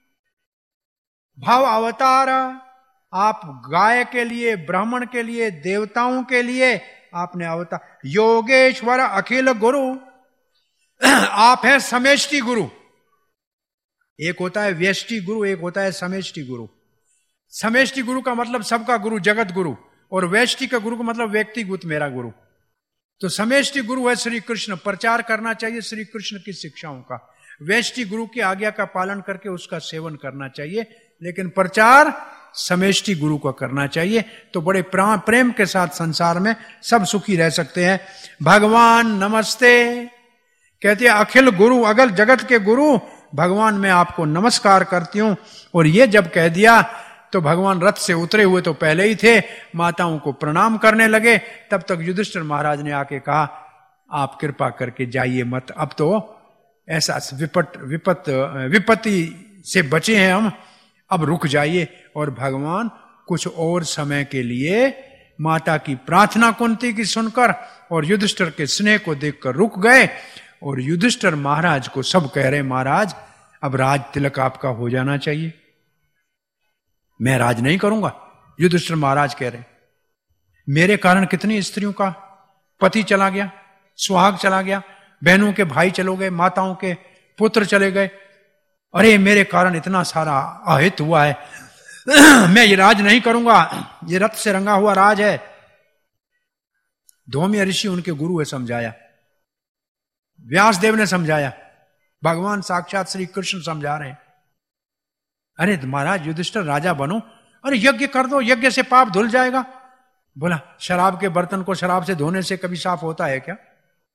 भाव अवतार। आप गाय के लिए, ब्राह्मण के लिए, देवताओं के लिए आपने अवतार। योगेश्वर अखिल गुरु, आप हैं समेष्टि गुरु। एक होता है व्यष्टि गुरु, एक होता है समेष्टि गुरु। समेष्टि गुरु का मतलब सबका गुरु, जगत गुरु, और व्यष्टि का गुरु का मतलब व्यक्तिगत मेरा गुरु। तो समेष्टि गुरु है श्री कृष्ण, प्रचार करना चाहिए श्री कृष्ण की शिक्षाओं का। व्यष्टि गुरु की आज्ञा का पालन करके उसका सेवन करना चाहिए, लेकिन प्रचार समेष्टि गुरु का करना चाहिए। तो बड़े प्रेम के साथ संसार में सब सुखी रह सकते हैं। भगवान नमस्ते कहते हैं, अखिल गुरु, अगल जगत के गुरु भगवान मैं आपको नमस्कार करती हूं। और ये जब कह दिया तो भगवान रथ से उतरे हुए तो पहले ही थे, माताओं को प्रणाम करने लगे। तब तक युधिष्ठिर महाराज ने आके कहा, आप कृपा करके जाइए मत, अब तो ऐसा विपत्ति से बचे हैं हम, अब रुक जाइए। और भगवान कुछ और समय के लिए माता की प्रार्थना कुंती की सुनकर और युधिष्ठिर के स्नेह को देखकर रुक गए। और युधिष्ठिर महाराज को सब कह रहे, महाराज अब राज तिलक आपका हो जाना चाहिए। मैं राज नहीं करूंगा, युधिष्ठिर महाराज कह रहे, मेरे कारण कितनी स्त्रियों का पति चला गया, सुहाग चला गया, बहनों के भाई चले गए, माताओं के पुत्र चले गए। अरे मेरे कारण इतना सारा अहित हुआ है, मैं ये राज नहीं करूंगा, ये रथ से रंगा हुआ राज है। धौम्य ऋषि उनके गुरु है, समझाया। व्यासदेव ने समझाया, भगवान साक्षात श्री कृष्ण समझा रहे हैं। अरे महाराज युधिष्ठिर राजा बनो, अरे यज्ञ कर दो, यज्ञ से पाप धुल जाएगा। बोला शराब के बर्तन को शराब से धोने से कभी साफ होता है क्या?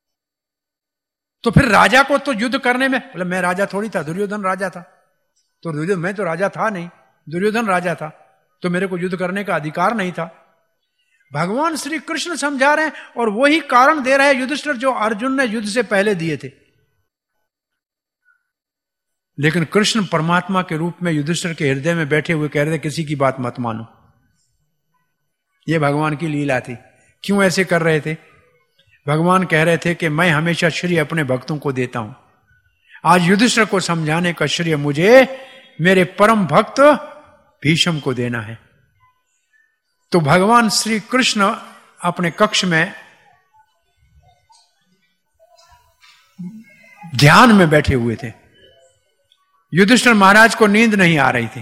तो फिर राजा को तो युद्ध करने में, बोला मैं राजा थोड़ी था, दुर्योधन राजा था। तो मैं तो राजा था नहीं, दुर्योधन राजा था, तो मेरे को युद्ध करने का अधिकार नहीं था। भगवान श्री कृष्ण समझा रहे हैं और वही कारण दे रहे हैं युधिष्ठिर जो अर्जुन ने युद्ध से पहले दिए थे। लेकिन कृष्ण परमात्मा के रूप में युधिष्ठिर के हृदय में बैठे हुए कह रहे थे, किसी की बात मत मानो। यह भगवान की लीला थी। क्यों ऐसे कर रहे थे? भगवान कह रहे थे कि मैं हमेशा श्रेय अपने भक्तों को देता हूं, आज युधिष्ठिर को समझाने का श्रेय मुझे मेरे परम भक्त भीष्म को देना है। तो भगवान श्री कृष्ण अपने कक्ष में ध्यान में बैठे हुए थे। युधिष्ठिर महाराज को नींद नहीं आ रही थी।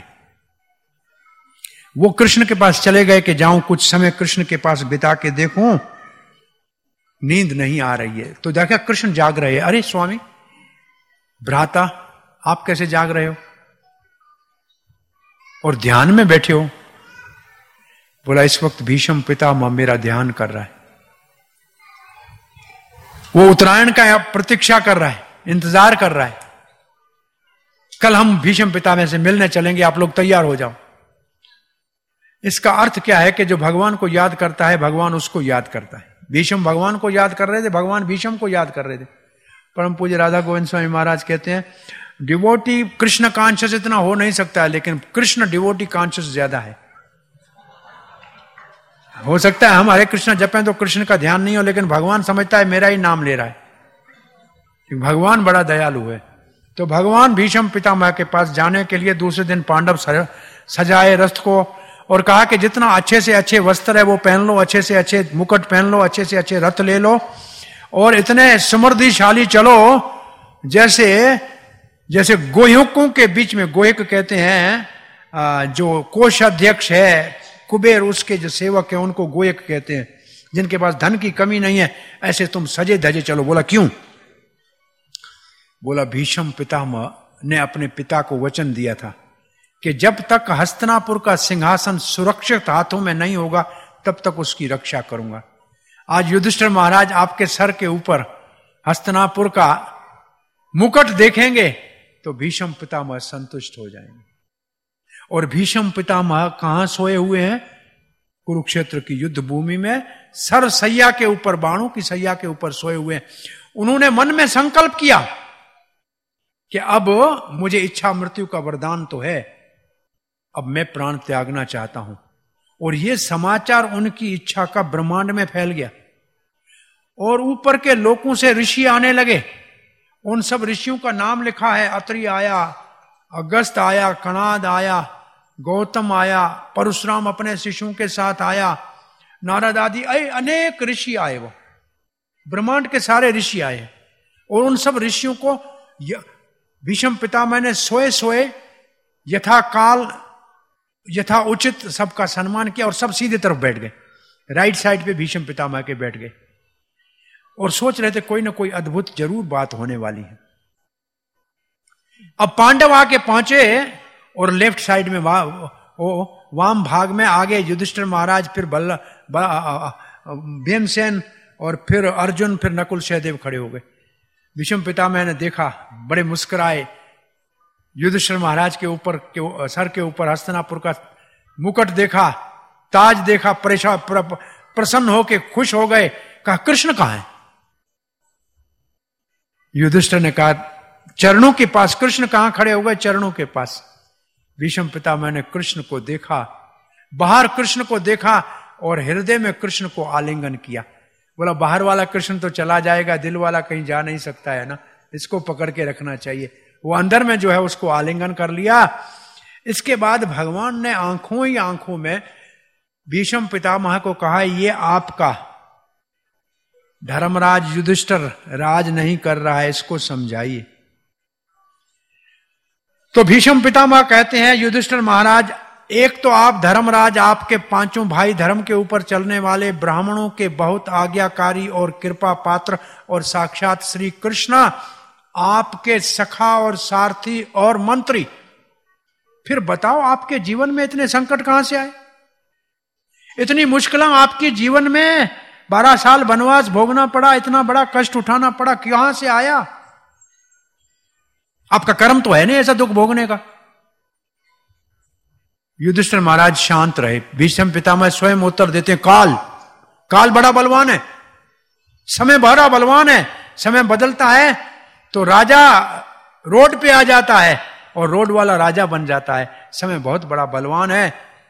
वो कृष्ण के पास चले गए कि जाऊं कुछ समय कृष्ण के पास बिता के देखूं, नींद नहीं आ रही है। तो देखा कृष्ण जाग रहे हैं। अरे स्वामी भ्राता आप कैसे जाग रहे हो और ध्यान में बैठे हो? बोला इस वक्त भीष्म पितामह मेरा ध्यान कर रहा है, वो उत्तरायण का प्रतीक्षा कर रहा है, इंतजार कर रहा है, कल हम भीष्म पितामह से मिलने चलेंगे, आप लोग तैयार हो जाओ। इसका अर्थ क्या है कि जो भगवान को याद करता है भगवान उसको याद करता है। भीष्म भगवान को याद कर रहे थे, भगवान भीष्म को याद कर रहे थे। परम पूज्य राधा गोविंद स्वामी महाराज कहते हैं डिवोटी कृष्ण कॉन्शियस इतना हो नहीं सकता है, लेकिन कृष्ण डिवोटी कॉन्शियस ज्यादा है। हो सकता है हम हरे कृष्ण जपें तो कृष्ण का ध्यान नहीं हो, लेकिन भगवान समझता है मेरा ही नाम ले रहा है। भगवान बड़ा दयालु है। तो भगवान भीष्म पितामह के पास जाने के लिए दूसरे दिन पांडव सजाए रथ को और कहा कि जितना अच्छे से अच्छे वस्त्र है वो पहन लो, अच्छे से अच्छे मुकुट पहन लो, अच्छे से अच्छे रथ ले लो और इतने समृद्धिशाली चलो जैसे जैसे गोहिकों के बीच में, गोहिक कहते हैं जो कोषाध्यक्ष है कुबेर, उसके जो सेवक है उनको गोहिक कहते हैं, जिनके पास धन की कमी नहीं है, ऐसे तुम सजे धजे चलो। बोला क्यों? बोला भीष्म पितामह ने अपने पिता को वचन दिया था कि जब तक हस्तिनापुर का सिंहासन सुरक्षित हाथों में नहीं होगा तब तक उसकी रक्षा करूंगा। आज युधिष्ठिर महाराज आपके सर के ऊपर हस्तिनापुर का मुकुट देखेंगे तो भीष्म पितामह संतुष्ट हो जाएंगे। और भीष्म पितामह कहां सोए हुए हैं? कुरुक्षेत्र की युद्ध भूमि में सर सैया के ऊपर, बाणों की सैया के ऊपर सोए हुए हैं। उन्होंने मन में संकल्प किया कि अब मुझे इच्छा मृत्यु का वरदान तो है, अब मैं प्राण त्यागना चाहता हूं। और यह समाचार उनकी इच्छा का ब्रह्मांड में फैल गया और ऊपर के लोगों से ऋषि आने लगे। उन सब ऋषियों का नाम लिखा है। अत्रि आया, अगस्त आया, कणाद आया, गौतम आया, परशुराम अपने शिष्यों के साथ आया, नारद आदि अनेक ऋषि आए। वो ब्रह्मांड के सारे ऋषि आए और उन सब ऋषियों को भीष्म पितामह ने सोए सोए यथा काल यथा उचित सबका सम्मान किया और सब सीधे तरफ बैठ गए। राइट साइड पे भीष्म पितामह के बैठ गए और सोच रहे थे कोई ना कोई अद्भुत जरूर बात होने वाली है। अब पांडव आके पहुंचे और लेफ्ट साइड में वाम भाग में आगे युधिष्ठिर महाराज, फिर भीमसेन और फिर अर्जुन, फिर नकुल सहदेव खड़े हो गए। भीष्म पितामह ने देखा, बड़े मुस्कुराए। युधिष्ठिर महाराज के ऊपर सर के ऊपर हस्तिनापुर का मुकुट देखा, ताज देखा, प्रसन्न होके खुश हो गए। कहा कृष्ण कहां है? युधिष्ठिर ने कहा चरणों के पास। कृष्ण कहां खड़े हो गए? चरणों के पास। भीष्म पितामह ने कृष्ण को देखा, बाहर कृष्ण को देखा और हृदय में कृष्ण को आलिंगन किया। बोला बाहर वाला कृष्ण तो चला जाएगा, दिल वाला कहीं जा नहीं सकता है ना, इसको पकड़ के रखना चाहिए। वो अंदर में जो है उसको आलिंगन कर लिया। इसके बाद भगवान ने आंखों ही आंखों में भीष्म पितामह को कहा ये आपका धर्मराज युधिष्ठिर राज नहीं कर रहा है, इसको समझाइए। तो भीष्म पितामह कहते हैं युधिष्ठिर महाराज, एक तो आप धर्मराज, आपके पांचों भाई धर्म के ऊपर चलने वाले, ब्राह्मणों के बहुत आज्ञाकारी और कृपा पात्र और साक्षात श्री कृष्ण आपके सखा और सारथी और मंत्री। फिर बताओ आपके जीवन में इतने संकट कहां से आए? इतनी मुश्किलें आपके जीवन में, 12 साल वनवास भोगना पड़ा, इतना बड़ा कष्ट उठाना पड़ा, कहां से आया? आपका कर्म तो है नहीं ऐसा दुख भोगने का। युधिष्ठिर महाराज शांत रहे। भीष्म पितामह स्वयं उत्तर देते हैं काल बड़ा बलवान है, समय बड़ा बलवान है। समय बदलता है तो राजा रोड पे आ जाता है और रोड वाला राजा बन जाता है। समय बहुत बड़ा बलवान है।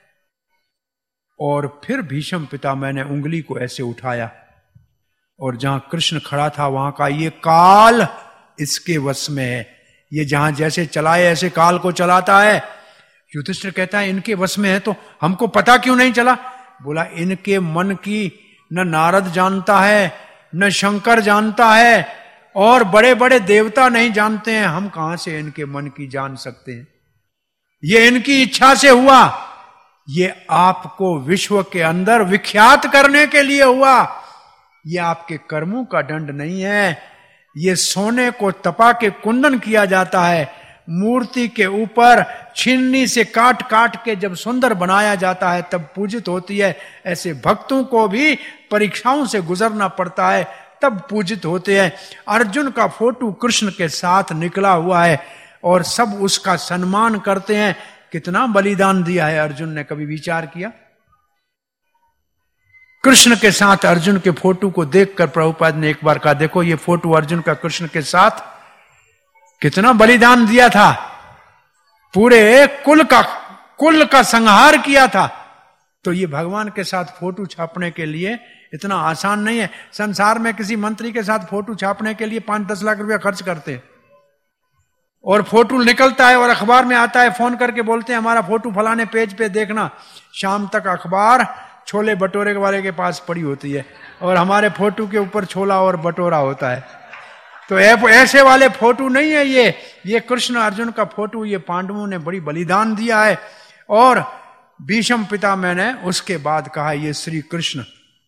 और फिर भीष्म पितामह ने उंगली को ऐसे उठाया और जहां कृष्ण खड़ा था वहां का ये काल इसके वश में है, ये जहां जैसे चलाए ऐसे काल को चलाता है। युधिष्ठिर कहता है इनके वश में है तो हमको पता क्यों नहीं चला? बोला इनके मन की न नारद जानता है, न शंकर जानता है, और बड़े बड़े देवता नहीं जानते हैं। हम कहां से इनके मन की जान सकते हैं? ये इनकी इच्छा से हुआ। ये आपको विश्व के अंदर विख्यात करने के लिए हुआ। ये आपके कर्मों का दंड नहीं है। ये सोने को तपा के कुंदन किया जाता है, मूर्ति के ऊपर छीलनी से काट काट के जब सुंदर बनाया जाता है तब पूजित होती है। ऐसे भक्तों को भी परीक्षाओं से गुजरना पड़ता है तब पूजित होते हैं। अर्जुन का फोटो कृष्ण के साथ निकला हुआ है और सब उसका सम्मान करते हैं। कितना बलिदान दिया है अर्जुन ने, कभी विचार किया? कृष्ण के साथ अर्जुन के फोटो को देखकर प्रभुपाद ने एक बार कहा, देखो ये फोटो अर्जुन का कृष्ण के साथ, कितना बलिदान दिया था, पूरे कुल का संहार किया था। तो ये भगवान के साथ फोटो छापने के लिए इतना आसान नहीं है। संसार में किसी मंत्री के साथ फोटो छापने के लिए 5-10 लाख रुपया खर्च करते हैं, और फोटो निकलता है और अखबार में आता है, फोन करके बोलते हैं हमारा फोटो फलाने पेज पे देखना। शाम तक अखबार छोले भटूरे वाले के पास पड़ी होती है और हमारे फोटो के ऊपर छोला और भटूरा होता है। तो ऐसे वाले फोटो नहीं है ये कृष्ण अर्जुन का फोटो, ये पांडवों ने बड़ी बलिदान दिया है। और भीष्म पितामह ने उसके बाद कहा, ये श्री कृष्ण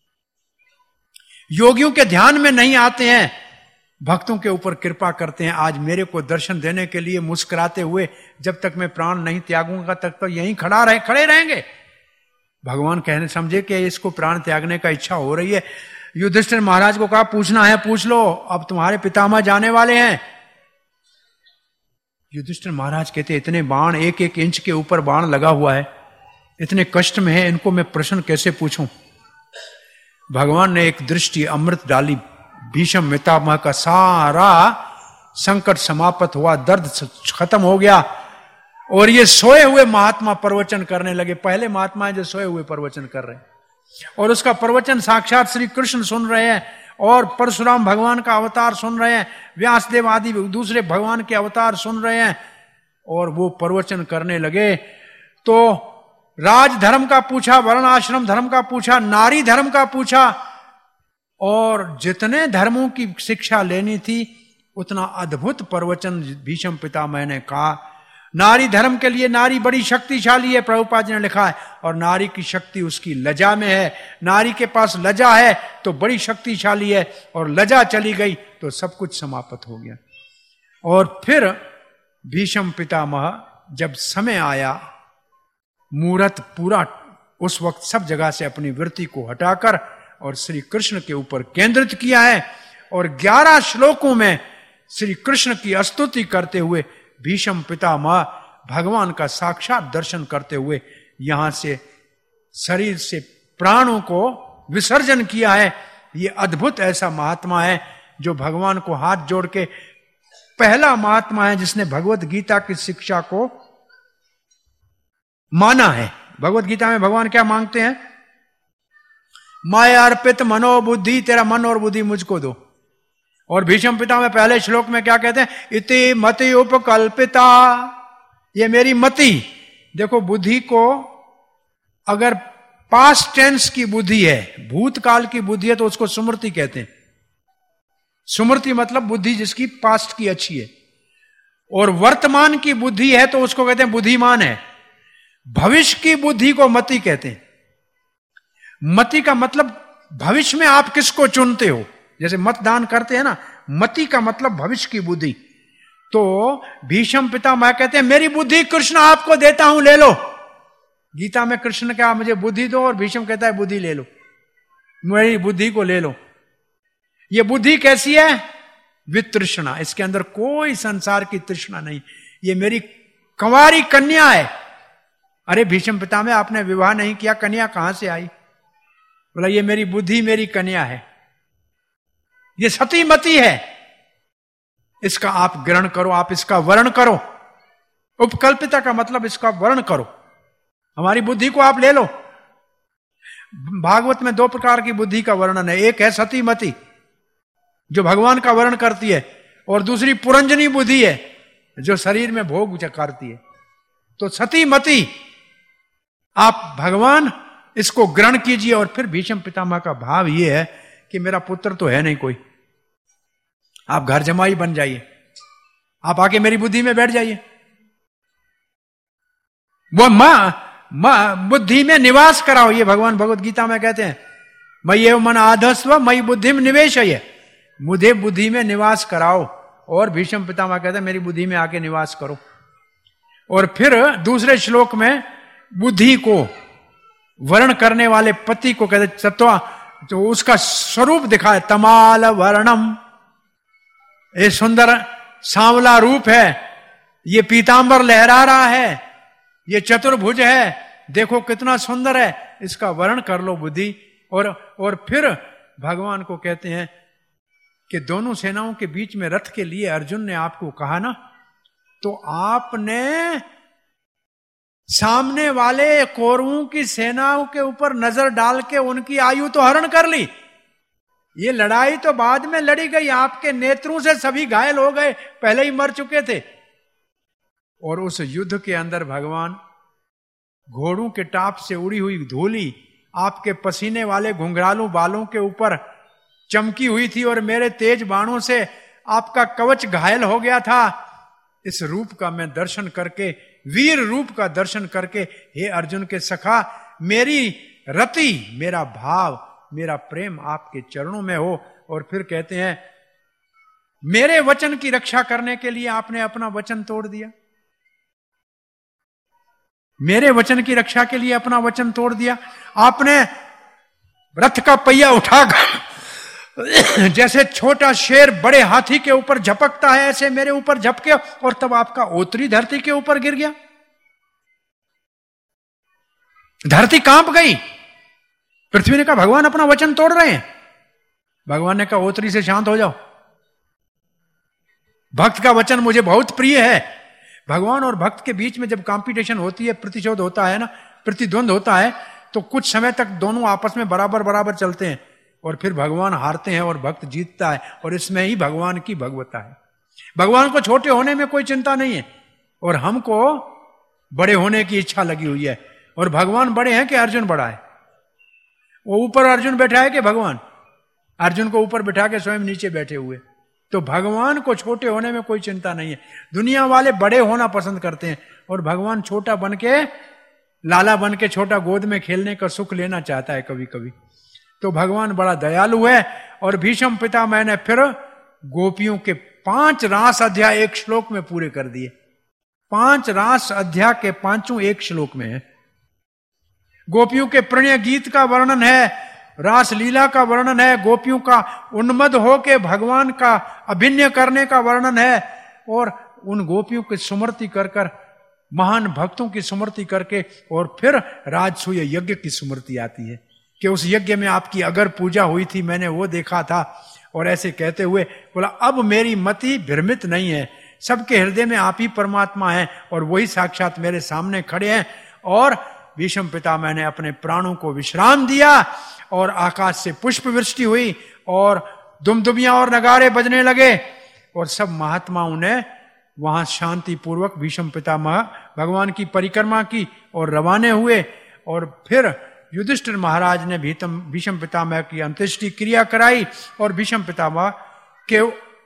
योगियों के ध्यान में नहीं आते हैं, भक्तों के ऊपर कृपा करते हैं। आज मेरे को दर्शन देने के लिए मुस्कुराते हुए, जब तक मैं प्राण नहीं त्यागूंगा तब तक यहीं खड़े रहेंगे। भगवान कहने समझे कि इसको प्राण त्यागने का इच्छा हो रही है। युधिष्ठिर महाराज को कहा, पूछना है पूछ लो, अब तुम्हारे पितामह जाने वाले हैं। युधिष्ठिर महाराज कहते, इतने बाण, 1-1 इंच के ऊपर बाण लगा हुआ है, इतने कष्ट में है, इनको मैं प्रश्न कैसे पूछूं? भगवान ने एक दृष्टि अमृत डाली, भीष्म पितामह का सारा संकट समाप्त हुआ, दर्द खत्म हो गया, और ये सोए हुए महात्मा प्रवचन करने लगे। पहले महात्मा है जो सोए हुए प्रवचन कर रहे हैं, और उसका प्रवचन साक्षात श्री कृष्ण सुन रहे हैं, और परशुराम भगवान का अवतार सुन रहे हैं, व्यासदेव आदि दूसरे भगवान के अवतार सुन रहे हैं, और वो प्रवचन करने लगे। तो राज धर्म का पूछा, वर्ण आश्रम धर्म का पूछा, नारी धर्म का पूछा, और जितने धर्मों की शिक्षा लेनी थी उतना अद्भुत प्रवचन भीष्म पितामह ने कहा। नारी धर्म के लिए नारी बड़ी शक्तिशाली है, प्रभुपाद जी ने लिखा है, और नारी की शक्ति उसकी लज्जा में है। नारी के पास लज्जा है तो बड़ी शक्तिशाली है, और लज्जा चली गई तो सब कुछ समाप्त हो गया। और फिर भीष्म पितामह जब समय आया, मुहूर्त पूरा, उस वक्त सब जगह से अपनी वृत्ति को हटाकर और श्री कृष्ण के ऊपर केंद्रित किया है, और 11 श्लोकों में श्री कृष्ण की स्तुति करते हुए भीष्म पितामह भगवान का साक्षात दर्शन करते हुए यहां से शरीर से प्राणों को विसर्जन किया है। ये अद्भुत ऐसा महात्मा है जो भगवान को हाथ जोड़ के, पहला महात्मा है जिसने भगवत गीता की शिक्षा को माना है। भगवत गीता में भगवान क्या मांगते हैं? माया अर्पित मनोबुद्धि, तेरा मन और बुद्धि मुझको दो। और भीष्म पितामह पहले श्लोक में क्या कहते हैं? इति मति उपकल्पिता, ये मेरी मति। देखो, बुद्धि को अगर पास्ट टेंस की बुद्धि है, भूतकाल की बुद्धि है, तो उसको सुमृति कहते हैं। सुमृति मतलब बुद्धि जिसकी पास्ट की अच्छी है, और वर्तमान की बुद्धि है तो उसको कहते हैं बुद्धिमान है। भविष्य की बुद्धि को मति कहते हैं। मति का मतलब भविष्य में आप किसको चुनते हो, जैसे मतदान करते हैं ना, मति का मतलब भविष्य की बुद्धि। तो भीष्म पितामह कहते हैं मेरी बुद्धि कृष्ण आपको देता हूं, ले लो। गीता में कृष्ण ने कहा मुझे बुद्धि दो, और भीष्म कहता है बुद्धि ले लो, मेरी बुद्धि को ले लो। ये बुद्धि कैसी है? वितृष्णा, इसके अंदर कोई संसार की तृष्णा नहीं। ये मेरी कंवारी कन्या है। अरे भीष्म पितामह, आपने विवाह नहीं किया, कन्या कहां से आई? बोला ये मेरी बुद्धि, मेरी कन्या है, ये सतीमती है, इसका आप ग्रहण करो, आप इसका वर्ण करो। उपकल्पिता का मतलब इसका वर्ण करो, हमारी बुद्धि को आप ले लो। भागवत में 2 प्रकार की बुद्धि का वर्णन है। एक है सतीमती जो भगवान का वर्ण करती है, और दूसरी पुरंजनी बुद्धि है जो शरीर में भोग करती है। तो सतीमती, आप भगवान इसको ग्रहण कीजिए। और फिर भीष्म पितामह का भाव यह है कि मेरा पुत्र तो है नहीं कोई, आप घर जमाई बन जाइए, आप आके मेरी बुद्धि में बैठ जाइए, वो बुद्धि में निवास कराओ। ये भगवान भगवत गीता में कहते हैं मयि एव मन आधस्व मयि बुद्धि में निवेशय, मुझे बुद्धि में निवास कराओ। और भीष्म पितामह कहते हैं मेरी बुद्धि में आके निवास करो। और फिर दूसरे श्लोक में बुद्धि को वर्ण करने वाले पति को कहते सत्वा, तो उसका स्वरूप दिखाए, तमाल वर्णम, ये सुंदर सांवला रूप है, ये पीतांबर लहरा रहा है, ये चतुर्भुज है, देखो कितना सुंदर है, इसका वर्णन कर लो बुद्धि। और फिर भगवान को कहते हैं कि दोनों सेनाओं के बीच में रथ के लिए अर्जुन ने आपको कहा ना, तो आपने सामने वाले कौरवों की सेनाओं के ऊपर नजर डाल के उनकी आयु तो हरण कर ली। ये लड़ाई तो बाद में लड़ी गई, आपके नेत्रों से सभी घायल हो गए, पहले ही मर चुके थे। और उस युद्ध के अंदर भगवान घोड़ों के टाप से उड़ी हुई धूली आपके पसीने वाले घुंघरालू बालों के ऊपर चमकी हुई थी और मेरे तेज बाणों से आपका कवच घायल हो गया था। इस रूप का मैं दर्शन करके, वीर रूप का दर्शन करके, हे अर्जुन के सखा, मेरी रति, मेरा भाव, मेरा प्रेम आपके चरणों में हो। और फिर कहते हैं, मेरे वचन की रक्षा करने के लिए आपने अपना वचन तोड़ दिया, मेरे वचन की रक्षा के लिए अपना वचन तोड़ दिया। आपने रथ का पहिया उठाकर जैसे छोटा शेर बड़े हाथी के ऊपर झपकता है, ऐसे मेरे ऊपर झपके, और तब आपका ओतरी धरती के ऊपर गिर गया। धरती कांप गई। पृथ्वी ने कहा भगवान अपना वचन तोड़ रहे हैं। भगवान ने कहा ओतरी से शांत हो जाओ, भक्त का वचन मुझे बहुत प्रिय है। भगवान और भक्त के बीच में जब कंपटीशन होती है, प्रतिशोध होता है ना, प्रतिद्वंद होता है, तो कुछ समय तक दोनों आपस में बराबर बराबर चलते हैं, और फिर भगवान हारते हैं और भक्त जीतता है। और इसमें ही भगवान की भगवता है। भगवान को छोटे होने में कोई चिंता नहीं है, और हमको बड़े होने की इच्छा लगी हुई है। और भगवान बड़े हैं कि अर्जुन बड़ा है? वो ऊपर अर्जुन बैठा है कि भगवान अर्जुन को ऊपर बैठा के स्वयं नीचे बैठे हुए? तो भगवान को छोटे होने में कोई चिंता नहीं है। दुनिया वाले बड़े होना पसंद करते हैं, और भगवान छोटा बन के, लाला बन के छोटा गोद में खेलने का सुख लेना चाहता है कभी कभी। तो भगवान बड़ा दयालु है। और भीष्म पितामह ने फिर गोपियों के 5 रास अध्याय एक श्लोक में पूरे कर दिए। 5 रास अध्याय के 5 एक श्लोक में है। गोपियों के प्रणय गीत का वर्णन है, रास लीला का वर्णन है, गोपियों का उन्मद होके भगवान का अभिनय करने का वर्णन है, और उन गोपियों की स्मृति कर कर, महान भक्तों की स्मृति करके, और फिर राजसूय यज्ञ की स्मृति आती है कि उस यज्ञ में आपकी अगर पूजा हुई थी, मैंने वो देखा था। और ऐसे कहते हुए बोला, अब मेरी मति भ्रमित नहीं है, सबके हृदय में आप ही परमात्मा हैं, और वही साक्षात मेरे सामने खड़े हैं। और भीष्म पितामह ने अपने प्राणों को विश्राम दिया, और आकाश से पुष्प वृष्टि हुई, और दुमदुमियां और नगारे बजने लगे, और सब महात्माओं ने वहां शांति पूर्वक भीष्म पितामह भगवान की परिक्रमा की और रवाने हुए। और फिर युधिष्ठिर महाराज ने भीष्म पितामह की अंत्येष्टि क्रिया कराई, और भीष्म पितामह के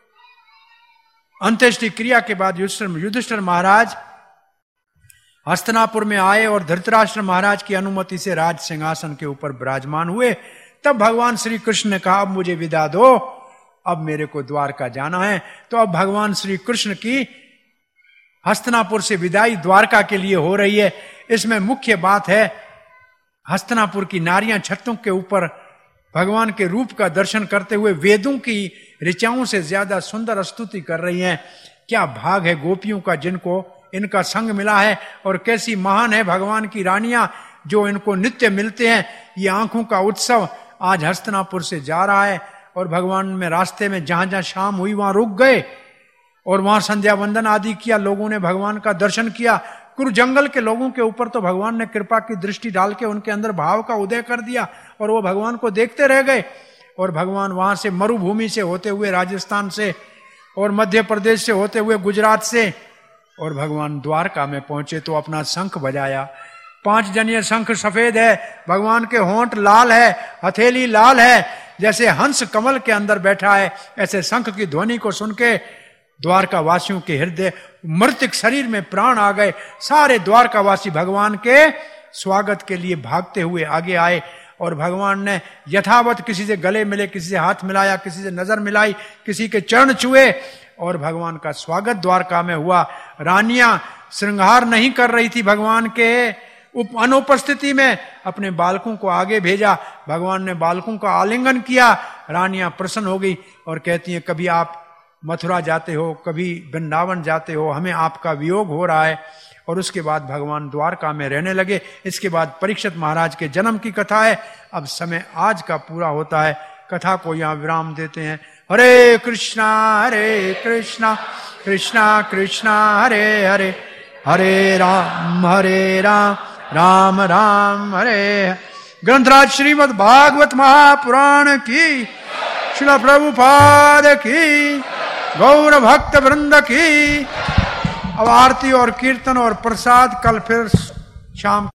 अंत्येष्टि क्रिया के बाद युधिष्ठिर महाराज हस्तिनापुर में आए, और धृतराष्ट्र महाराज की अनुमति से राज सिंहासन के ऊपर विराजमान हुए। तब भगवान श्री कृष्ण ने कहा, अब मुझे विदा दो, अब मेरे को द्वारका जाना है। तो अब भगवान श्री कृष्ण की हस्तिनापुर से विदाई द्वारका के लिए हो रही है। इसमें मुख्य बात है, हस्तिनापुर की नारियां छतों के ऊपर भगवान के रूप का दर्शन करते हुए वेदों की ऋचाओं से ज्यादा सुंदर स्तुति कर रही हैं। क्या भाग है गोपियों का जिनको इनका संग मिला है, और कैसी महान है भगवान की रानियां जो इनको नित्य मिलते हैं। ये आंखों का उत्सव आज हस्तिनापुर से जा रहा है, और भगवान में रास्ते में जहां जहां शाम हुई वहां रुक गए, और वहां संध्या वंदन आदि किया, लोगों ने भगवान का दर्शन किया। कुरु जंगल के लोगों के ऊपर तो भगवान ने कृपा की दृष्टि डाल के उनके अंदर भाव का उदय कर दिया, और वो भगवान को देखते रह गए। और भगवान वहां से मरुभूमि से होते हुए राजस्थान से, और मध्य प्रदेश से होते हुए गुजरात से, और भगवान द्वारका में पहुंचे तो अपना शंख बजाया। 5 जनीय शंख सफेद है, भगवान के होंठ लाल है, हथेली लाल है, जैसे हंस कमल के अंदर बैठा है। ऐसे शंख की ध्वनि को सुन के द्वारका वासियों के हृदय, मृतिक शरीर में प्राण आ गए। सारे द्वारकावासी भगवान के स्वागत के लिए भागते हुए आगे आए, और भगवान ने यथावत किसी से गले मिले, किसी से हाथ मिलाया, किसी से नजर मिलाई, किसी के चरण छुए, और भगवान का स्वागत द्वारका में हुआ। रानियां श्रृंगार नहीं कर रही थी भगवान के अनुपस्थिति में, अपने बालकों को आगे भेजा, भगवान ने बालकों का आलिंगन किया, रानियां प्रसन्न हो गई और कहती हैं, कभी आप मथुरा जाते हो, कभी वृंदावन जाते हो, हमें आपका वियोग हो रहा है। और उसके बाद भगवान द्वारका में रहने लगे। इसके बाद परीक्षित महाराज के जन्म की कथा है। अब समय आज का पूरा होता है, कथा को यहाँ विराम देते हैं। हरे कृष्णा कृष्णा कृष्णा हरे हरे, हरे राम राम राम हरे हरे। ग्रंथराज श्रीमद् भागवत महापुराण की, श्रील प्रभुपाद की, गौर भक्त वृंद की। अब आरती और कीर्तन और प्रसाद कल फिर शाम